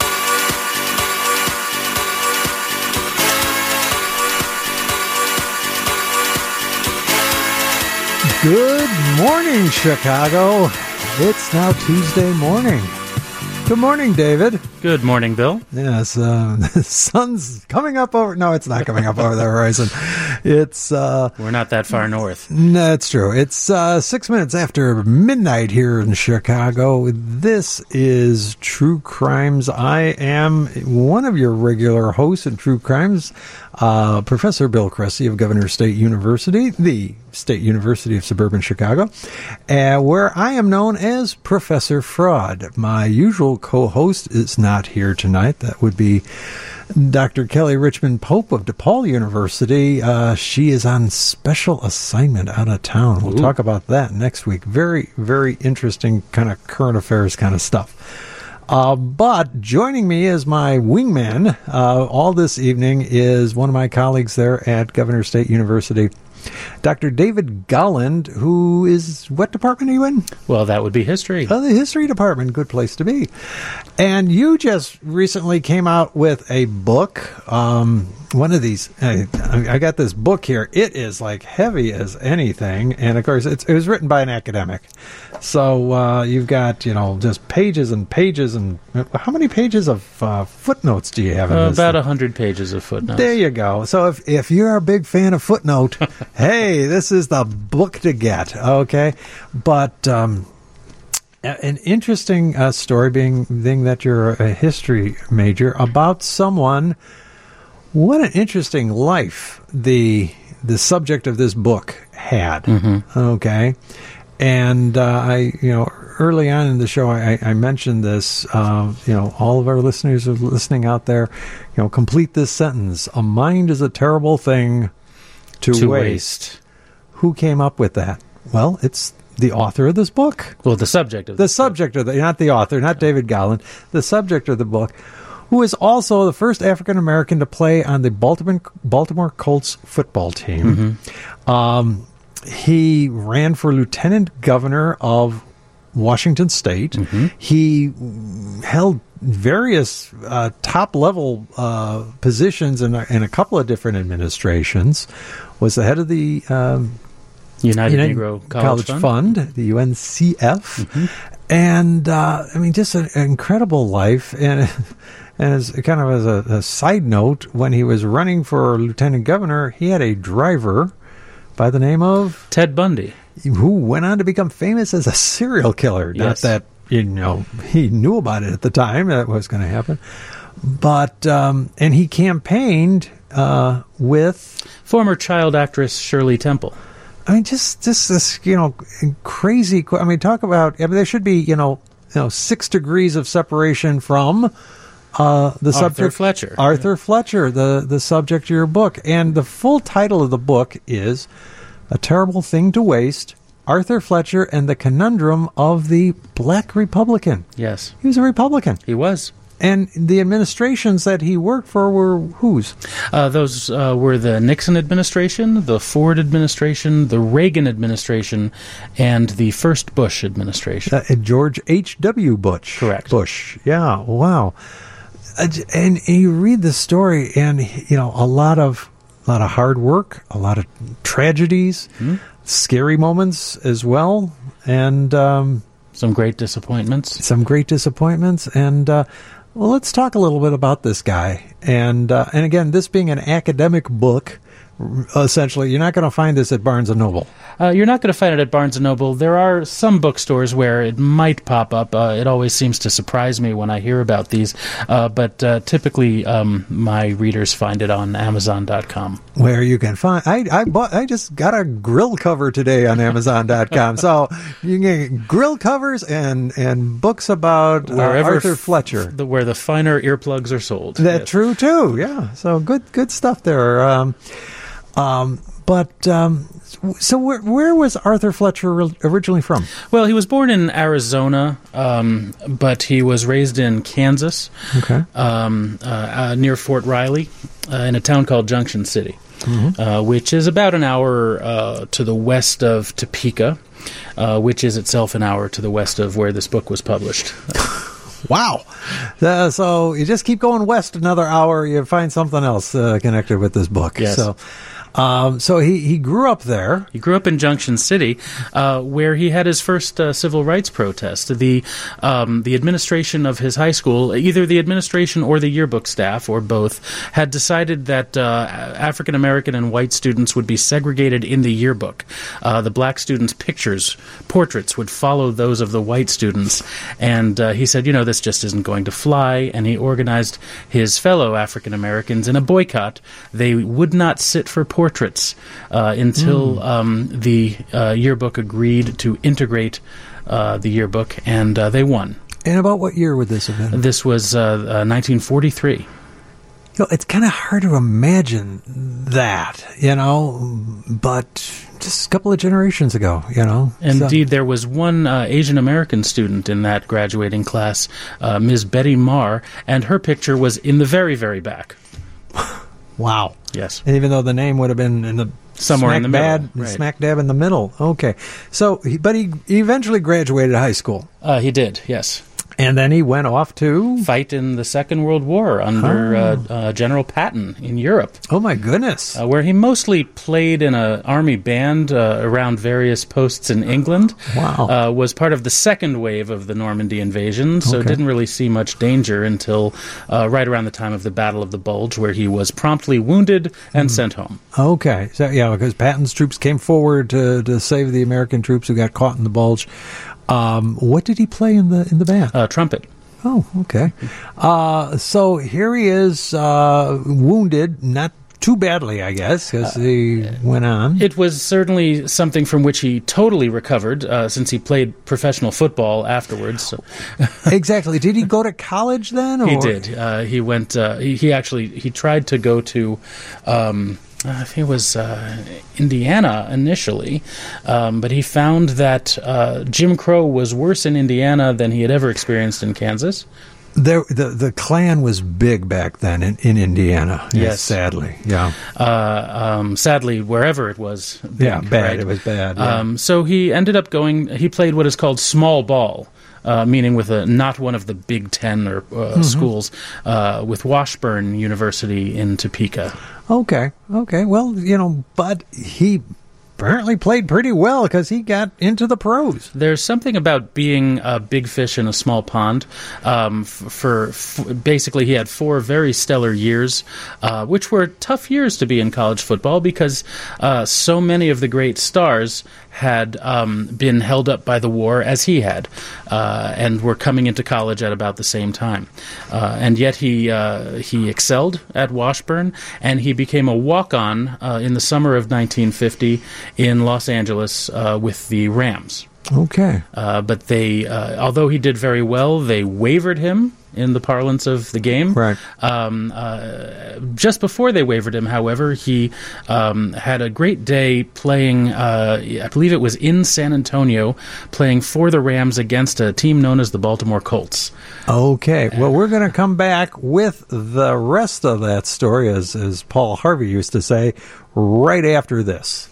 Good morning, Chicago. It's now Tuesday morning. Good morning, David. Good morning, Bill. Yes, uh, the sun's coming up over. No, it's not coming up over the horizon. It's uh, We're not that far north. no, it's true. It's uh, six minutes after midnight here in Chicago. This is True Crimes. I am one of your regular hosts in True Crimes, uh, Professor Bill Cressy of Governor State University, the State University of Suburban Chicago, uh, where I am known as Professor Fraud. My usual co-host is not here tonight. That would be Doctor Kelly Richmond Pope of DePaul University. Uh, she is on special assignment out of town. We'll Ooh. talk about that next week. Very, very interesting kind of current affairs kind of stuff. Uh, but joining me as my wingman uh, all this evening is one of my colleagues there at Governor State University, Doctor David Golland, who is, what department are you in? Well, that would be history. Oh, the history department, good place to be. And you just recently came out with a book. Um, one of these, I, I got this book here. It is like heavy as anything, and of course, it's, it was written by an academic. So uh, you've got, you know, just pages and pages, and how many pages of uh, footnotes do you have in Uh, this? about thing? a hundred pages of footnotes. There you go. So if if you're a big fan of Footnote, hey, this is the book to get. Okay, but um, a- an interesting uh, story, being being that you're a history major, about someone. What an interesting life the the subject of this book had. Mm-hmm. Okay, and uh, I, you know, early on in the show, I, I mentioned this. Uh, you know, all of our listeners are listening out there. You know, complete this sentence: "A mind is a terrible thing to, To waste. waste. Who came up with that? Well, it's the author of this book. Well, the subject of The this subject of the, not the author, not David Golland, the subject of the book, who is also the first African American to play on the Baltimore Baltimore Colts football team. Mm-hmm. Um, he ran for lieutenant governor of Washington State. Mm-hmm. He held various uh, top-level uh, positions in a, in a couple of different administrations. Was the head of the um, United, United Negro College, Fund. Fund, the U N C F, and uh, I mean, just an incredible life. And and as kind of as a, a side note, when he was running for lieutenant governor, he had a driver by the name of Ted Bundy, who went on to become famous as a serial killer. Yes. Not that, you know, he knew about it at the time that was going to happen. But, um, and he campaigned uh, with... former child actress Shirley Temple. I mean, just, just this, you know, crazy... I mean, talk about... I mean, there should be, you know, you know, six degrees of separation from uh, the Arthur subject... Fletcher. Arthur yeah. Fletcher, the, the subject of your book. And the full title of the book is A Terrible Thing to Waste, Arthur Fletcher and the Conundrum of the Black Republican. Yes. He was a Republican. He was. And the administrations that he worked for were whose? Uh, those uh, were the Nixon administration, the Ford administration, the Reagan administration, and the first Bush administration. Uh, George H W. Bush. Correct. Bush. Yeah, wow. Uh, and, and you read the story, and, you know, a lot of, a lot of hard work, a lot of tragedies, mm-hmm. scary moments as well, and... Um, some great disappointments. Some great disappointments, and... Uh, Well, let's talk a little bit about this guy. And uh, and again, this being an academic book, essentially, you're not going to find this at Barnes and Noble. Uh, you're not going to find it at Barnes and Noble. There are some bookstores where it might pop up. Uh, it always seems to surprise me when I hear about these. Uh, but uh, typically, um, my readers find it on Amazon dot com. Where you can find... I I, bought, I just got a grill cover today on Amazon dot com. So you can get grill covers and, and books about uh, Arthur f- Fletcher. The, where the finer earplugs are sold. That's yes. true, too. Yeah. So good good stuff there. Um, um, but... Um, So where where was Arthur Fletcher originally from? Well, he was born in Arizona, um, but he was raised in Kansas, okay. um, uh, uh, near Fort Riley, uh, in a town called Junction City, mm-hmm. uh, which is about an hour uh, to the west of Topeka, uh, which is itself an hour to the west of where this book was published. Wow. Uh, so you just keep going west another hour, you find something else uh, connected with this book. Yes. So, um, so he, he grew up there. He grew up in Junction City, uh, where he had his first uh, civil rights protest. The um, the administration of his high school, either the administration or the yearbook staff, or both, had decided that uh, African American and white students would be segregated in the yearbook. Uh, the black students' pictures, portraits, would follow those of the white students. And uh, he said, you know, this just isn't going to fly. And he organized his fellow African Americans in a boycott. They would not sit for portraits. Portraits uh, until mm. um, the uh, yearbook agreed to integrate uh, the yearbook, and uh, they won. And about what year would this have been? This was uh, uh, nineteen forty-three. You know, it's kind of hard to imagine that, you know, but just a couple of generations ago, you know. Indeed, so. There was one uh, Asian American student in that graduating class, uh, Miz Betty Marr, and her picture was in the very, very back. Wow. Yes. And even though the name would have been in the somewhere smack in the bad, middle, right. smack dab in the middle. Okay. So, he, but he, he eventually graduated high school. Uh, he did, yes. And then he went off to fight in the Second World War under oh. uh, uh, General Patton in Europe. Oh my goodness! Uh, where he mostly played in an army band uh, around various posts in England. Wow! Uh, was part of the second wave of the Normandy invasion, so okay. didn't really see much danger until uh, right around the time of the Battle of the Bulge, where he was promptly wounded and mm. sent home. Okay, so yeah, because Patton's troops came forward to to save the American troops who got caught in the Bulge. Um, what did he play in the in the band? Uh, trumpet. Oh, okay. Uh, so here he is, uh, wounded, not too badly, I guess, because uh, he went on. It was certainly something from which he totally recovered, uh, since he played professional football afterwards. So. Exactly. Did he go to college then? Or? He did. Uh, he went. Uh, he, he actually he tried to go to. Um, I think it was uh, Indiana initially, um, but he found that uh, Jim Crow was worse in Indiana than he had ever experienced in Kansas. There, the the Klan was big back then in, in Indiana. Yes, yes, sadly, yeah. Uh, um, sadly, wherever it was, big, yeah, bad. Right? It was bad. Yeah. Um, so he ended up going. He played what is called small ball. Uh, meaning with a, not one of the Big Ten or uh, mm-hmm. schools, uh, with Washburn University in Topeka. Okay, okay. Well, you know, but he apparently played pretty well because he got into the pros. There's something about being a big fish in a small pond. Um, f- for f- basically, he had four very stellar years, uh, which were tough years to be in college football because uh, so many of the great stars had um, been held up by the war as he had, uh, and were coming into college at about the same time. Uh, and yet he uh, he excelled at Washburn, and he became a walk-on uh, in the summer of nineteen fifty in Los Angeles uh, with the Rams. Okay. Uh, but they, uh, although he did very well, they wavered him in the parlance of the game. Right. Um, uh, just before they wavered him, however, he um, had a great day playing, uh, I believe it was in San Antonio, playing for the Rams against a team known as the Baltimore Colts. Okay. Well, we're going to come back with the rest of that story, as, as Paul Harvey used to say, right after this.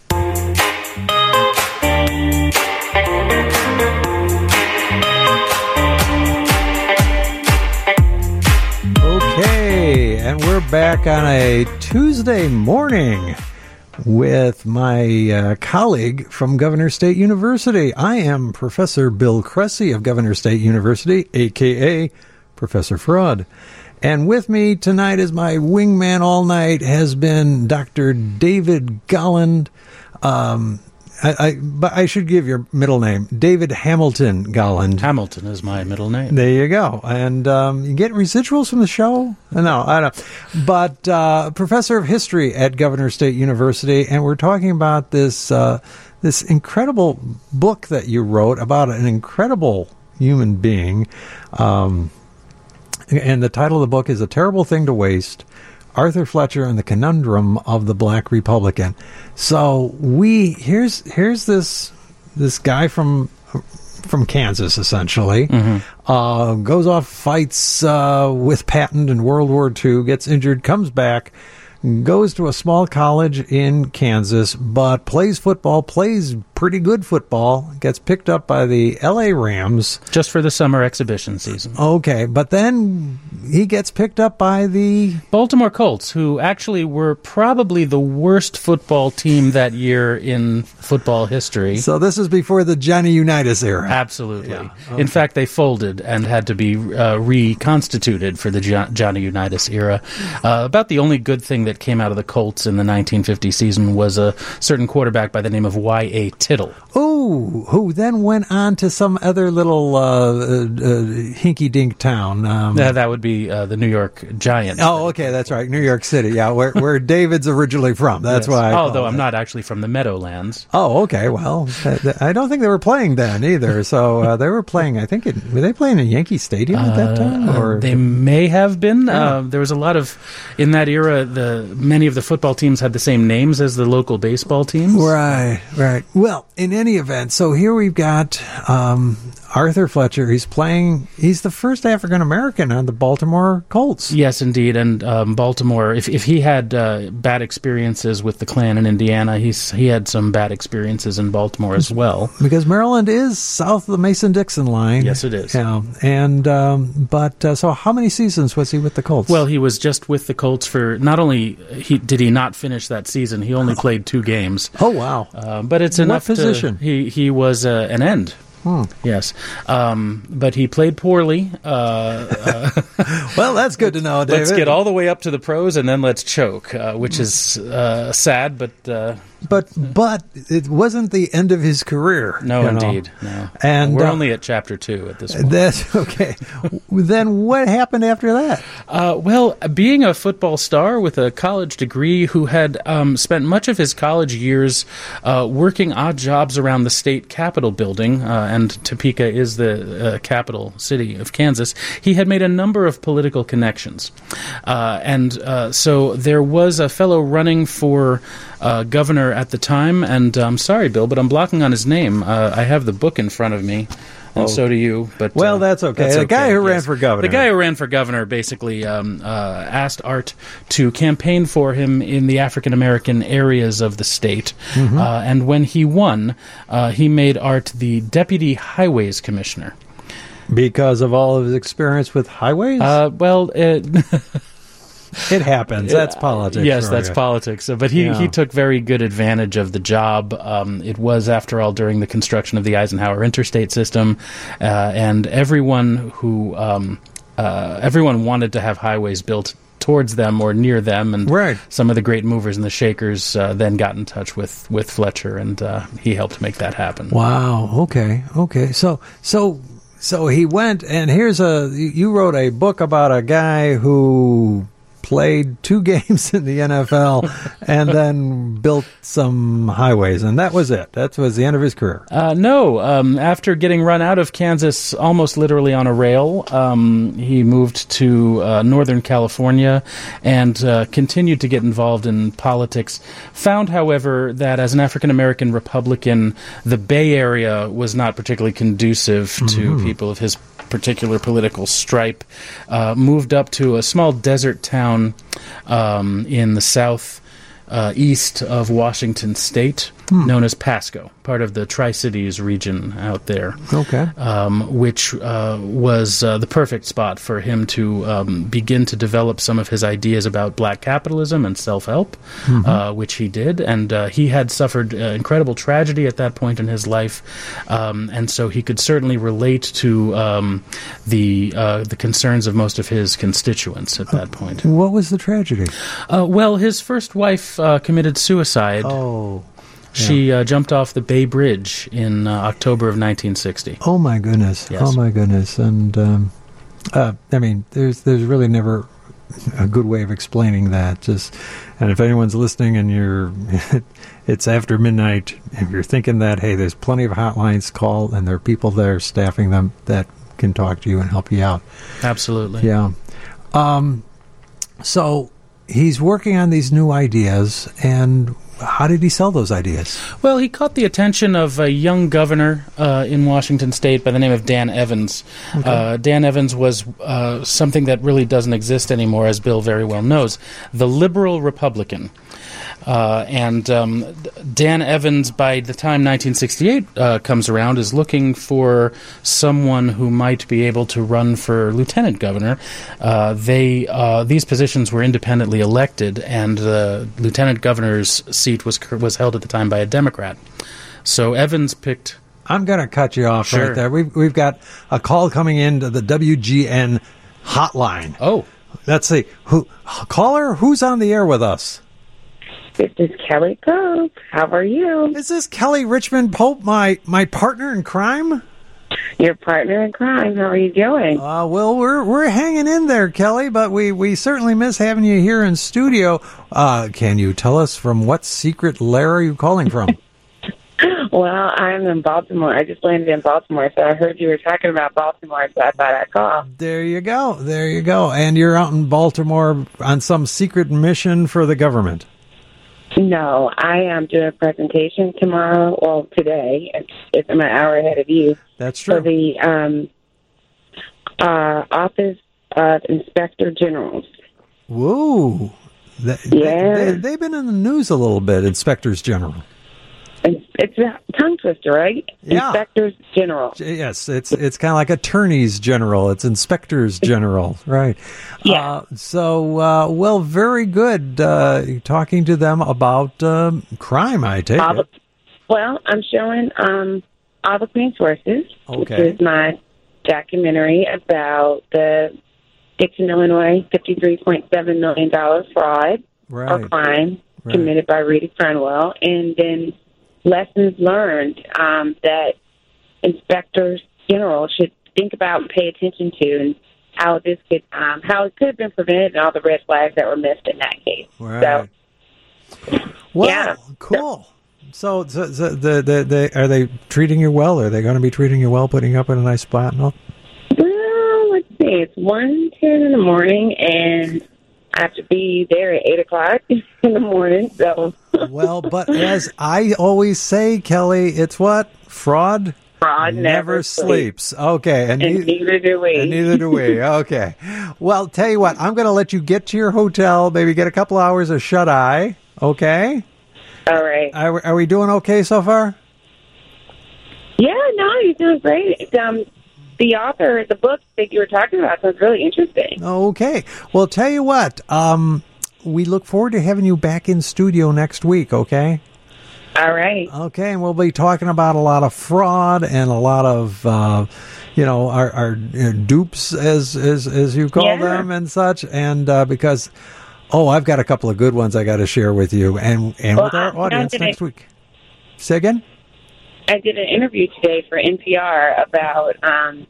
And we're back on a Tuesday morning with my uh, colleague from Governor State University. I am Professor Bill Cressy of Governor State University, a k a. Professor Fraud. And with me tonight is my wingman all night has been Doctor David Golland. Um, I, I, but I should give your middle name, David Hamilton Golland. Hamilton is my middle name. There you go. And um, you get residuals from the show? No, I don't. But uh, professor of history at Governor State University, and we're talking about this uh, this incredible book that you wrote about an incredible human being. Um, and the title of the book is A Terrible Thing to Waste, Arthur Fletcher and the Conundrum of the Black Republican. So we here's here's this this guy from from Kansas, essentially, mm-hmm. uh, goes off, fights uh, with Patton in World War Two, gets injured, comes back, goes to a small college in Kansas, but plays football, plays pretty good football, gets picked up by the L A Rams. Just for the summer exhibition season. Okay, but then he gets picked up by the Baltimore Colts, who actually were probably the worst football team that year in football history. So this is before the Johnny Unitas era. Absolutely. Yeah, okay. In fact, they folded and had to be uh, reconstituted for the jo- Johnny Unitas era. Uh, about the only good thing that came out of the Colts in the nineteen fifty season was a certain quarterback by the name of Y A Tittle. Oh, who then went on to some other little uh, uh, uh, hinky-dink town. Um, uh, that would be uh, the New York Giants. Oh, okay, that's right, New York City, yeah, where, where David's originally from. That's yes. why. I Although I'm that. not actually from the Meadowlands. Oh, okay, well, I don't think they were playing then either. So uh, they were playing, I think, it, were they playing in Yankee Stadium at that time? Or Uh, they may have been. Yeah. Uh, there was a lot of, in that era, the many of the football teams had the same names as the local baseball teams. Right, right. Well, in any event, so here we've got um, Arthur Fletcher. He's playing, he's the first African-American on the Baltimore Colts. Yes, indeed. And um, Baltimore, if, if he had uh, bad experiences with the Klan in Indiana, he's he had some bad experiences in Baltimore as well. Because Maryland is south of the Mason-Dixon line. Yes, it is. Yeah. And, um, but, uh, so how many seasons was he with the Colts? Well, he was just with the Colts for, not only he did he not finish that season, he only played two games. Oh, wow. Uh, but it's What enough position? To, he, he was uh, an end. Hmm. Yes. Um, but he played poorly. Uh, uh, well, that's good to know, David. Let's get all the way up to the pros and then let's choke, uh, which is uh, sad, but... Uh, But but it wasn't the end of his career. No, you know. indeed. No. And we're uh, only at chapter two at this point. That's okay. Then what happened after that? Uh, well, being a football star with a college degree who had um, spent much of his college years uh, working odd jobs around the state capitol building, uh, and Topeka is the uh, capital city of Kansas, he had made a number of political connections. Uh, and uh, so there was a fellow running for uh, governor at the time, and I'm sorry, Bill, but I'm blocking on his name. Uh, I have the book in front of me. And oh. so do you. But well, uh, that's okay. That's the okay. guy who yes. ran for governor. The guy who ran for governor basically um, uh, asked Art to campaign for him in the African American areas of the state. Mm-hmm. Uh, and when he won, uh, he made Art the deputy highways commissioner. Because of all of his experience with highways? Uh, well, it It happens. That's politics. Yes, that's you. politics. But he, Yeah. he took very good advantage of the job. Um, it was, after all, during the construction of the Eisenhower interstate system, uh, and everyone who um, uh, everyone wanted to have highways built towards them or near them, and Right. some of the great movers and the shakers uh, then got in touch with, with Fletcher, and uh, he helped make that happen. Wow. Okay. Okay. So so so he went, and here's a you wrote a book about a guy who played two games in the N F L and then built some highways, and that was it. That was the end of his career. Uh, no, um, after getting run out of Kansas almost literally on a rail, um, he moved to uh, Northern California and uh, continued to get involved in politics. Found, however, that as an African-American Republican, the Bay Area was not particularly conducive to people of his particular political stripe. Uh, moved up to a small desert town um, in the south uh, east of Washington State, hmm. known as Pasco, part of the Tri-Cities region out there. Okay. Um, which uh, was uh, the perfect spot for him to um, begin to develop some of his ideas about black capitalism and self-help, mm-hmm. uh, which he did. And uh, he had suffered uh, incredible tragedy at that point in his life, um, and so he could certainly relate to um, the uh, the concerns of most of his constituents at that point. What was the tragedy? Uh, well, his first wife uh, committed suicide. Oh. She uh, jumped off the Bay Bridge in uh, October of nineteen sixty. Oh my goodness! Yes. Oh my goodness! And um, uh, I mean, there's there's really never a good way of explaining that. Just and if anyone's listening and you're, it's after midnight, if you're thinking that, hey, there's plenty of hotlines, call, and there are people there staffing them that can talk to you and help you out. Absolutely. Yeah. Um. So he's working on these new ideas, and how did he sell those ideas? Well, he caught the attention of a young governor uh, in Washington State by the name of Dan Evans. Okay. Uh, Dan Evans was uh, something that really doesn't exist anymore, as Bill very well knows, the liberal Republican. Uh, and um, Dan Evans, by the time nineteen sixty-eight uh, comes around, is looking for someone who might be able to run for lieutenant governor. Uh, they uh, these positions were independently elected, and the lieutenant governor's seat was was held at the time by a Democrat. So Evans picked. I'm going to cut you off Sure. right there. We've we've got a call coming into the W G N hotline. Oh, let's see. Who caller? Who's on the air with us? This is Kelly Pope. How are you? Is this Kelly Richmond Pope, my my partner in crime? Your partner in crime. How are you doing? Uh, well, we're we're hanging in there, Kelly, but we, we certainly miss having you here in studio. Uh, can you tell us from what secret lair are you calling from? Well, I'm in Baltimore. I just landed in Baltimore, so I heard you were talking about Baltimore, so I thought I'd call. There you go. There you go. And you're out in Baltimore on some secret mission for the government. No, I am doing a presentation tomorrow, well, today. It's, it's I'm an hour ahead of you. That's true. For the um, uh, Office of Inspector Generals. Whoa. They, Yeah. They, they, they've been in the news a little bit, Inspectors General. And it's a tongue twister, right? Yeah. Inspectors General. Yes, it's it's kind of like attorneys general. It's inspectors general, right? Yeah. Uh, so, uh, well, very good. Uh, talking to them about um, crime, I take All it. the, well, I'm showing um, All the Clean Sources, Okay. which is my documentary about the Dixon, Illinois, fifty-three point seven million dollars fraud Right. or crime Right. committed by Rita Cronwell, and then lessons learned um, that inspectors general should think about and pay attention to, and how this could, um, how it could have been prevented, and all the red flags that were missed in that case. Right. So, Well, yeah. cool. So, so, so the, the, the, are they treating you well? Are they going to be treating you well, putting you up in a nice spot and all? Well, let's see. It's one ten in the morning, and I have to be there at eight o'clock in the morning. So, Well, but as I always say, Kelly, it's what? Fraud? fraud never, sleeps. Okay. and neith- neither do we. And neither do we. Okay. Well, tell you what, I'm going to let you get to your hotel, maybe get a couple hours of shut-eye. Okay? All right. Are, are we doing okay so far? Yeah, no, you're doing great. Um, the author, the book that you were talking about sounds really interesting. Okay. Well, tell you what, um, we look forward to having you back in studio next week, okay? All right. Okay, and we'll be talking about a lot of fraud and a lot of, uh, you know, our, our uh, dupes, as, as as you call Yeah. them and such. And uh, because, oh, I've got a couple of good ones I got to share with you and, and Well, with our I'm audience gonna- next week. Say again? I did an interview today for N P R about um,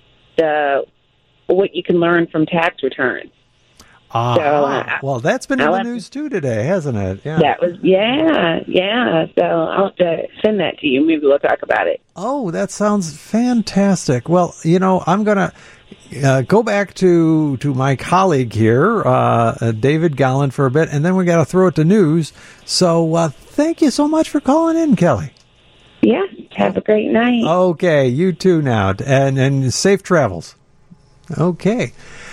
the what you can learn from tax returns. Ah, So, uh, well, that's been in I'll the have to- news too today, hasn't it? Yeah. That was yeah, yeah. So I'll have to send that to you. Maybe we'll talk about it. Oh, that sounds fantastic. Well, you know, I'm going to uh, go back to to my colleague here, uh, uh, David Gollan, for a bit, and then we got to throw it to news. So uh, thank you so much for calling in, Kelly. Yeah. Have a great night. Okay, you too now, and and safe travels. Okay.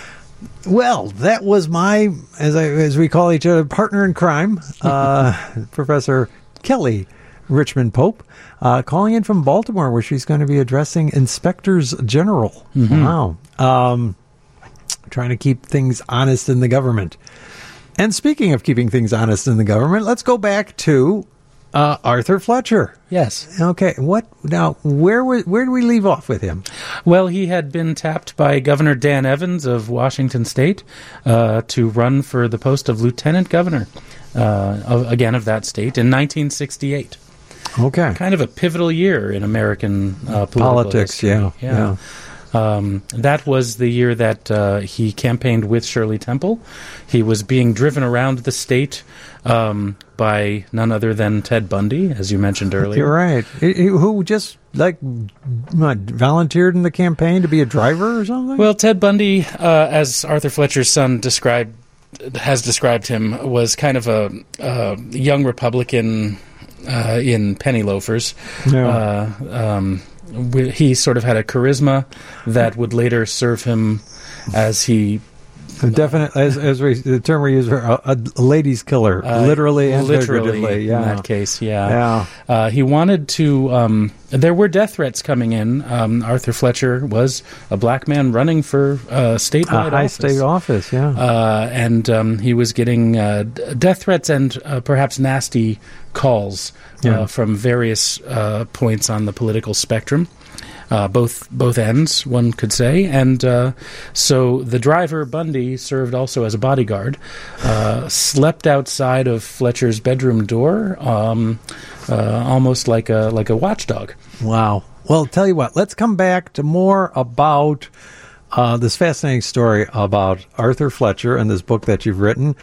Well, that was my, as I as we call each other, partner in crime, uh, Professor Kelly Richmond Pope, uh, calling in from Baltimore, where she's going to be addressing inspectors general. Mm-hmm. Wow. Um, trying to keep things honest in the government. And speaking of keeping things honest in the government, let's go back to uh, Arthur Fletcher. Yes. Okay. What now? Where were, where do we leave off with him? Well, he had been tapped by Governor Dan Evans of Washington State uh, to run for the post of lieutenant governor, uh, of, again of that state, in nineteen sixty-eight. Okay. Kind of a pivotal year in American uh, political Politics. history. Yeah. Yeah. Yeah. Um, that was the year that uh, he campaigned with Shirley Temple. He was being driven around the state um, by none other than Ted Bundy, as you mentioned earlier. You're right. He- he- Who just like what, volunteered in the campaign to be a driver or something? Well, Ted Bundy, uh, as Arthur Fletcher's son described, has described him, was kind of a, a young Republican uh, in penny loafers. Yeah. Uh, um, we- he sort of had a charisma that would later serve him as he Definitely, as, as we, the term we use, a, a ladies' killer, Uh, literally and literally figuratively. Yeah. in that case, yeah. Yeah. Uh, he wanted to. Um, there were death threats coming in. Um, Arthur Fletcher was a black man running for uh, A statewide high office. state office, yeah. Uh, and um, he was getting uh, d- death threats and uh, perhaps nasty calls uh, Yeah. from various uh, points on the political spectrum. Uh, both both ends, one could say, and uh, so the driver Bundy served also as a bodyguard. Uh, slept outside of Fletcher's bedroom door, um, uh, almost like a like a watchdog. Wow. Well, tell you what, let's come back to more about uh, this fascinating story about Arthur Fletcher and this book that you've written.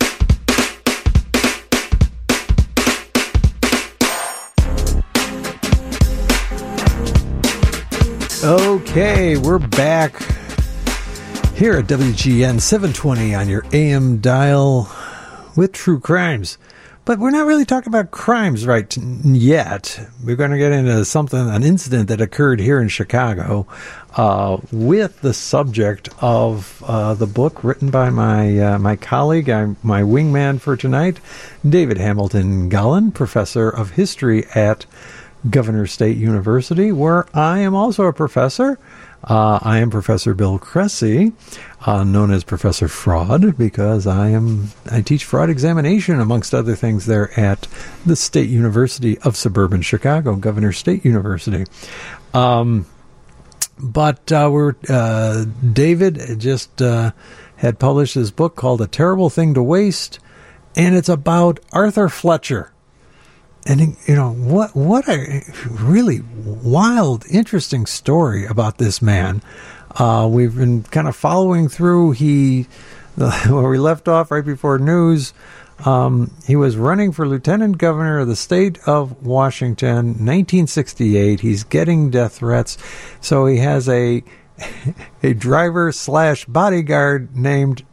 Okay, we're back here at W G N seven twenty on your A M dial with True Crimes. But we're not really talking about crimes right yet. We're going to get into something, an incident that occurred here in Chicago uh, with the subject of uh, the book written by my uh, my colleague, I'm my wingman for tonight, David Hamilton Gollan, professor of history at Governor State University, where I am also a professor. Uh, I am Professor Bill Cressy, uh, known as Professor Fraud, because I am I teach fraud examination, amongst other things, there at the State University of Suburban Chicago, Governor State University. Um, but uh, we're uh, David just uh, had published his book called A Terrible Thing to Waste, and it's about Arthur Fletcher. And, you know, what what a really wild, interesting story about this man. Uh, we've been kind of following through. He, where we left off right before news, um, he was running for lieutenant governor of the state of Washington, nineteen sixty-eight. He's getting death threats. So he has a a driver slash bodyguard named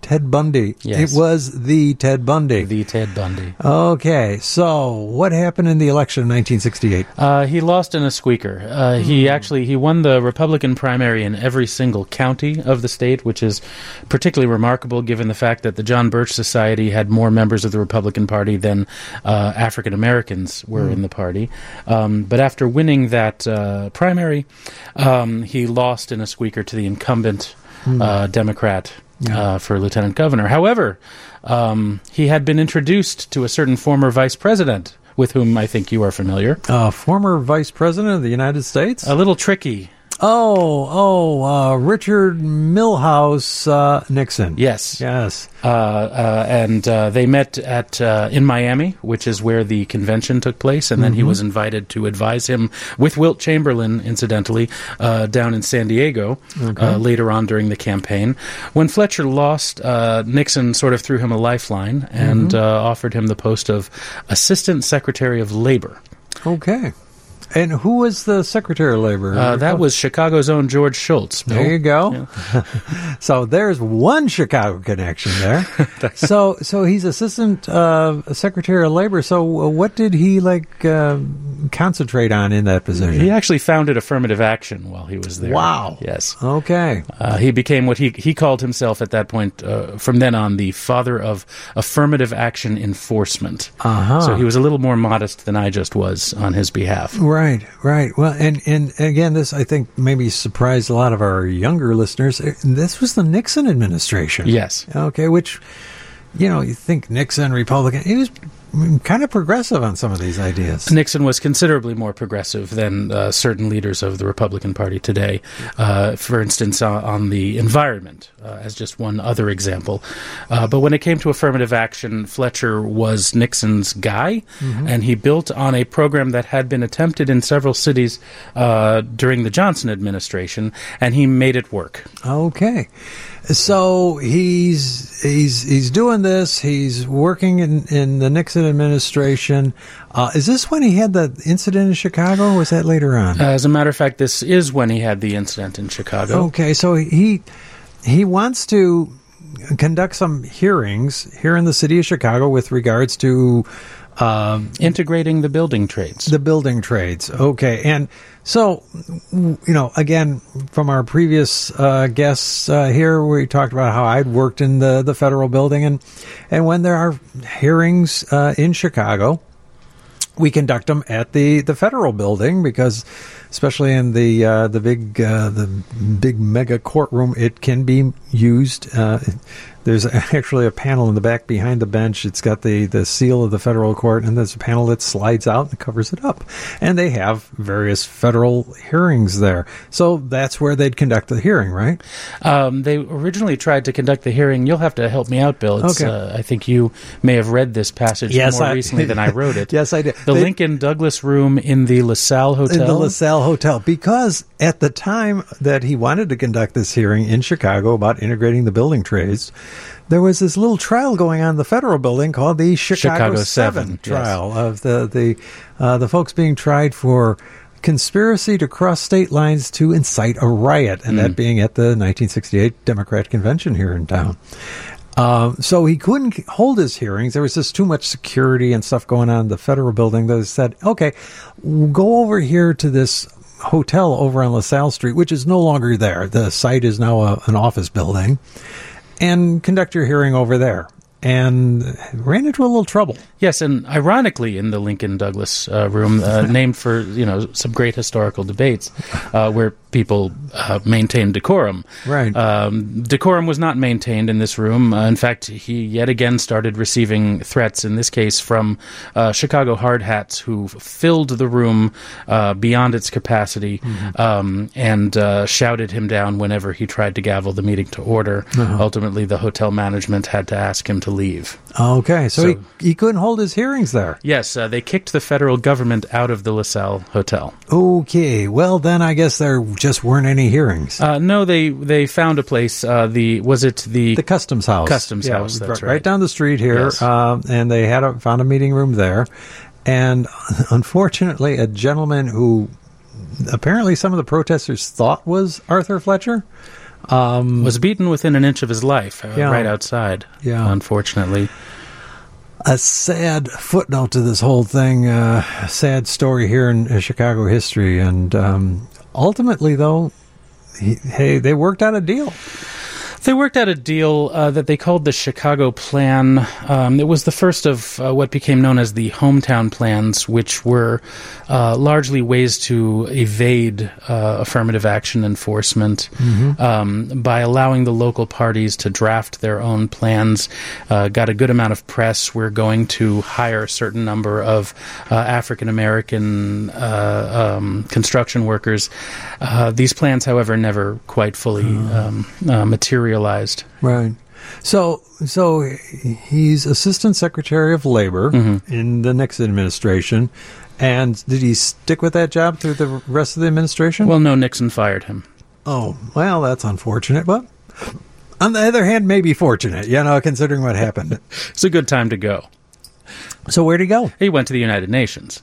Ted Bundy. Yes. It was the Ted Bundy. The Ted Bundy. Okay, so what happened in the election of nineteen sixty-eight? Uh, he lost in a squeaker. Uh, he actually he won the Republican primary in every single county of the state, which is particularly remarkable given the fact that the John Birch Society had more members of the Republican Party than uh, African Americans were mm. in the party. Um, but after winning that uh, primary, um, he lost in a squeaker to the incumbent mm. uh, Democrat yeah. uh, for lieutenant governor. However, um, he had been introduced to a certain former vice president with whom I think you are familiar. Uh, former vice president of the United States? A little tricky. Oh, oh, uh, Richard Milhous uh, Nixon. Yes. Yes. Uh, uh, and uh, they met at uh, in Miami, which is where the convention took place, and then mm-hmm. he was invited to advise him, with Wilt Chamberlain, incidentally, uh, down in San Diego okay. uh, later on during the campaign. When Fletcher lost, uh, Nixon sort of threw him a lifeline and mm-hmm. uh, offered him the post of Assistant Secretary of Labor. Okay. And who was the Secretary of Labor? Uh, that was Chicago's own George Shultz. Bill. There you go. Yeah. So there's one Chicago connection there. so so he's Assistant uh, Secretary of Labor. So what did he like uh, concentrate on in that position? He actually founded affirmative action while he was there. Wow. Yes. Okay. Uh, he became what he he called himself at that point, uh, from then on, the father of affirmative action enforcement. Uh-huh. So he was a little more modest than I just was on his behalf. Right, right. Well, and, and again, this, I think, maybe surprised a lot of our younger listeners. This was the Nixon administration. Yes. Okay, which, you know, you think Nixon, Republican, he was kind of progressive on some of these ideas. Nixon was considerably more progressive than uh, certain leaders of the Republican Party today. Uh, for instance, uh, on the environment, uh, as just one other example. Uh, but when it came to affirmative action, Fletcher was Nixon's guy, mm-hmm. and he built on a program that had been attempted in several cities uh, during the Johnson administration, and he made it work. Okay. So he's he's he's doing this. He's working in, in the Nixon administration. Uh, is this when he had the incident in Chicago, or was that later on? Uh, as a matter of fact, this is when he had the incident in Chicago. Okay, so he he wants to conduct some hearings here in the city of Chicago with regards to um, integrating the building trades. The building trades. Okay, and so, you know, again, from our previous uh, guests uh, here, we talked about how I'd worked in the, the federal building, and and when there are hearings uh, in Chicago, we conduct them at the, the federal building because, especially in the uh, the big uh, the big mega courtroom, it can be used. Uh, there's actually a panel in the back behind the bench. It's got the, the seal of the federal court, and there's a panel that slides out and covers it up. And they have various federal hearings there. So that's where they'd conduct the hearing, right? Um, they originally tried to conduct the hearing. You'll have to help me out, Bill. It's, okay. uh, I think you may have read this passage yes, more I, recently than I wrote it. Yes, I did. The they, Lincoln Douglas Room in the LaSalle Hotel. In the LaSalle Hotel. Because at the time that he wanted to conduct this hearing in Chicago about integrating the building trades, there was this little trial going on in the federal building called the Chicago, Chicago Seven, Seven trial yes. of the the uh, the folks being tried for conspiracy to cross state lines to incite a riot, and mm. that being at the nineteen sixty-eight Democrat convention here in town. Um, so he couldn't hold his hearings. There was just too much security and stuff going on in the federal building. They said, okay, go over here to this hotel over on LaSalle Street, which is no longer there. The site is now a, an office building, and conduct your hearing over there. And ran into a little trouble. Yes, and ironically, in the Lincoln Douglas uh, room, uh, named for you know some great historical debates, uh, where people uh, maintained decorum. Right. Um, decorum was not maintained in this room. Uh, in fact, he yet again started receiving threats. In this case, from uh, Chicago hard hats who filled the room uh, beyond its capacity mm-hmm. um, and uh, shouted him down whenever he tried to gavel the meeting to order. Uh-huh. Ultimately, the hotel management had to ask him to leave. Okay, so, so he, he couldn't hold his hearings there. Yes, uh, they kicked the federal government out of the LaSalle Hotel. Okay, well then I guess there just weren't any hearings. Uh, no, they they found a place. Uh, the was it the the Customs House? Customs yeah, House. That's right, right. Right down the street here, Yes. uh, and they had a, found a meeting room there, and unfortunately, a gentleman who apparently some of the protesters thought was Arthur Fletcher. Um, was beaten within an inch of his life, uh, Yeah. right outside, Yeah. unfortunately. a sad footnote to this whole thing, uh, a sad story here in uh, Chicago history. And um, ultimately, though, he, hey, they worked out a deal. They worked out a deal uh, that they called the Chicago Plan. Um, it was the first of uh, what became known as the Hometown Plans, which were uh, largely ways to evade uh, affirmative action enforcement Mm-hmm. um, by allowing the local parties to draft their own plans. Uh, got a good amount of press. We're going to hire a certain number of uh, African American uh, um, construction workers. Uh, these plans, however, never quite fully um, uh, materialized. Right. So, so he's Assistant Secretary of Labor Mm-hmm. in the Nixon administration. And did he stick with that job through the rest of the administration? Well, no, Nixon fired him. Oh, well, that's unfortunate. But on the other hand, maybe fortunate, you know, considering what happened. It's a good time to go. So where'd he go? He went to the United Nations.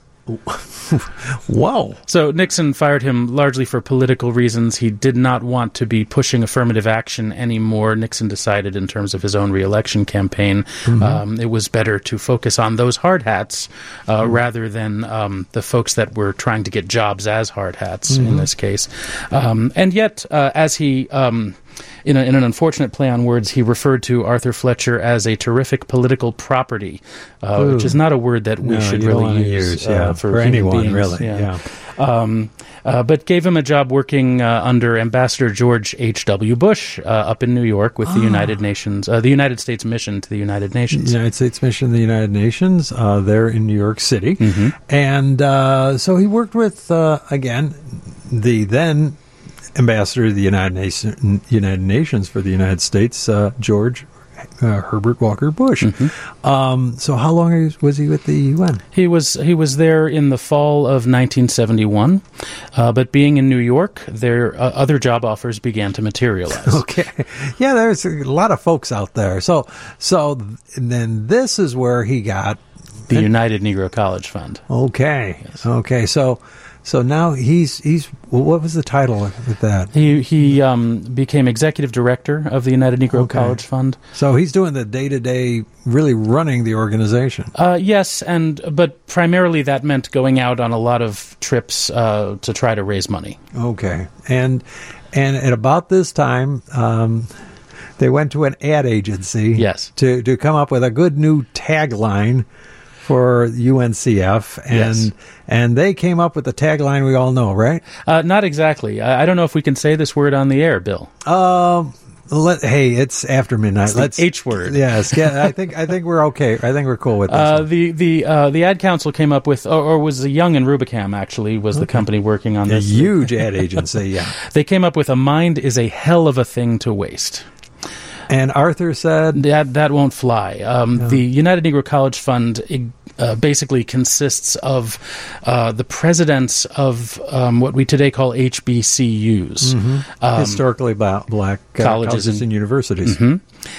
Whoa. So Nixon fired him largely for political reasons. He did not want to be pushing affirmative action anymore. Nixon decided in terms of his own reelection campaign, Mm-hmm. um, it was better to focus on those hard hats uh, Mm-hmm. rather than um, the folks that were trying to get jobs as hard hats Mm-hmm. in this case. Um, and yet, uh, as he... Um, In, a, in an unfortunate play on words, he referred to Arthur Fletcher as a terrific political property, uh, Ooh. which is not a word that we No, should you don't really wanna use, use, yeah, uh, for, for human anyone, beings. really, yeah. Um, uh, but gave him a job working uh, under Ambassador George H W. Bush uh, up in New York with the Ah. United Nations, uh, the United States mission to the United Nations. United States Mission to the United Nations, uh, there in New York City. Mm-hmm. And uh, so he worked with, uh, again, the then ambassador to the United, Nation, United Nations for the United States, uh, George uh, Herbert Walker Bush. Mm-hmm. Um, so how long was he with the U N? He was he was there in the fall of nineteen seventy-one, uh, but being in New York, their uh, other job offers began to materialize. Okay. Yeah, there's a lot of folks out there. So, so then this is where he got... The United Negro College Fund. Okay. Yes. Okay. So, so now he's he's. Well, what was the title with that? He he um, became executive director of the United Negro Okay. College Fund. So he's doing the day to day, really running the organization. Uh, yes, and but primarily that meant going out on a lot of trips uh, to try to raise money. Okay. And and at about this time, um, they went to an ad agency. Yes. To to come up with a good new tagline for U N C F, and Yes. and they came up with the tagline we all know, right? Uh, not exactly. I, I don't know if we can say this word on the air, Bill. Um, let, hey, it's after midnight. It's the Let's H word. Yes, yeah. I think I think we're okay. I think we're cool with this. Uh, one. the the uh, the ad council came up with, or, or was the Young and Rubicam actually was the company working on A this. huge ad agency, yeah. They came up with a mind is a hell of a thing to waste. And Arthur said, That that won't fly. Um, The United Negro College Fund uh, basically consists of uh, the presidents of um, what we today call H B C Us, um, historically ba- black uh, colleges colleges, and- and universities. uh,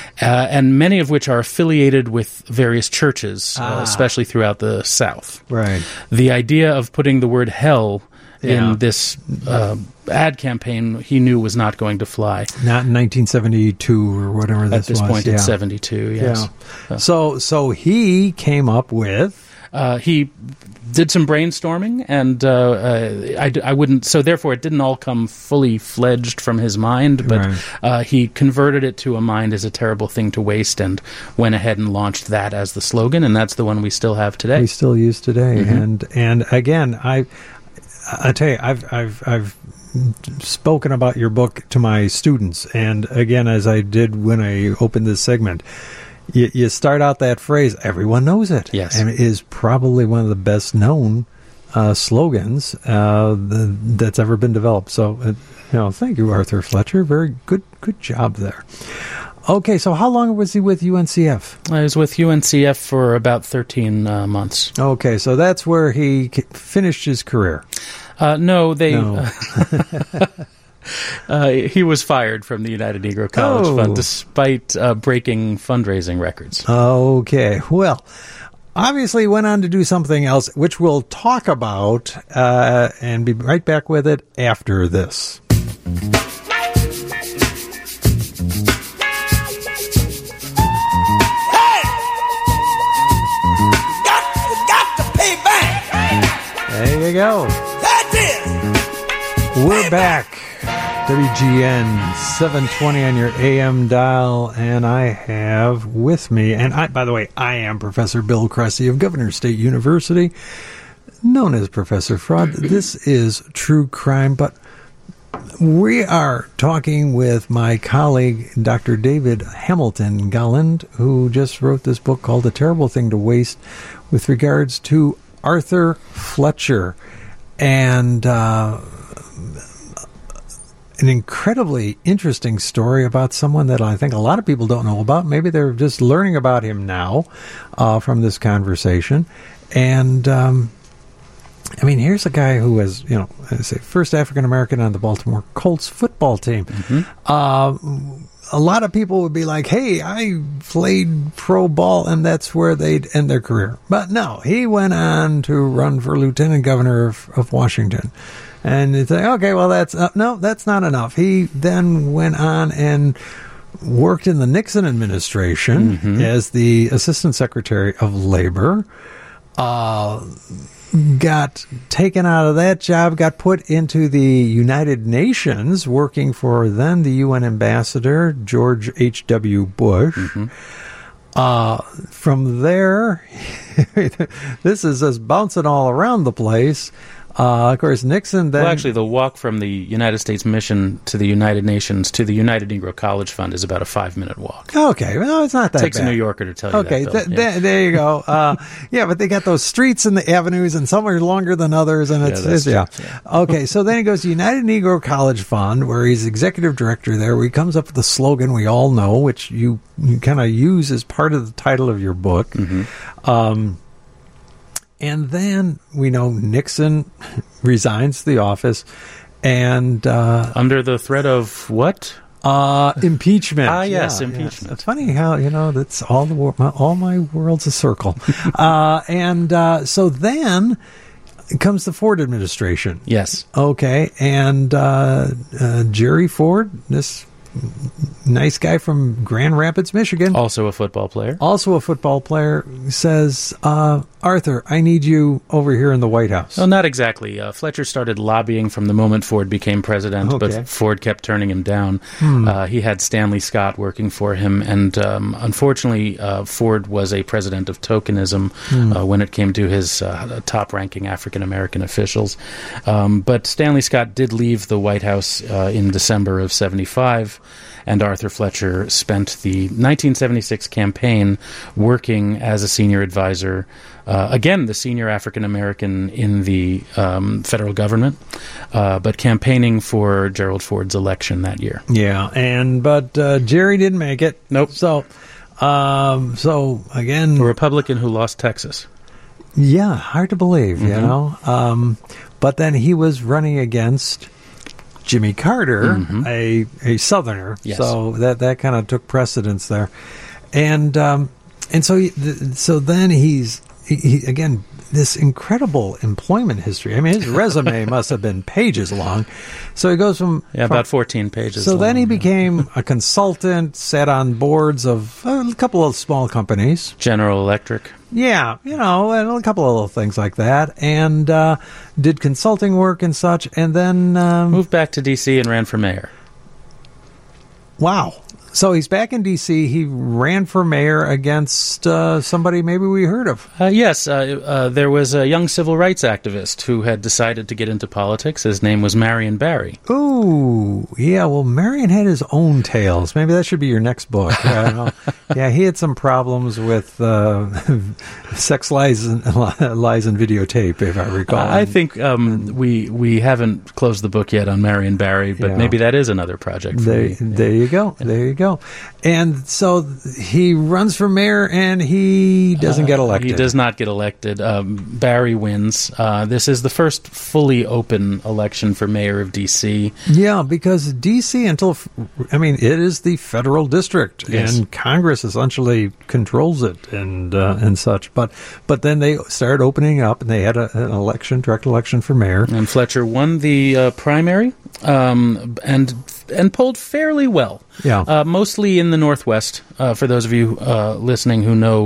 and many of which are affiliated with various churches, Ah. uh, especially throughout the South. Right. The idea of putting the word hell Yeah. in this uh, ad campaign, he knew was not going to fly. Not in nineteen seventy-two or whatever this At this was. point, yeah. it's seventy-two. Yes. Yeah. So so he came up with Uh, he did some brainstorming, and uh, uh, I, I wouldn't. So therefore, it didn't all come fully fledged from his mind, but Right. uh, he converted it to a mind is a terrible thing to waste, and went ahead and launched that as the slogan, and that's the one we still have today. we still use today. Mm-hmm. And and again, I I tell you, I've I've I've spoken about your book to my students, and again, as I did when I opened this segment. You, you start out that phrase, everyone knows it. Yes. And it is probably one of the best known uh, slogans uh, the, that's ever been developed. So, uh, you know, thank you, Arthur Fletcher. Very good, good job there. Okay, so how long was he with U N C F? I was with U N C F for about thirteen uh, months. Okay, so that's where he k- finished his career. Uh, no, they. No. Uh, he was fired from the United Negro College Oh. Fund despite uh, breaking fundraising records. Okay, well, obviously he went on to do something else, which we'll talk about uh, and be right back with it after this. go. That's it. We're back. W G N seven twenty on your A M dial, and I have with me, and I, by the way, I am Professor Bill Cressy of Governor State University, known as Professor Fraud. This is True Crime, but we are talking with my colleague, Doctor David Hamilton Golland, who just wrote this book called A Terrible Thing to Waste with regards to Arthur Fletcher. And uh, an incredibly interesting story about someone that I think a lot of people don't know about. Maybe they're just learning about him now uh, from this conversation. And um, I mean, here's a guy who was, you know, I say first African American on the Baltimore Colts football team. Mm-hmm. Uh, a lot of people would be like, hey, I played pro ball, and that's where they'd end their career. But no, he went on to run for lieutenant governor of, of Washington. And you say, okay, well, that's uh, no, that's not enough. He then went on and worked in the Nixon administration mm-hmm. as the Assistant Secretary of Labor. Uh, got taken out of that job, got put into the United Nations, working for then the U N ambassador, George H W. Bush. Mm-hmm. Uh, from there, this is just bouncing all around the place. Uh, of course, Nixon then... Well, actually, the walk from the United States mission to the United Nations to the United Negro College Fund is about a five-minute walk. Okay, well, it's not that it takes bad. a New Yorker to tell you okay, that, Bill. th- yeah. th- there you go. Uh, yeah, but they got those streets and the avenues, and some are longer than others, and it's... Yeah, that's it's, true, yeah. yeah. Okay, so then he goes to United Negro College Fund, where he's executive director there, where he comes up with the slogan we all know, which you, you kind of use as part of the title of your book. Mm-hmm. Um And then we know Nixon resigns the office, and uh, under the threat of what? Uh, impeachment. Ah, yes, yeah, impeachment. Yes. It's funny how, you know, that's all the wor- my, all my world's a circle. uh, and uh, so then comes the Ford administration. Yes. Okay, and uh, uh, Jerry Ford, this nice guy from Grand Rapids, Michigan, also a football player, also a football player, says, uh, Arthur, I need you over here in the White House. Well, not exactly. Uh, Fletcher started lobbying from the moment Ford became president, okay. but Ford kept turning him down. Hmm. Uh, he had Stanley Scott working for him, and um, unfortunately, uh, Ford was a president of tokenism hmm. uh, when it came to his uh, top-ranking African-American officials. Um, but Stanley Scott did leave the White House uh, in December of seventy-five, and Arthur Fletcher spent the nineteen seventy-six campaign working as a senior advisor, uh, again, the senior African-American in the um, federal government, uh, but campaigning for Gerald Ford's election that year. Yeah, and but uh, Jerry didn't make it. Nope. So, um, so again... A Republican who lost Texas. Yeah, hard to believe, mm-hmm. you know. Um, but then he was running against Jimmy Carter, mm-hmm. a a Southerner, yes. so that that kind of took precedence there, and um, and so he, so then he's he, he, again this incredible employment history. I mean, his resume must have been pages long. So he goes from yeah, from, about fourteen pages. So long, then he yeah. became a consultant, sat on boards of a couple of small companies, General Electric. Yeah, you know, and a couple of little things like that, and uh, did consulting work and such, and then... Um, moved back to D C and ran for mayor. Wow. So he's back in D C. He ran for mayor against uh, somebody maybe we heard of. Uh, yes, uh, uh, there was a young civil rights activist who had decided to get into politics. His name was Marion Barry. Ooh, yeah, well, Marion had his own tales. Maybe that should be your next book. I don't know. Yeah, he had some problems with uh, sex lies and, lies and videotape, if I recall. Uh, I think um, we we haven't closed the book yet on Marion Barry, but yeah. maybe that is another project for there, me. There yeah. you go. There you go. And so he runs for mayor, and he doesn't uh, get elected. He does not get elected. Um, Barry wins. Uh, this is the first fully open election for mayor of D C. Yeah, because D C until, I mean, it is the federal district, yes. and Congress essentially controls it and uh, and such. But but then they started opening up, and they had a, an election, direct election for mayor. And Fletcher won the uh, primary um, and and polled fairly well. Yeah. Uh, mostly in the Northwest, uh, for those of you uh, listening who know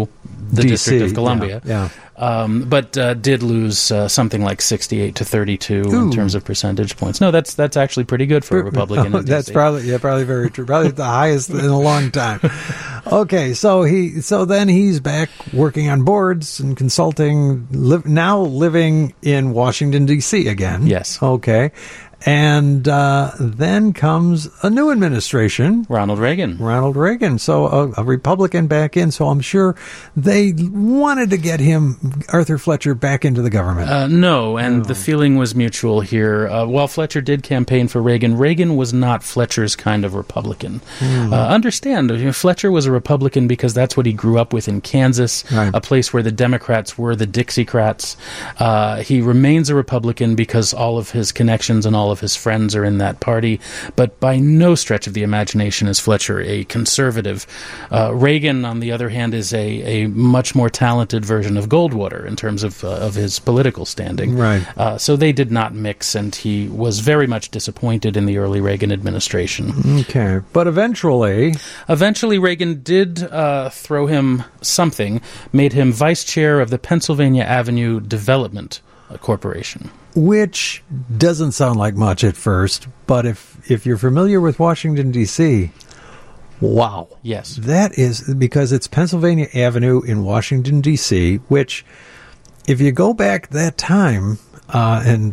the D C, District of Columbia. Yeah. Um, but uh, did lose uh, something like sixty-eight to thirty-two Ooh. in terms of percentage points. No, that's that's actually pretty good for a Republican. Oh, in D C. that's probably yeah, probably very true. Probably the highest in a long time. Okay, so he so then he's back working on boards and consulting. Live, now living in Washington D C again. Yes. Okay, and uh, then comes a new administration. Ronald Reagan. Ronald Reagan, so a, a Republican back in, so I'm sure they wanted to get him, Arthur Fletcher, back into the government. Uh, no, and the feeling was mutual here. Uh, while Fletcher did campaign for Reagan, Reagan was not Fletcher's kind of Republican. Mm. Uh, understand, you know, Fletcher was a Republican because that's what he grew up with in Kansas, Right. a place where the Democrats were the Dixiecrats. Uh, he remains a Republican because all of his connections and all of his friends are in that party, but by no stretch of the imagination is Fletcher a conservative. Uh, Reagan, on the other hand, is a, a much more talented version of Goldwater in terms of, uh, of his political standing. Right. Uh, so they did not mix, and he was very much disappointed in the early Reagan administration. Okay, but eventually, Eventually, Reagan did uh, throw him something, made him vice chair of the Pennsylvania Avenue Development Corporation. which doesn't sound like much at first, but if if you're familiar with Washington D C, wow, Yes. that is because it's Pennsylvania Avenue in Washington D C, which, if you go back that time, uh, and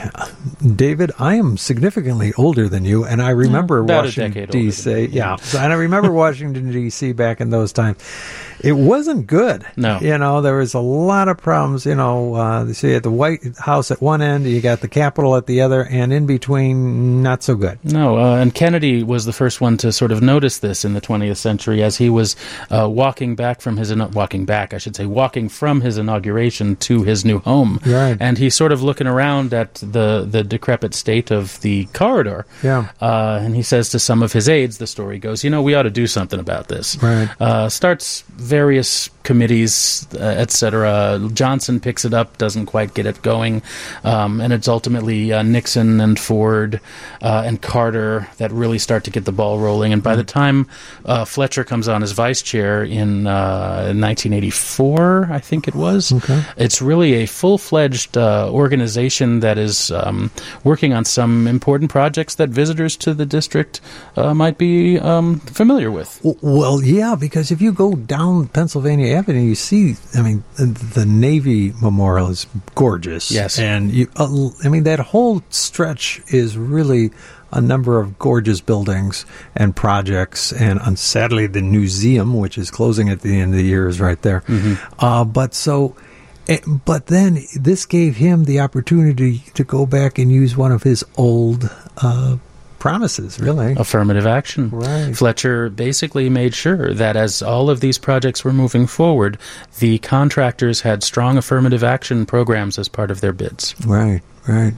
David, I am significantly older than you, and I remember About a Washington decade older D than C. me, Yeah, so, and I remember Washington D C back in those times. It wasn't good. No. You know, there was a lot of problems. You know, uh, so you had the White House at one end, you got the Capitol at the other, and in between, not so good. No, uh, and Kennedy was the first one to sort of notice this in the twentieth century as he was uh, walking back from his ino- walking back, I should say, walking from his inauguration to his new home. Right. And he's sort of looking around at the the decrepit state of the corridor. Yeah. Uh, and he says to some of his aides, the story goes, you know, we ought to do something about this. Right. Uh, starts various committees, uh, et cetera. Johnson picks it up, doesn't quite get it going, um, and it's ultimately uh, Nixon and Ford uh, and Carter that really start to get the ball rolling. And by the time uh, Fletcher comes on as vice chair in uh, nineteen eighty-four, I think it was, Okay. it's really a full-fledged uh, organization that is um, working on some important projects that visitors to the district uh, might be um, familiar with. W- Well, yeah, because if you go down Pennsylvania Avenue, you see, I mean, the, the Navy Memorial is gorgeous. Yes. And, you, uh, I mean, that whole stretch is really a number of gorgeous buildings and projects. And um, sadly, the museum, which is closing at the end of the year, is right there. Uh, but so... eh, But then this gave him the opportunity to go back and use one of his old uh, promises, really. Affirmative action. Right. Fletcher basically made sure that as all of these projects were moving forward, the contractors had strong affirmative action programs as part of their bids. Right, right.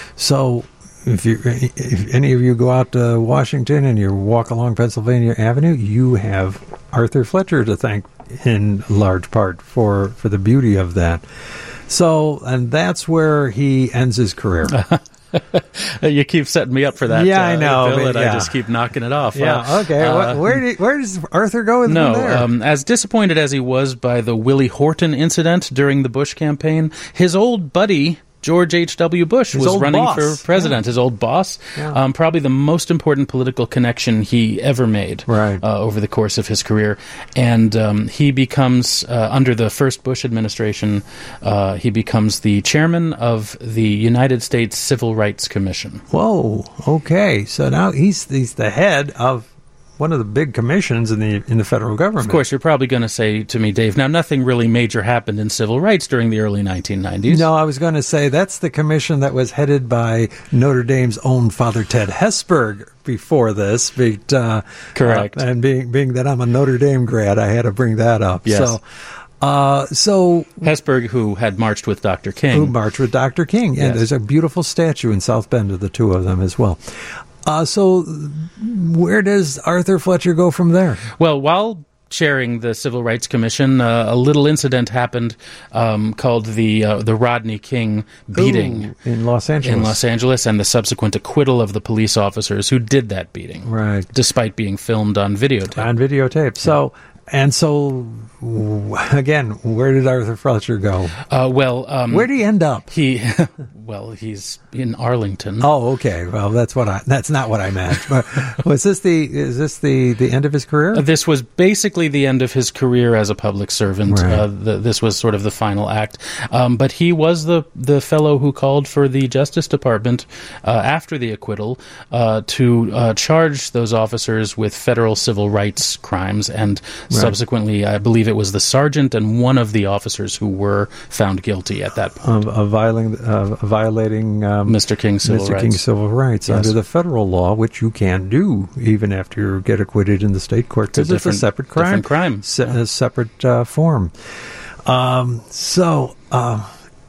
So if you, if any of you go out to Washington and you walk along Pennsylvania Avenue, you have Arthur Fletcher to thank in large part for, for the beauty of that. So, and that's where he ends his career. You keep setting me up for that. Yeah, I uh, know, Bill, but and yeah. I just keep knocking it off. Yeah, Uh, okay. uh, Wh- where did, where does Arthur go with No, from there? um, as disappointed as he was by the Willie Horton incident during the Bush campaign, his old buddy George H W. Bush His was old running boss. for president. His old boss, Yeah. um, probably the most important political connection he ever made Right. uh, over the course of his career. And um, he becomes, uh, under the first Bush administration, uh, he becomes the chairman of the United States Civil Rights Commission. Whoa, okay. So now he's he's the head of one of the big commissions in the in the federal government. Of course, you're probably going to say to me, Dave, now nothing really major happened in civil rights during the early nineteen nineties. No, I was going to say that's the commission that was headed by Notre Dame's own Father Ted Hesburgh before this. But, uh, Correct. uh, and being being that I'm a Notre Dame grad, I had to bring that up. Yes. So, uh, so Hesburgh, who had marched with Doctor King. who marched with Doctor King, and Yes. there's a beautiful statue in South Bend of the two of them as well. Uh, so, where does Arthur Fletcher go from there? Well, while chairing the Civil Rights Commission, uh, a little incident happened um, called the uh, the Rodney King beating Ooh, in Los Angeles. in Los Angeles, and the subsequent acquittal of the police officers who did that beating, Right. despite being filmed on videotape. On videotape. So, And so, w- again, where did Arthur Fletcher go? Uh, well, um, Where did he end up? he? Well, he's in Arlington. Oh, okay. Well, that's what I. That's not what I meant. But was this the? Is this the the end of his career? Uh, This was basically the end of his career as a public servant. Right. Uh, the, this was sort of the final act. Um, but he was the the fellow who called for the Justice Department uh, after the acquittal uh, to uh, charge those officers with federal civil rights crimes, and subsequently, I believe it was the sergeant and one of the officers who were found guilty at that point. Of, of violating, uh, violating um, Mister King's civil Mister rights. King's civil rights Yes. under the federal law, which you can't do even after you get acquitted in the state court, It's a because it's a different- separate crime. different crime. Se- a separate uh, form. Um, so, uh,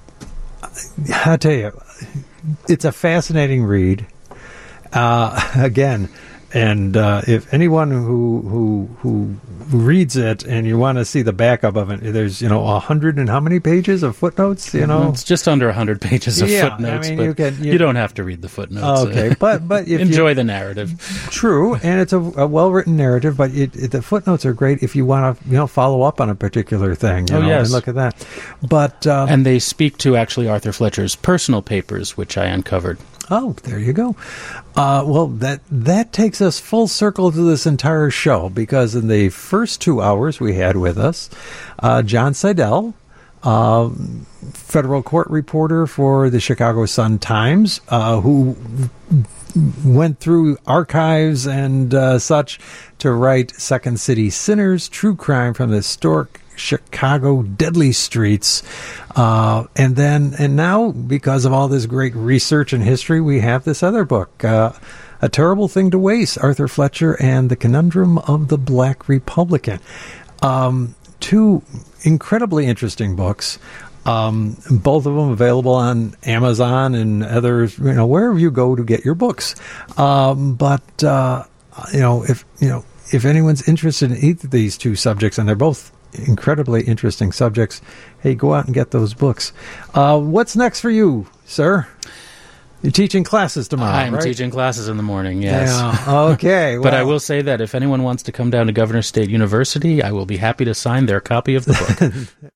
I tell you, it's a fascinating read. Uh, again, and uh, if anyone who who who reads it and you want to see the backup of it, there's you know a hundred and how many pages of footnotes? You know, It's just under one hundred pages of Yeah, I footnotes, mean, but you can- you- you don't have to read the footnotes. okay, Uh, but but if enjoy you, the narrative. True, and it's a, a well-written narrative, but it, it, the footnotes are great if you want to, you know, follow up on a particular thing. You Oh, know, yes. and look at that. But um, And they speak to actually Arthur Fletcher's personal papers, which I uncovered. oh, there you go. Uh, well, that that takes us full circle to this entire show, because in the first two hours we had with us uh, John Seidel, uh, federal court reporter for the Chicago Sun-Times, uh, who went through archives and uh, such to write Second City Sinners, True Crime from the Historic Chicago Deadly Streets. Uh, and then, and now, because of all this great research and history, we have this other book, uh, A Terrible Thing to Waste, Arthur Fletcher and the Conundrum of the Black Republican. Um, two incredibly interesting books. Um, both of them available on Amazon and others, you know, wherever you go to get your books. Um, but, uh, you know, if, you know, if anyone's interested in either of these two subjects, and they're both incredibly interesting subjects, hey, go out and get those books. Uh, what's next for you, sir? You're teaching classes tomorrow, I'm right? teaching classes in the morning, yes. Yeah, okay. But I well, will say that if anyone wants to come down to Governor State University, I will be happy to sign their copy of the book.